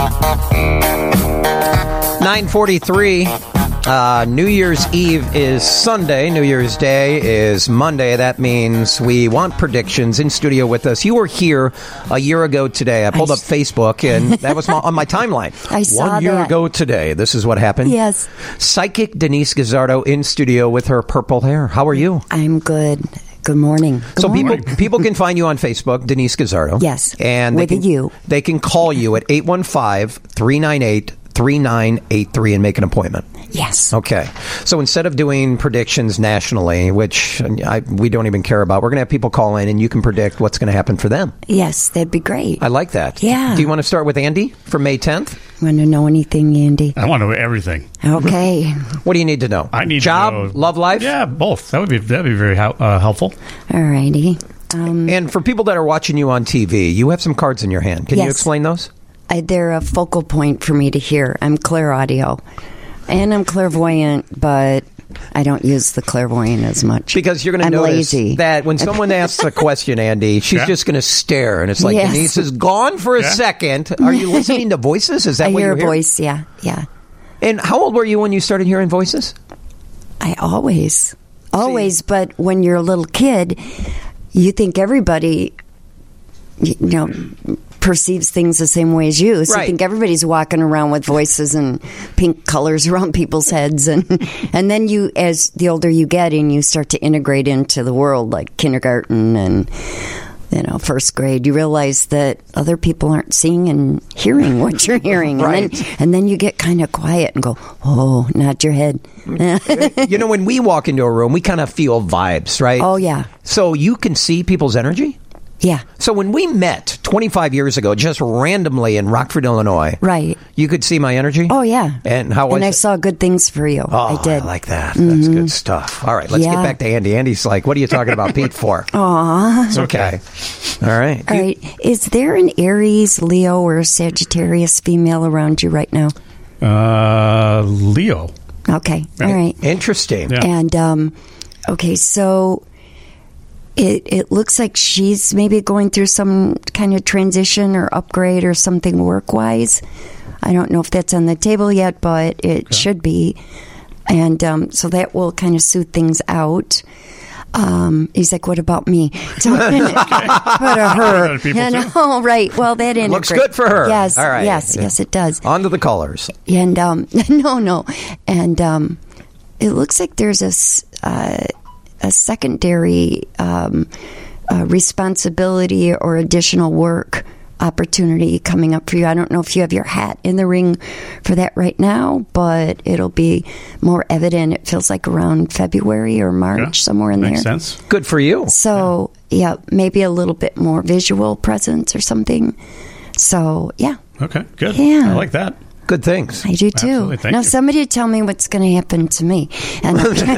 nine forty-three. Uh, New Year's Eve is Sunday. New Year's Day is Monday. That means we want predictions in studio with us. You were here a year ago today. I pulled I up Facebook, and that was my, on my timeline. I saw One year that. ago today. This is what happened. Yes. Psychic Denise Gazzardo in studio with her purple hair. How are you? I'm good. Good morning. Good so morning. people people can find you on Facebook, Denise Gazzardo. Yes. And with they can, a U. They can call you at eight one five, three nine eight, three nine eight three and make an appointment. Yes. Okay. So instead of doing predictions nationally, which I, we don't even care about, we're going to have people call in and you can predict what's going to happen for them. Yes, that'd be great. I like that. Yeah. Do you want to start with Andy for May tenth? Want to know anything, Andy? I want to know everything. Okay. What do you need to know? I need Job, to know, love life? Yeah, both. That would be that'd be very uh, helpful. All righty. Um, and for people that are watching you on T V, you have some cards in your hand. Can yes. you explain those? I, they're a focal point for me to hear. I'm clairaudio. And I'm clairvoyant, but I don't use the clairvoyant as much. Because you're going to I'm notice lazy. that when someone asks a question, Andy, she's Yeah. just going to stare. And it's like, Yes. Denise is gone for a Yeah. second. Are you listening to voices? Is that I what hear you a hear? voice, yeah, yeah. And how old were you when you started hearing voices? I always, always, but when you're a little kid, you think everybody, you know, perceives things the same way as you. So Right. you think everybody's walking around with voices and pink colors around people's heads. And and then you, as the older you get and you start to integrate into the world, like kindergarten and, you know, first grade, you realize that other people aren't seeing and hearing what you're hearing. Right. And then, and then you get kind of quiet and go, oh, nod your head. You know, when we walk into a room, we kind of feel vibes, right? Oh, yeah. So you can see people's energy? Yeah. So when we met twenty-five years ago, just randomly in Rockford, Illinois, Right. you could see my energy? Oh, yeah. And how was And I it? saw good things for you. Oh, I did. I like that. Mhm. That's good stuff. All right, let's Yeah. get back to Andy. Andy's like, what are you talking about Pete for? Aw. It's okay. All right. All right. Is there an Aries, Leo, or a Sagittarius female around you right now? Uh, Leo. Okay. All right. Interesting. Yeah. And, um, okay, so it, it looks like she's maybe going through some kind of transition or upgrade or something work-wise. I don't know if that's on the table yet, but it should be. And um, so that will kind of suit things out. Um, he's like, what about me? So, what a her. Other people You too. know, right. Well, that integrates. Looks good for her. Yes, All right. yes, Yeah. yes, it does. On to the callers. And um, no, no, and um, it looks like there's a s- uh, a secondary um, uh, responsibility or additional work opportunity coming up for you. I don't know if you have your hat in the ring for that right now, but it'll be more evident. It feels like around February or March, Yeah. somewhere in Makes there. sense. Good for you. So yeah, maybe a little bit more visual presence or something. So yeah, Okay, good. Yeah. I like that. Good things. I do too. Absolutely. Thank now you. somebody tell me what's going to happen to me. And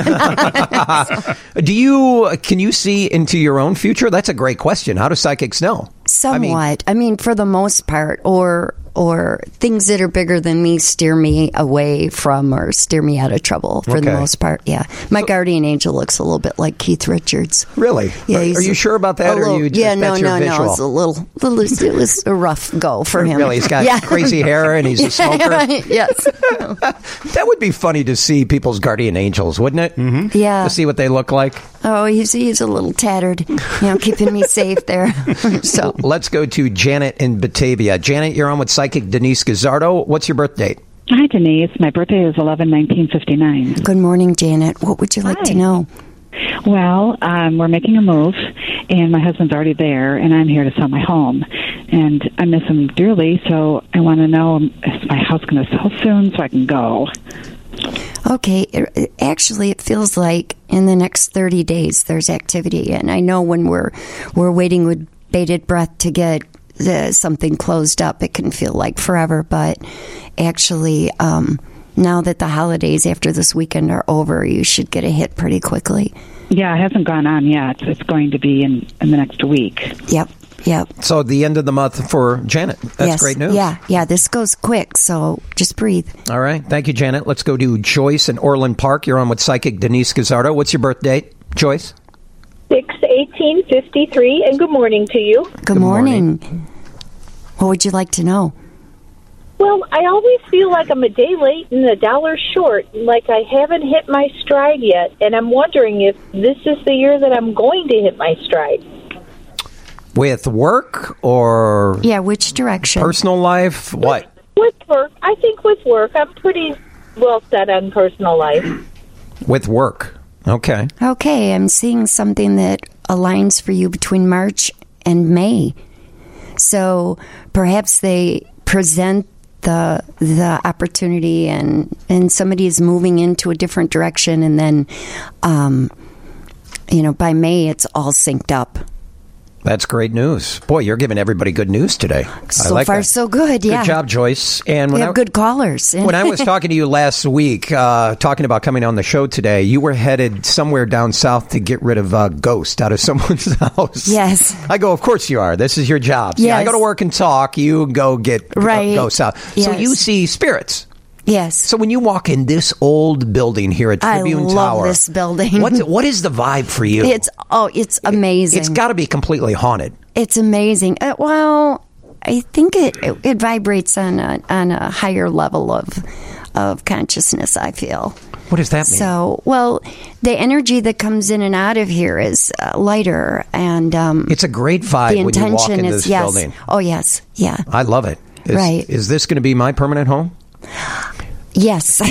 Do you, can you see into your own future? That's a great question. How do psychics know? somewhat. I mean, for the most part, or or things that are bigger than me steer me away from or steer me out of trouble. For the Okay. most part, yeah. My guardian angel looks a little bit like Keith Richards. Really? Yeah, Are, he's are you a- sure about that? a Or little- are you just, yeah, no, that's your no, visual? no. It's a little, little. It was a rough go for him. Really? He's got yeah. crazy hair and he's a smoker? Yes. That would be funny to see people's guardian angels, wouldn't it? Mm-hmm. Yeah. To see what they look like. Oh, he's he's a little tattered. You know, keeping me safe there. So Let's go to Janet in Batavia. Janet, you're on with Psychic Denise Gazzardo. What's your birth date? Hi, Denise. My birthday is eleven nineteen fifty-nine. good morning, Janet. What would you like to know? Well, um, we're making a move, and my husband's already there, and I'm here to sell my home. And I miss him dearly, so I want to know, is my house going to sell soon so I can go? Okay, it- it- actually, it feels like in the next thirty days there's activity, and I know when we're we're waiting with bated breath to get the, something closed up, it can feel like forever. But actually, um, now that the holidays after this weekend are over, you should get a hit pretty quickly. Yeah, it hasn't gone on yet. It's going to be in, in the next week. Yep. Yep. So the end of the month for Janet. That's yes. great news. Yeah, yeah. This goes quick, so just breathe. All right. Thank you, Janet. Let's go to Joyce in Orland Park. You're on with psychic Denise Gazzardo. What's your birth date, Joyce? six eighteen fifty-three, and good morning to you. Good, Good morning. morning. What would you like to know? Well, I always feel like I'm a day late and a dollar short, like I haven't hit my stride yet, and I'm wondering if this is the year that I'm going to hit my stride. With work or Yeah, which direction? personal life? What? With work, I think with work, I'm pretty well set on personal life. With work. Okay. Okay, I'm seeing something that aligns for you between March and May. So perhaps they present the the opportunity, and and somebody is moving into a different direction, and then, um, you know, by May it's all synced up. That's great news. Boy, you're giving everybody good news today. So I like far, that. so good. Yeah. Good job, Joyce. And We when have I, good callers. when I was talking to you last week, uh, talking about coming on the show today, you were headed somewhere down south to get rid of a ghost out of someone's house. Yes. I go, of course you are. This is your job. See, I Yes. go to work and talk. You go get Right. ghosts out. So Yes. you see spirits. Yes. So when you walk in this old building here at I Tribune love Tower, this building. What's, what is the vibe for you? It's oh, it's amazing. It's got to be completely haunted. It's amazing. Uh, well, I think it, it it vibrates on a on a higher level of of consciousness, I feel. What does that mean? So, well, the energy that comes in and out of here is uh, lighter, and um, It's a great vibe the when you walk intention into is this yes. building. Oh yes, yeah, I love it. Is, Right. Is this going to be my permanent home? yes.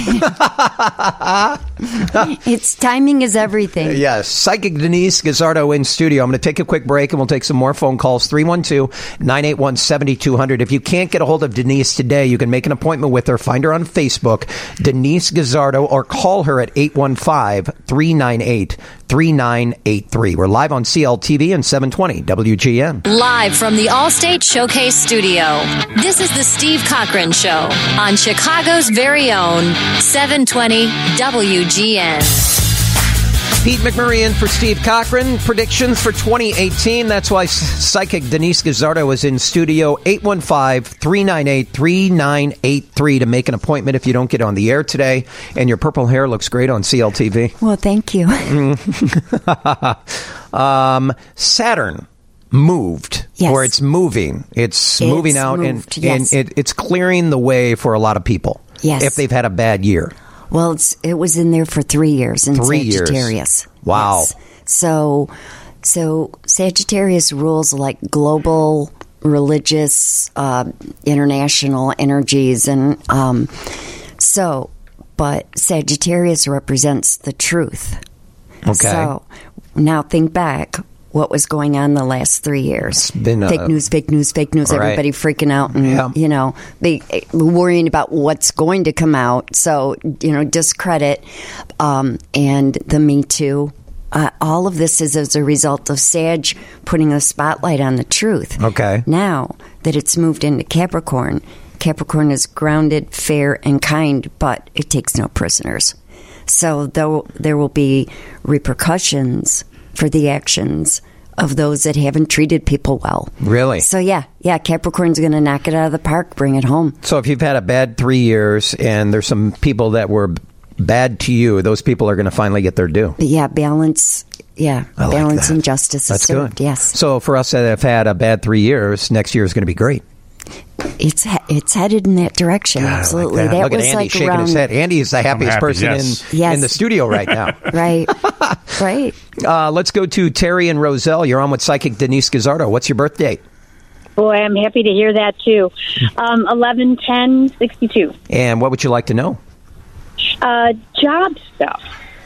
It's timing is everything. Yes. Psychic Denise Gazzardo in studio. I'm going to take a quick break and we'll take some more phone calls. three one two, nine eight one, seven two zero zero. If you can't get a hold of Denise today, you can make an appointment with her. Find her on Facebook, Denise Gazzardo, or call her at eight one five, three nine eight, three nine eight three. We're live on C L T V and seven twenty W G N. Live from the Allstate Showcase Studio, this is the Steve Cochran Show on Chicago's very own seven twenty W G N. Pete McMurray in for Steve Cochran. Predictions for twenty eighteen. That's why Psychic Denise Gazzardo is in studio. eight one five, three nine eight, three nine eight three to make an appointment if you don't get on the air today. And your purple hair looks great on C L T V. Well, thank you. um, Saturn moved, Yes. or it's moving. It's, It's moving out, moved, and, yes. and it, it's clearing the way for a lot of people. Yes. If they've had a bad year. Well, it's, it was in there for three years in Three years. Sagittarius. Wow. Yes. So, so Sagittarius rules like global, religious, uh, international energies, and um, so. But Sagittarius represents the truth. Okay. So now think back. What was going on the last three years? been, uh, fake news, fake news, fake news. right. Everybody freaking out and, Yeah. you know, they worrying about what's going to come out. So, you know, discredit um, and the Me Too. Uh, all of this is as a result of Sag putting a spotlight on the truth. Okay. Now that it's moved into Capricorn, Capricorn is grounded, fair, and kind, but it takes no prisoners. So though there will be repercussions for the actions of those that haven't treated people well. Really? So yeah, yeah, Capricorn's going to knock it out of the park, bring it home. So if you've had a bad three years and there's some people that were bad to you, those people are going to finally get their due. But yeah, balance. Yeah, I like balance that. and justice That's is served. good. Yes, So for us that have had a bad three years, next year is going to be great. it's he- it's headed in that direction. God, I like Absolutely. that. That Look was at Andy like shaking around. his head. Andy is the happiest happy, person yes. in Yes. in the studio right now. Right, right. Uh, let's go to Terry and Roselle. You're on with Psychic Denise Gazzardo. What's your birth date? Boy, I'm happy to hear that too. Um, eleven ten sixty-two. And what would you like to know? Uh, job stuff.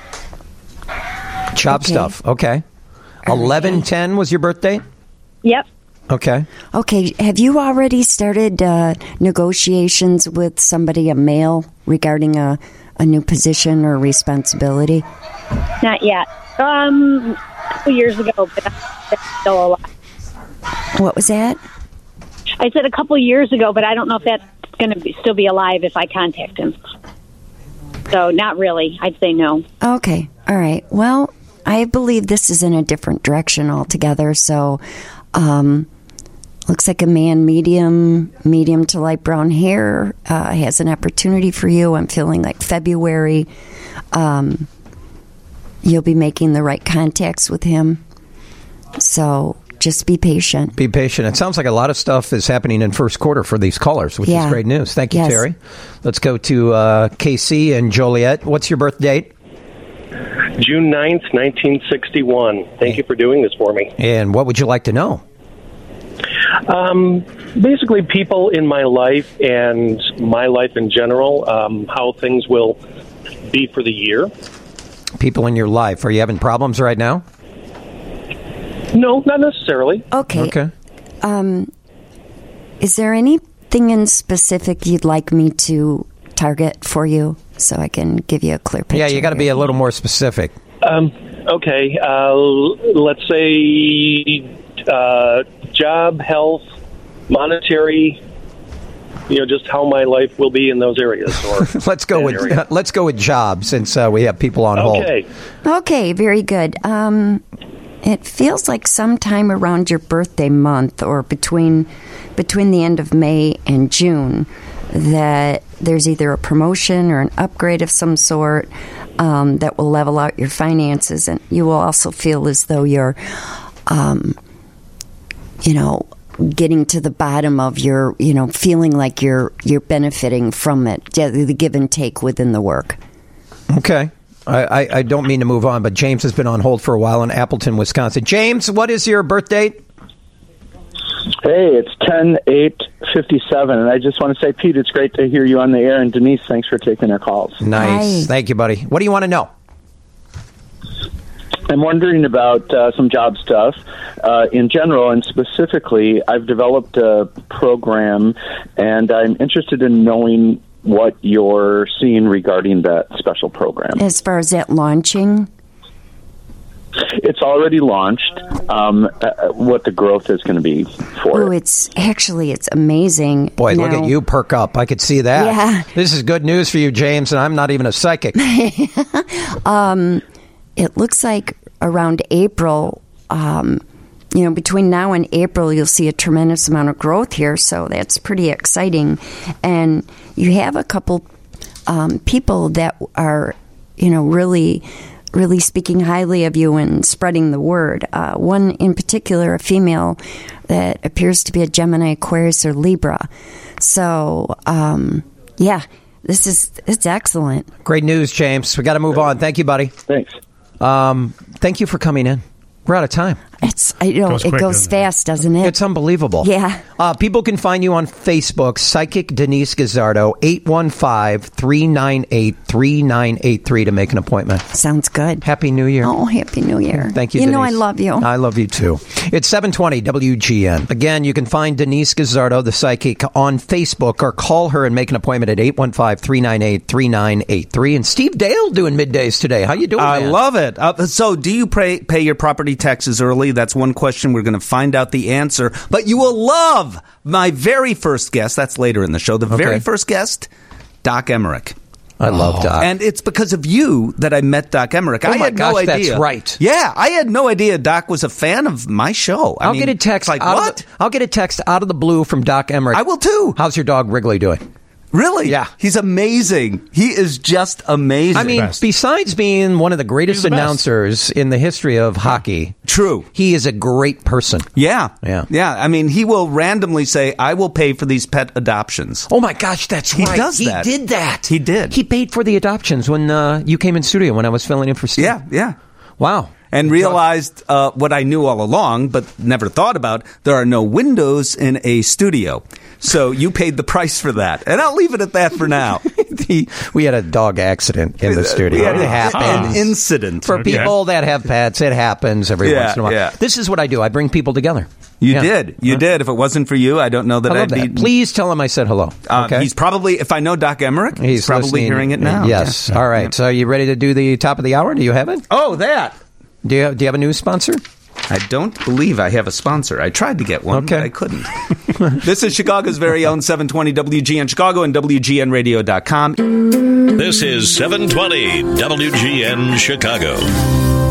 Job Okay. stuff. Okay. eleven ten was your birthday? Yep. Okay. Okay, have you already started uh, negotiations with somebody, a male, regarding a, a new position or responsibility? Not yet. Um, a couple years ago, but I'm still alive. What was that? I said a couple years ago, but I don't know if that's going to be, still be alive if I contact him. So not really. I'd say no. Okay, all right. Well, I believe this is in a different direction altogether, so um, looks like a man, medium, medium to light brown hair, uh, has an opportunity for you. I'm feeling like February. Um, you'll be making the right contacts with him. So just be patient. Be patient. It sounds like a lot of stuff is happening in first quarter for these callers, which Yeah. is great news. Thank you, Yes. Terry. Let's go to uh, K C and Joliet. What's your birth date? June ninth, nineteen sixty-one. Thank you for doing this for me. And what would you like to know? Um, basically, people in my life and my life in general, um, how things will be for the year. People in your life. Are you having problems right now? No, not necessarily. Okay. Okay. Um, is there anything in specific you'd like me to target for you so I can give you a clear picture? Yeah, you got to be a little more specific. Um, okay, uh, let's say uh, job, health, monetary, you know, just how my life will be in those areas. Or let's go with area. let's go with job since uh, we have people on hold. Okay. Okay, very good. Um, it feels like sometime around your birthday month or between between the end of May and June that there's either a promotion or an upgrade of some sort um, that will level out your finances, and you will also feel as though you're, um, you know, getting to the bottom of your, you know, feeling like you're you're benefiting from it, the give and take within the work. Okay. I, I, I don't mean to move on, but James has been on hold for a while in Appleton, Wisconsin. James, what is your birth date? Hey, it's ten eight fifty-seven, and I just want to say, Pete, it's great to hear you on the air, and Denise, thanks for taking our calls. Nice. Thank you, buddy. What do you want to know? I'm wondering about uh, some job stuff uh, in general, and specifically, I've developed a program, and I'm interested in knowing what you're seeing regarding that special program. As far as that launching? It's already launched. Um, uh, what the growth is going to be for Oh, it. it's actually it's amazing. Boy, look Now- at you perk up. I could see that. Yeah. This is good news for you, James, and I'm not even a psychic. um, it looks like around April, um, you know, between now and April, you'll see a tremendous amount of growth here. So that's pretty exciting. And you have a couple um, people that are, you know, really, really speaking highly of you and spreading the word. Uh, one in particular, a female that appears to be a Gemini, Aquarius, or Libra. So, um, yeah, this is it's excellent. Great news, James. We got to move on. Thank you, buddy. Thanks. Um, thank you for coming in. We're out of time. It's I know Goes it quick, goes doesn't fast, doesn't it? It's unbelievable. Yeah. Uh, people can find you on Facebook, Psychic Denise Gazzardo, eight one five, three nine eight, three nine eight three to make an appointment. Sounds good. Happy New Year. Oh, Happy New Year. Thank you, You Denise. know I love you. I love you, too. It's seven twenty W G N. Again, you can find Denise Gazzardo, the psychic, on Facebook or call her and make an appointment at eight one five, three nine eight, three nine eight three. And Steve Dale doing middays today. How you doing, I man? love it. Uh, so, do you pay, pay your property taxes early? That's one question. We're going to find out the answer. But you will love my very first guest. That's later in the show. The very first guest, Doc Emmerich. I love Doc. And it's because of you that I met Doc Emmerich. Oh I my had no gosh, that's idea. right. Yeah, I had no idea Doc was a fan of my show. I I'll mean, get a text. Like, out what? Of the, I'll get a text out of the blue from Doc Emmerich. I will too. How's your dog Wrigley doing? Really? Yeah. He's amazing. He is just amazing. I mean, besides being one of the greatest He's the best. announcers in the history of hockey, true, he is a great person. Yeah. Yeah. Yeah. I mean, he will randomly say, I will pay for these pet adoptions. Oh, my gosh, that's He right. does he that. did that. He did. He paid for the adoptions when uh, you came in studio when I was filling in for Steve. Yeah. Yeah. Wow. And realized uh, what I knew all along, but never thought about. There are no windows in a studio. So you paid the price for that. And I'll leave it at that for now. the, we had a dog accident in the studio. We had It happens. an incident. For people that have pets, it happens every Yeah, once in a while. yeah. This is what I do. I bring people together. You Yeah. did. You Huh? did. If it wasn't for you, I don't know that I love I'd that. be. Please tell him I said hello. Uh, Okay. He's probably, if I know Doc Emmerich, he's, He's probably listening. hearing it now. Yes. Yeah. All right. So are you ready to do the top of the hour? Do you have it? Oh, that. Do you, do you have a news sponsor? I don't believe I have a sponsor. I tried to get one, Okay. but I couldn't. This is Chicago's very own seven twenty W G N Chicago and W G N radio dot com. This is seven twenty W G N Chicago.